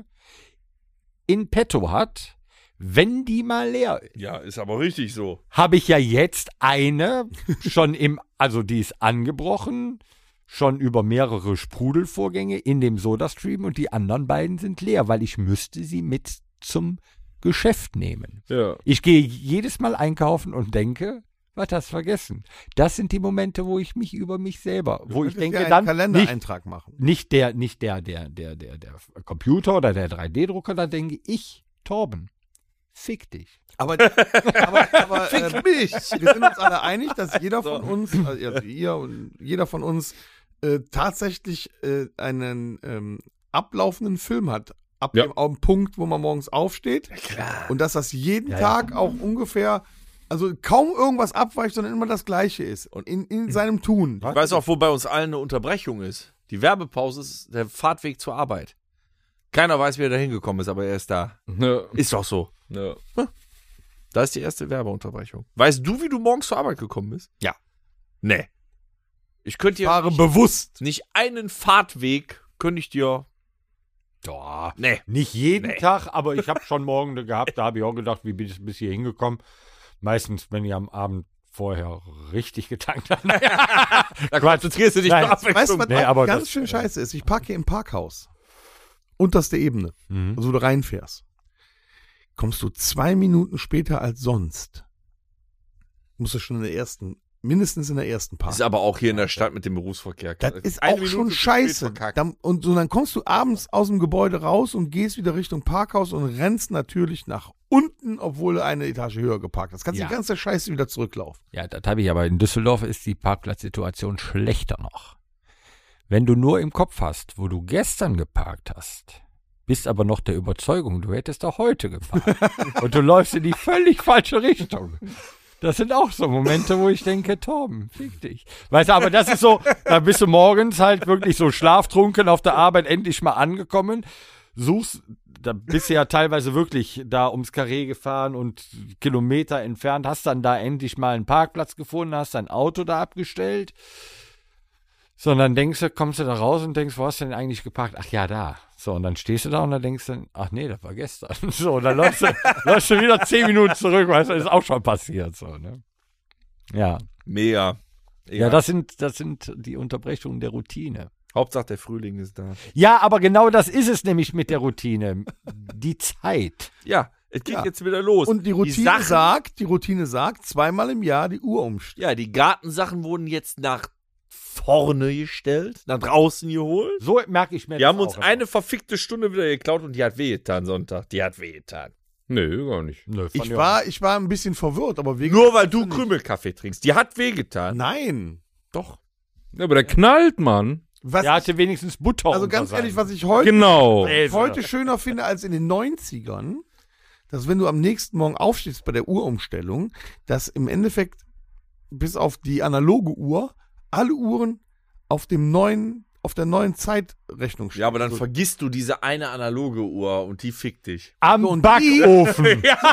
in petto hat, wenn die mal leer ist. Ja, ist aber richtig so. Habe ich ja jetzt eine schon im, also die ist angebrochen, schon über mehrere Sprudelvorgänge in dem Soda-Stream und die anderen beiden sind leer, weil ich müsste sie mit zum Geschäft nehmen. Ja. Ich gehe jedes Mal einkaufen und denke, was hast du vergessen? Das sind die Momente, wo ich mich über mich selber, wo ich Könntest denke, ja einen dann nicht, Kalendereintrag machen. nicht der, nicht der, der, der, der, der Computer oder der drei D Drucker, da denke ich, Torben, fick dich. Aber, aber, aber äh, mich. Wir sind uns alle einig, dass jeder von uns, also ihr und jeder von uns äh, tatsächlich äh, einen ähm, ablaufenden Film hat. Ab Ja. dem auf dem Punkt, wo man morgens aufsteht. Und dass das jeden Ja, ja. Tag auch ungefähr, also kaum irgendwas abweicht, sondern immer das Gleiche ist. Und in, in seinem Tun. Ich weiß auch, wo bei uns allen eine Unterbrechung ist. Die Werbepause ist der Fahrtweg zur Arbeit. Keiner weiß, wie er da hingekommen ist, aber er ist da. Ja. Ist doch so. Ja. Da ist die erste Werbeunterbrechung. Weißt du, wie du morgens zur Arbeit gekommen bist? Ja. Nee. Ich könnte dir Fahre nicht, bewusst. nicht einen Fahrtweg, könnte ich dir. Ja, Nee. nicht jeden Nee. Tag, aber ich habe schon Morgen gehabt, da habe ich auch gedacht, wie bin ich bis hier hingekommen? Meistens, wenn ich am Abend vorher richtig getankt habe. Da konzentrierst du dich Nein. auf Abwechslung. Weißt du, was Nee, auch aber ganz das- schön scheiße ist? Ich parke hier im Parkhaus. Unterste Ebene. Mhm. Also wo du reinfährst. Kommst du zwei Minuten später als sonst. Musst du schon in der ersten, mindestens in der ersten Park. Ist aber auch hier in der Stadt mit dem Berufsverkehr. Das ist Eine auch Minute schon zu spät scheiße. verkackt. Dann, und so, dann kommst du abends aus dem Gebäude raus und gehst wieder Richtung Parkhaus und rennst natürlich nach unten, obwohl du eine Etage höher geparkt hast. Kannst Ja. die ganze Scheiße wieder zurücklaufen. Ja, das habe ich aber. In Düsseldorf ist die Parkplatzsituation schlechter noch. Wenn du nur im Kopf hast, wo du gestern geparkt hast, bist aber noch der Überzeugung, du hättest auch heute geparkt. Und du läufst in die völlig falsche Richtung. Das sind auch so Momente, wo ich denke, Torben, fick dich. Weißt du, aber das ist so, da bist du morgens halt wirklich so schlaftrunken auf der Arbeit endlich mal angekommen, suchst, da bist du ja teilweise wirklich da ums Karree gefahren und Kilometer entfernt, hast dann da endlich mal einen Parkplatz gefunden, hast dein Auto da abgestellt. Sondern denkst du, kommst du da raus und denkst, wo hast du denn eigentlich geparkt? Ach ja, da. So, und dann stehst du da und dann denkst du, ach nee, das war gestern. So, und dann läufst du, läufst du wieder zehn Minuten zurück, weißt du, ist auch schon passiert. So, ne? Ja. Mega. Ja, das sind, das sind die Unterbrechungen der Routine. Hauptsache der Frühling ist da. Ja, aber genau das ist es nämlich mit der Routine. Die Zeit. Ja, es geht Ja. jetzt wieder los. Und die Routine Sachen, sagt, die Routine sagt, zweimal im Jahr die Uhr umstellen. Ja, die Gartensachen wurden jetzt nach vorne gestellt, nach draußen geholt. So merke ich mir Wir haben das uns auch eine immer. verfickte Stunde wieder geklaut und die hat wehgetan Sonntag. Die hat wehgetan. Nö, gar nicht. Nö, fand Ich auch war, ich war ein bisschen verwirrt, aber wegen. Nur weil du Krümelkaffee trinkst. Die hat wehgetan. Nein. Doch. Ja, aber der knallt, Mann. Was Er hatte wenigstens Butter also unter ganz seinem- ehrlich, was ich heute, Genau. heute schöner finde als in den neunzigern, dass wenn du am nächsten Morgen aufstehst bei der Uhrumstellung, dass im Endeffekt bis auf die analoge Uhr alle Uhren auf dem neuen, auf der neuen Zeitrechnung stehen. Ja, aber dann So, vergisst du diese eine analoge Uhr und die fickt dich. Am So, und Backofen.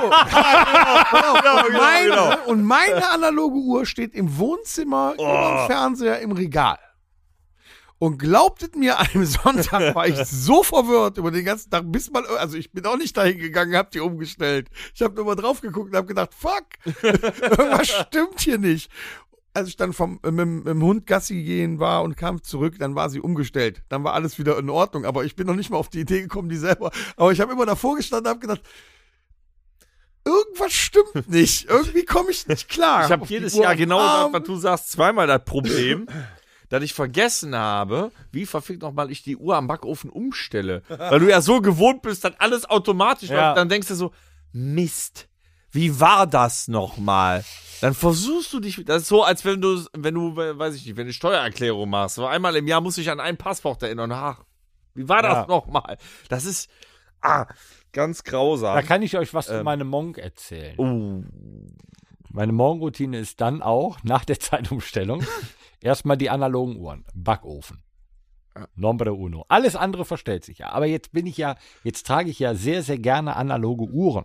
und, meine, und meine analoge Uhr steht im Wohnzimmer über dem Fernseher im Regal. Und glaubtet mir, an einem Sonntag war ich so verwirrt über den ganzen Tag, bis mal, also ich bin auch nicht dahin gegangen, hab die umgestellt. Ich habe nur mal drauf geguckt und hab gedacht, fuck, irgendwas stimmt hier nicht. Als ich dann vom, mit, mit dem Hund Gassi gehen war und kam zurück, dann war sie umgestellt. Dann war alles wieder in Ordnung, aber ich bin noch nicht mal auf die Idee gekommen, die selber, aber ich habe immer davor gestanden und hab gedacht, irgendwas stimmt nicht. Irgendwie komme ich nicht klar. Ich habe Auf die jedes Uhr Jahr am genau das, Arm. was du sagst, zweimal das Problem, dass ich vergessen habe, wie verfickt nochmal ich die Uhr am Backofen umstelle. Weil du ja so gewohnt bist, dass alles automatisch Ja. läuft. Dann denkst du so, Mist, wie war das nochmal? Dann versuchst du dich, das ist so, als wenn du, wenn du, weiß ich nicht, wenn du Steuererklärung machst. So einmal im Jahr muss ich an ein Passwort erinnern. Ach, wie war das Ja. nochmal? Das ist, ah, ganz grausam. Da kann ich euch was zu Ähm. meinem Monk erzählen. Oh. Meine Morgenroutine ist dann auch, nach der Zeitumstellung, erstmal die analogen Uhren. Backofen. Nombre uno. Alles andere verstellt sich ja. Aber jetzt bin ich ja, jetzt trage ich ja sehr, sehr gerne analoge Uhren.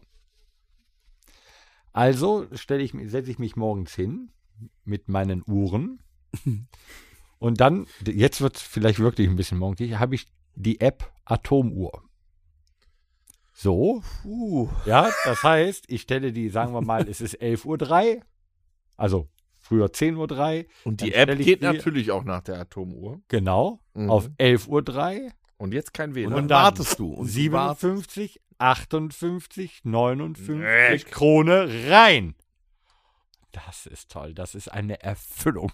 Also stelle ich, setze ich mich morgens hin mit meinen Uhren. Und dann, jetzt wird es vielleicht wirklich ein bisschen morgendlich, habe ich die App Atomuhr. So. Uh. Ja, das heißt, ich stelle die, sagen wir mal, es ist elf Uhr drei, also früher zehn Uhr drei. Und die Dann App stell ich geht die- natürlich auch nach der Atomuhr. Genau, Mhm. auf elf Uhr drei, Und jetzt kein W L A Und N. dann Und dann wartest du. Und du wartest. siebenundfünfzig, achtundfünfzig, neunundfünfzig Echt? Krone rein. Das ist toll, das ist eine Erfüllung.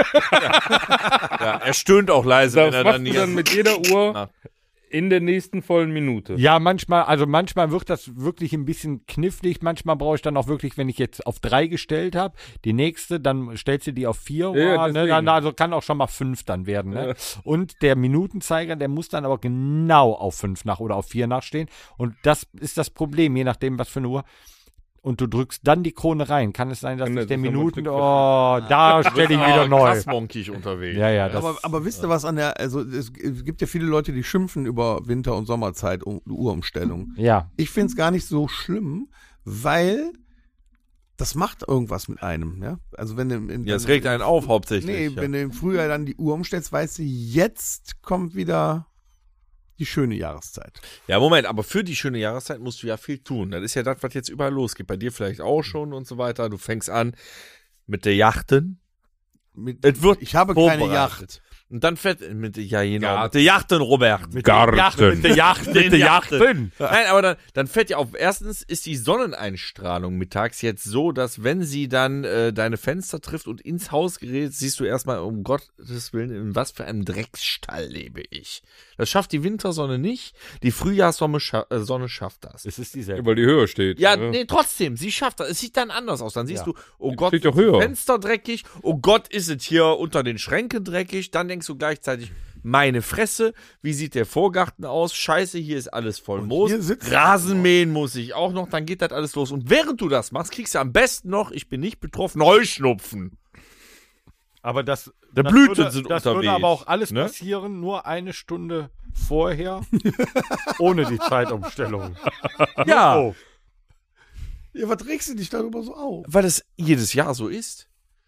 Ja, er stöhnt auch leise, Das wenn er machst dann du die dann mit jeder Uhr macht. in der nächsten vollen Minute. Ja, manchmal, also manchmal wird das wirklich ein bisschen knifflig. Manchmal brauche ich dann auch wirklich, wenn ich jetzt auf drei gestellt habe, die nächste, dann stellst du die auf vier. Ja, oh, ne, deswegen. dann, also kann auch schon mal fünf dann werden. Ne? Und der Minutenzeiger, der muss dann aber genau auf fünf nach oder auf vier nachstehen. Und das ist das Problem, je nachdem, was für eine Uhr. Und du drückst dann die Krone rein. Kann es sein, dass Kann ich das der ist aber Minuten, ein oh, da stelle ich wieder neu. Krass monkig unterwegs. Ja, ja, das, Aber, aber wisst ihr was an der, also es, es gibt ja viele Leute, die schimpfen über Winter- und Sommerzeit, um, Uhrumstellung. ja. Ich finde es gar nicht so schlimm, weil das macht irgendwas mit einem, ja. Also wenn du im, Ja, es regt einen auf hauptsächlich. Nee, ja. wenn du im Frühjahr dann die Uhr umstellst, weißt du, jetzt kommt wieder die schöne Jahreszeit. Ja, Moment, aber für die schöne Jahreszeit musst du ja viel tun. Das ist ja das, was jetzt überall losgeht. Bei dir vielleicht auch schon und so weiter. Du fängst an mit der Yachten. Mit, Es wird ich habe keine vorbereitet. Yacht. Und dann fährt mit, ja, genau, Garten. mit der Yachten, Robert. Mit Garten. Mit der Yacht, mit der Yachten. Nein, aber dann, dann fährt ja auf, erstens ist die Sonneneinstrahlung mittags jetzt so, dass wenn sie dann äh, deine Fenster trifft und ins Haus gerät, siehst du erstmal, um Gottes Willen, in was für einem Drecksstall lebe ich. Das schafft die Wintersonne nicht, die Frühjahrssonne scha äh, Sonne schafft das. Es ist Ja, dieselbe. weil die höher steht. Ja, ne? nee, trotzdem, sie schafft das. Es sieht dann anders aus. Dann siehst Ja. du, oh Gott, steht doch sind die höher. Fenster dreckig, oh Gott, ist es hier unter den Schränken dreckig. Dann denkst du gleichzeitig, meine Fresse, wie sieht der Vorgarten aus? Scheiße, hier ist alles voll Moos. hier sitzt- Rasenmähen muss ich auch noch, dann geht das alles los. Und während du das machst, kriegst du am besten noch, ich bin nicht betroffen, Heuschnupfen. Aber das, Der das Blüten würde, sind das unterwegs, würde aber auch alles ne? passieren, nur eine Stunde vorher, ohne die Zeitumstellung. Ja, Oh. Ja, was regst du dich darüber so auf? weil es jedes Jahr so ist.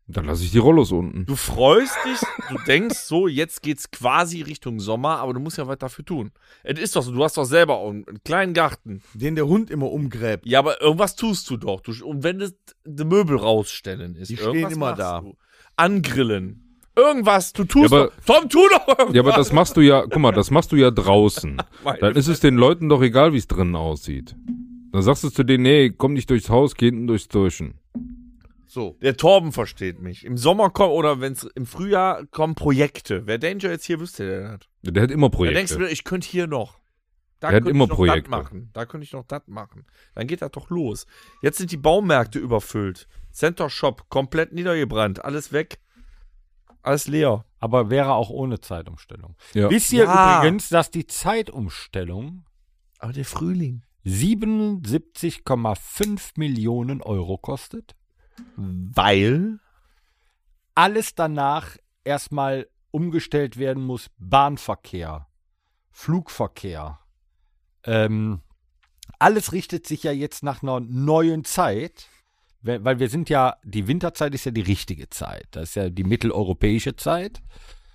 Dann lasse ich die Rollos unten. Du freust dich, du denkst so, jetzt geht's quasi Richtung Sommer, aber du musst ja was dafür tun. Es ist doch so, du hast doch selber auch einen kleinen Garten. Den der Hund immer umgräbt. Ja, aber irgendwas tust du doch. Du, und wenn das die Möbel rausstellen ist, Die stehen irgendwas immer machst da. Du. Angrillen. Irgendwas, du tust Ja, aber- doch. Tom, tu doch irgendwas. Ja, aber das machst du ja, guck mal, das machst du ja draußen. Dann ist es den Leuten doch egal, wie es drinnen aussieht. Dann sagst du zu denen, nee, komm nicht durchs Haus, geh hinten durchs Durchen. So. Der Torben versteht mich. Im Sommer kommen, oder wenn es im Frühjahr kommen Projekte. Wer Danger jetzt hier wüsste, der hat. Der hat immer Da Projekte. denkst du mir, ich könnte hier noch. Da Der hat könnte immer ich noch Projekte. das machen. Da könnte ich noch das machen. Dann geht das doch los. Jetzt sind die Baumärkte überfüllt. Center Shop komplett niedergebrannt. Alles weg. Alles leer. Aber wäre auch ohne Zeitumstellung. Ja. Wisst ihr Ja. übrigens, dass die Zeitumstellung Aber der Frühling. siebenundsiebzig Komma fünf Millionen Euro kostet? Weil? Alles danach erstmal umgestellt werden muss. Bahnverkehr, Flugverkehr. Ähm, alles richtet sich ja jetzt nach einer neuen Zeit, weil weil wir sind ja, die Winterzeit ist ja die richtige Zeit. Das ist ja die mitteleuropäische Zeit.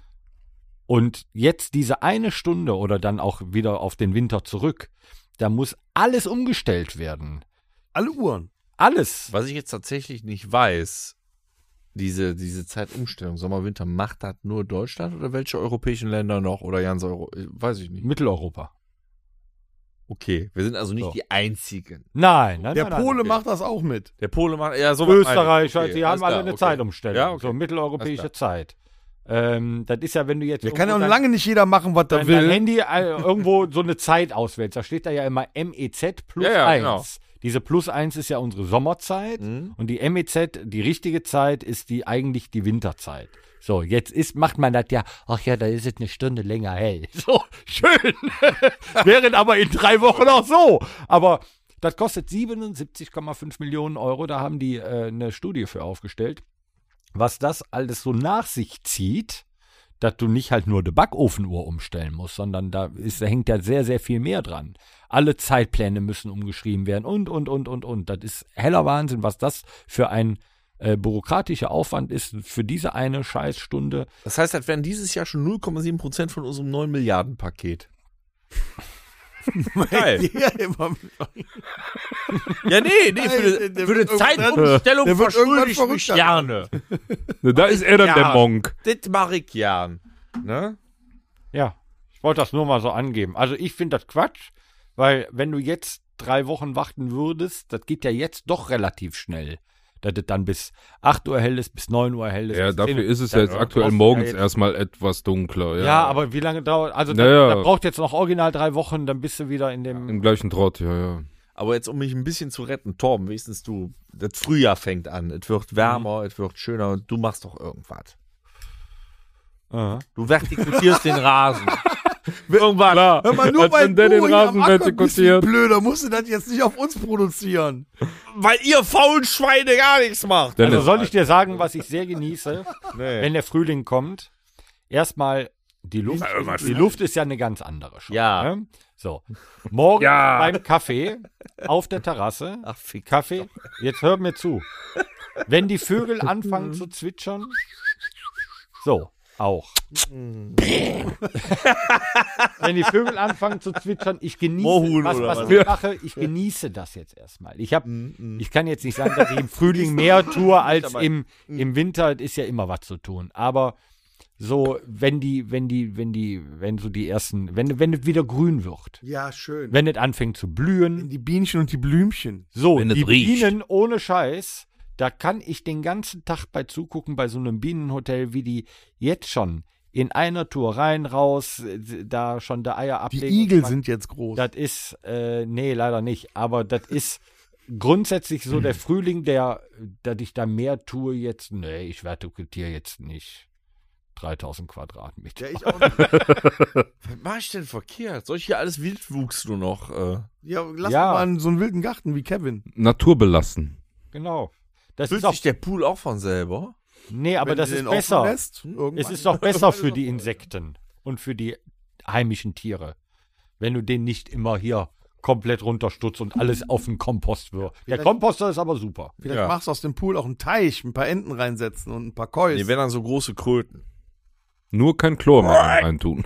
Und jetzt diese eine Stunde oder dann auch wieder auf den Winter zurück, da muss alles umgestellt werden. Alle Uhren. Alles. Was ich jetzt tatsächlich nicht weiß, diese, diese Zeitumstellung, Sommer, Winter, macht das nur Deutschland oder welche europäischen Länder noch? Oder ganz Euro? Weiß ich nicht. Mitteleuropa. Okay, wir sind also nicht So. die Einzigen. Nein, nein, Der nein, nein. Pole okay. macht das auch mit. Der Pole macht, ja, so Österreich, okay, die haben alles alle klar, eine okay. Zeitumstellung. Ja, okay. So mitteleuropäische Alles Zeit. Ähm, das ist ja, wenn du jetzt Der kann ja irgendwo auch dein- lange nicht jeder machen, was er dein, dein will. Handy äh, irgendwo so eine Zeit auswählst. Da steht da ja immer M E Z plus Ja, ja, eins. genau. Diese plus eins ist ja unsere Sommerzeit Mhm. und die M E Z, die richtige Zeit, ist die eigentlich die Winterzeit. So, jetzt ist, macht man das ja, ach ja, da ist es eine Stunde länger hell. So, schön. Wären aber in drei Wochen auch so. Aber das kostet siebenundsiebzig Komma fünf Millionen Euro. Da haben die äh, eine Studie für aufgestellt, was das alles so nach sich zieht, dass du nicht halt nur die Backofenuhr umstellen musst, sondern da, ist, da hängt ja sehr, sehr viel mehr dran. Alle Zeitpläne müssen umgeschrieben werden und, und, und, und, und. Das ist heller Wahnsinn, was das für ein äh, bürokratischer Aufwand ist für diese eine Scheißstunde. Das heißt, das wären dieses Jahr schon null Komma sieben Prozent von unserem neun Milliarden Paket. Geil. Ja, immer mit- Ja, nee, nee, für Nein, eine, der für eine wird Zeitumstellung der wird irgendwann verschulde ich mich verrückter. gerne. Da ist er dann der Ja. Monk. Das mache ich gern. Ne? Ja, ich wollte das nur mal so angeben. Also ich finde das Quatsch, weil wenn du jetzt drei Wochen warten würdest, das geht ja jetzt doch relativ schnell. Dass es dann bis acht Uhr hell ist, bis neun Uhr hell ist. Ja, bis dafür zehn Uhr. ist es Dann ja jetzt aktuell brauchst du morgens ja jetzt- erstmal etwas dunkler. Ja, Ja, aber wie lange dauert, also Ja, da, ja. da braucht jetzt noch original drei Wochen, dann bist du wieder in dem, Im gleichen Trott, ja, ja. Aber jetzt, um mich ein bisschen zu retten, Torben, wenigstens du, das Frühjahr fängt an. Es wird wärmer, es wird schöner und du machst doch irgendwas. Aha. Du vertikutierst den Rasen. Irgendwann. Klar, Hör mal, nur als weil wenn der du den hier am Rasen Acker bist, wie vertikutiert. blöder, musst du das jetzt nicht auf uns produzieren. Weil ihr faulen Schweine gar nichts macht. Dennis, Also soll ich dir sagen, was ich sehr genieße, Nee. wenn der Frühling kommt? Erstmal, die Luft, die Luft ist ja eine ganz andere schon. Ja. Ne? So, morgen Ja. beim Kaffee auf der Terrasse, Ach, fick. Kaffee, jetzt hört mir zu. Wenn die Vögel anfangen zu zwitschern, so, auch. Wenn die Vögel anfangen zu zwitschern, ich genieße, Moorhuhn was, oder was was? ich mache, ich genieße das jetzt erstmal. Ich, hab, ich kann jetzt nicht sagen, dass ich im Frühling mehr tue als im, im Winter. Es ist ja immer was zu tun. Aber so, wenn die, wenn die, wenn die, wenn so die ersten, wenn, wenn es wieder grün wird, Ja, schön. wenn es anfängt zu blühen, Die Bienchen und die Blümchen. so, Wenn es die riecht. Bienen ohne Scheiß, da kann ich den ganzen Tag bei zugucken bei so einem Bienenhotel, wie die jetzt schon in einer Tour rein, raus, äh, da schon der Eier Die ablegen. Igel und sind jetzt groß. Das ist, äh, nee, leider nicht, aber das ist grundsätzlich so der Frühling, der, dass ich da mehr tue jetzt, nee, ich vertikutiere jetzt nicht dreitausend Quadratmeter. Ja, ich auch nicht. Was mach ich denn verkehrt? Soll ich hier alles Wildwuchs nur noch? Äh, Ja, lass Ja. doch mal so einen wilden Garten wie Kevin. Natur belassen. Genau. Das füllt ist auch, sich der Pool auch von selber? nee, aber Wenn das du ist den offen besser. lässt, irgendwann- Es ist doch besser für die Insekten und für die heimischen Tiere, wenn du den nicht immer hier komplett runterstutzt und alles auf den Kompost wirft. Der Vielleicht- Komposter ist aber super. Vielleicht Ja. machst du aus dem Pool auch einen Teich, ein paar Enten reinsetzen und ein paar Kois. Nee, wenn dann so große Kröten. Nur kein Chlor mehr reintun.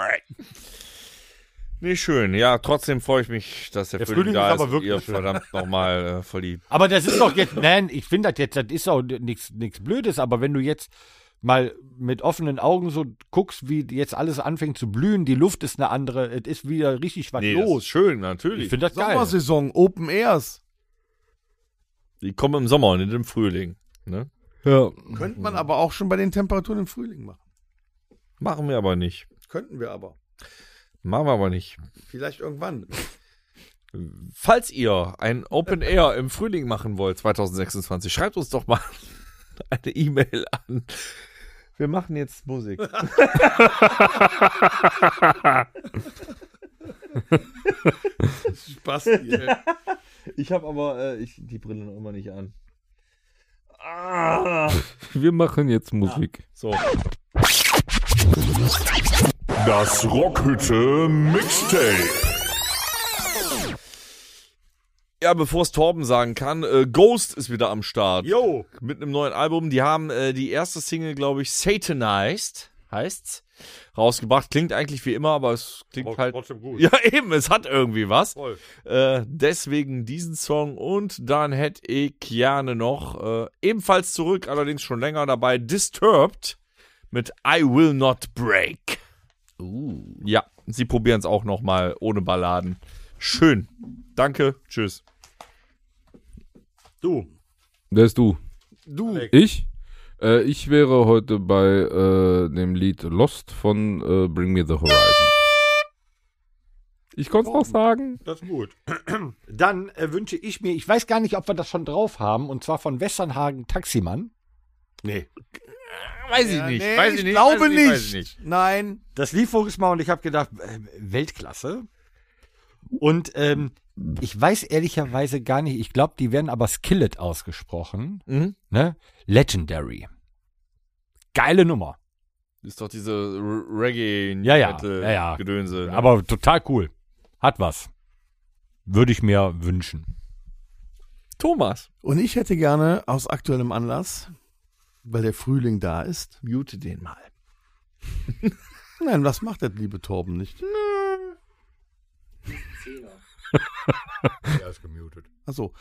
Nee, schön. Ja, trotzdem freue ich mich, dass der, Der Frühling Frühling da ist ist aber und wirklich ihr schön. verdammt nochmal äh, voll die... Aber das ist doch jetzt, nein, ich finde das jetzt, das ist auch nichts Blödes, aber wenn du jetzt mal mit offenen Augen so guckst, wie jetzt alles anfängt zu blühen, die Luft ist eine andere, es ist wieder richtig was Nee, das ist los. schön, Ich natürlich. finde das geil. Sommersaison, Open Airs. Die kommen im Sommer und nicht im Frühling. Ne? Ja. Könnte man aber auch schon bei den Temperaturen im Frühling machen. Machen wir aber nicht. Könnten wir aber. Machen wir aber nicht. Vielleicht irgendwann. Falls ihr ein Open Air im Frühling machen wollt, zwanzig sechsundzwanzig, schreibt uns doch mal eine E-Mail an. Wir machen jetzt Musik. Spaß hier. Ich habe aber äh, ich, die Brille noch immer nicht an. Ah. Wir machen jetzt Musik. So. Das Rockhütte Mixtape. Ja, bevor es Torben sagen kann, äh, Ghost ist wieder am Start. Jo. Mit einem neuen Album. Die haben äh, die erste Single, glaube ich, Satanized, heißt's, rausgebracht. Klingt eigentlich wie immer, aber es klingt halt... Trotzdem gut. Ja, eben, es hat irgendwie was. Voll. Äh, deswegen diesen Song und dann hätte ich gerne noch äh, ebenfalls zurück, allerdings schon länger dabei, Disturbed mit I Will Not Break. Uh. Ja, sie probieren es auch noch mal ohne Balladen. Schön. Danke, tschüss. Du. Wer ist du? Du. Ich? Äh, ich wäre heute bei äh, dem Lied Lost von äh, Bring Me the Horizon. Ich konnte es noch sagen. Das ist gut. Dann äh, wünsche ich mir, ich weiß gar nicht, ob wir das schon drauf haben, und zwar von Westernhagen Taximann. Nee. Weiß ich Ja, nicht. nee, weiß ich ich nicht. glaube weiß ich nicht. Weiß ich nicht. Nein. Das lief voriges Mal und ich habe gedacht, äh, Weltklasse. Und ähm, ich weiß ehrlicherweise gar nicht, ich glaube, die werden aber Skillet ausgesprochen. Mhm. Ne? Legendary. Geile Nummer. Ist doch diese R- Reggae Ja, ja, Metal ja, ja. Gedönse. Ne? Aber total cool. Hat was. Würde ich mir wünschen. Thomas, Und ich hätte gerne aus aktuellem Anlass, weil der Frühling da ist. mute den mal. Nein, was macht der liebe Torben nicht? Er ist gemutet. Achso.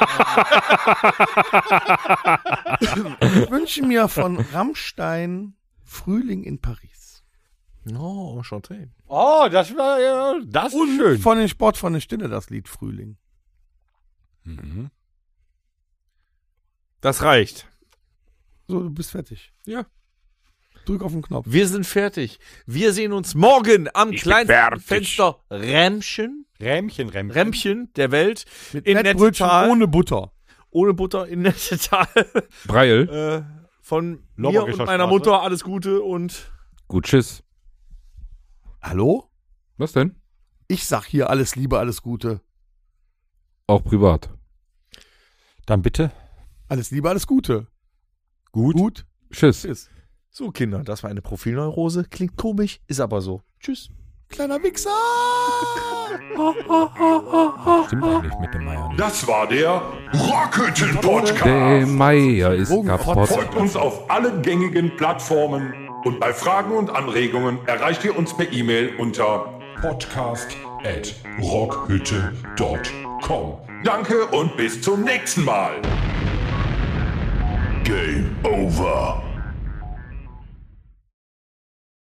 Ich wünsche mir von Rammstein Frühling in Paris. Oh, Chanté. Oh, das war ja, das ist schön. Von den Sport von der Stille das Lied Frühling. Mhm. Das reicht. So, du bist fertig. Ja. Drück auf den Knopf. Wir sind fertig. Wir sehen uns morgen am Ich bin kleinsten fertig. Fenster Rämmchen, Rämchen, Rämchen. Rämmchen der Welt. Mit in Mettbrötchen Nettetal. ohne Butter. Ohne Butter in Nettetal. Breil. äh, von mir Lobberischer und meiner Straße. Mutter alles Gute und Gut, tschüss. Hallo? Was denn? Ich sag hier alles Liebe, alles Gute. Auch privat. Dann bitte. Alles Liebe, alles Gute. Gut. Gut. Tschüss. Tschüss. so, Kinder, das war eine Profilneurose. Klingt komisch, ist aber so. Tschüss. Kleiner Wichser. Stimmt eigentlich mit dem Meier. Das war der Rockhütten Podcast. Der Meier ist Drogen- kaputt. Folgt uns auf allen gängigen Plattformen und bei Fragen und Anregungen erreicht ihr uns per E-Mail unter podcast at rockhütte dot com. Danke und bis zum nächsten Mal. Game over.